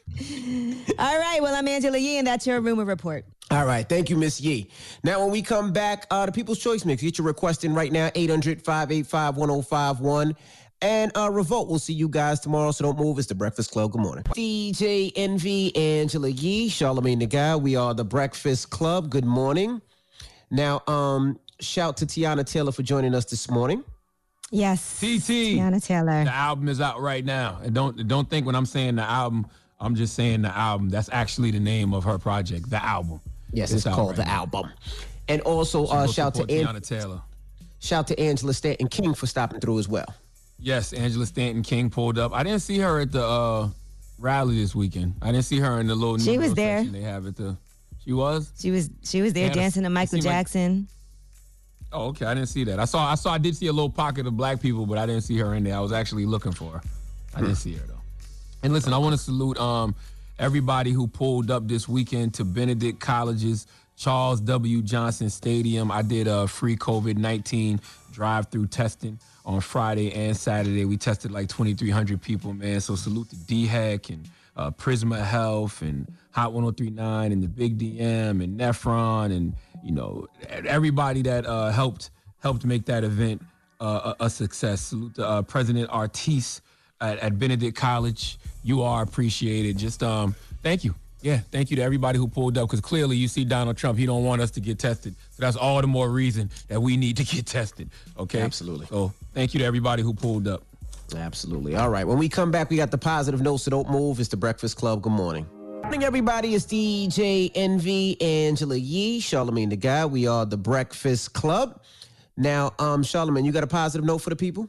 [SPEAKER 3] All right. Well, I'm Angela Yee, and that's your rumor report.
[SPEAKER 2] All right, thank you, Miss Yee. Now, when we come back, uh, the People's Choice Mix, get your request in right now, eight hundred five eight five one oh five one. And uh, Revolt, we'll see you guys tomorrow, so don't move. It's The Breakfast Club. Good morning. D J Envy, Angela Yee, Charlamagne the Guy. We are The Breakfast Club. Good morning. Now, um, shout to Tiana Taylor for joining us this morning.
[SPEAKER 3] Yes.
[SPEAKER 1] T T.
[SPEAKER 3] Tiana Taylor.
[SPEAKER 1] The album is out right now. And don't don't think when I'm saying the album, I'm just saying the album. That's actually the name of her project, the album.
[SPEAKER 2] Yes, it's,
[SPEAKER 1] out
[SPEAKER 2] called
[SPEAKER 1] right
[SPEAKER 2] The
[SPEAKER 1] now.
[SPEAKER 2] Album. And also,
[SPEAKER 1] So
[SPEAKER 2] uh,
[SPEAKER 1] go
[SPEAKER 2] shout to
[SPEAKER 1] support
[SPEAKER 2] An-
[SPEAKER 1] Tiana Taylor.
[SPEAKER 2] shout to Angela Stanton King for stopping through as well.
[SPEAKER 1] Yes, Angela Stanton King pulled up. I didn't see her at the uh, rally this weekend. I didn't see her in the little
[SPEAKER 3] She was
[SPEAKER 1] numero
[SPEAKER 3] there.
[SPEAKER 1] section they have at the. She was.
[SPEAKER 3] She was. She was there
[SPEAKER 1] Yeah,
[SPEAKER 3] dancing to
[SPEAKER 1] it
[SPEAKER 3] Michael
[SPEAKER 1] seemed like-
[SPEAKER 3] Jackson.
[SPEAKER 1] Oh, okay. I didn't see that. I saw. I saw. I did see a little pocket of black people, but I didn't see her in there. I was actually looking for her. I didn't see her though. And listen, I want to salute um everybody who pulled up this weekend to Benedict College's Charles W. Johnson Stadium. I did a free COVID nineteen drive-through testing on Friday and Saturday. We tested like twenty-three hundred people, man. So salute to D HEC and uh, Prisma Health and Hot one oh three point nine and the Big D M and Nephron and, you know, everybody that uh, helped helped make that event uh, a, a success. Salute to uh, President Artis at, at Benedict College. You are appreciated. Just um, thank you. Yeah, thank you to everybody who pulled up, because clearly you see Donald Trump, he don't want us to get tested. So that's all the more reason that we need to get tested, okay?
[SPEAKER 2] Absolutely.
[SPEAKER 1] So thank you to everybody who pulled up.
[SPEAKER 2] Absolutely. All right. When we come back, we got the positive notes, so don't move. It's The Breakfast Club. Good morning. Good morning, everybody. It's D J Envy, Angela Yee, Charlamagne the Guy. We are The Breakfast Club. Now, um, Charlamagne, you got a positive note for the people?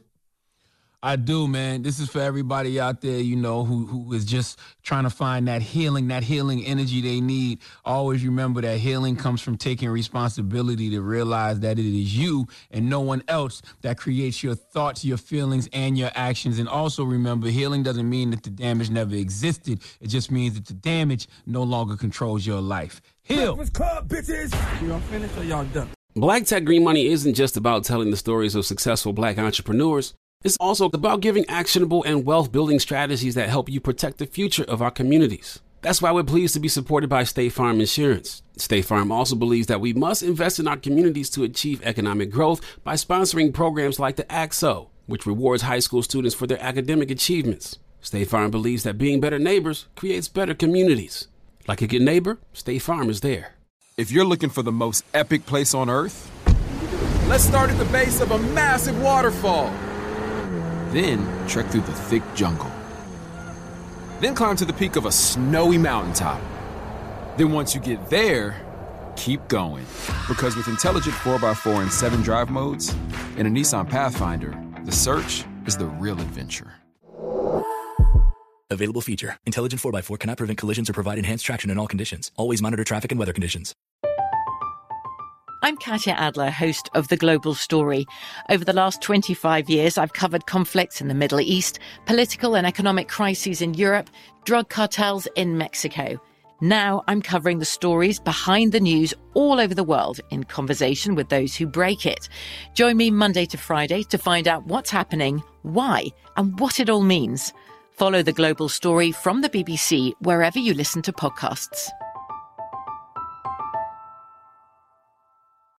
[SPEAKER 1] I do, man. This is for everybody out there, you know, who who is just trying to find that healing, that healing energy they need. Always remember that healing comes from taking responsibility to realize that it is you and no one else that creates your thoughts, your feelings, and your actions. And also remember, healing doesn't mean that the damage never existed. It just means that the damage no longer controls your life. Heal.
[SPEAKER 7] Club, bitches. Y'all finished or y'all done? Black Tech Green Money isn't just about telling the stories of successful black entrepreneurs. It's also about giving actionable and wealth-building strategies that help you protect the future of our communities. That's why we're pleased to be supported by State Farm Insurance. State Farm also believes that we must invest in our communities to achieve economic growth by sponsoring programs like the A X O, which rewards high school students for their academic achievements. State Farm believes that being better neighbors creates better communities. Like a good neighbor, State Farm is there.
[SPEAKER 20] If you're looking for the most epic place on earth, let's start at the base of a massive waterfall. Then trek through the thick jungle. Then climb to the peak of a snowy mountaintop. Then once you get there, keep going. Because with intelligent four by four and seven drive modes and a Nissan Pathfinder, the search is the real adventure.
[SPEAKER 21] Available feature. Intelligent four by four cannot prevent collisions or provide enhanced traction in all conditions. Always monitor traffic and weather conditions.
[SPEAKER 16] I'm Katya Adler, host of The Global Story. Over the last twenty-five years, I've covered conflicts in the Middle East, political and economic crises in Europe, drug cartels in Mexico. Now I'm covering the stories behind the news all over the world in conversation with those who break it. Join me Monday to Friday to find out what's happening, why, and what it all means. Follow The Global Story from the B B C wherever you listen to podcasts.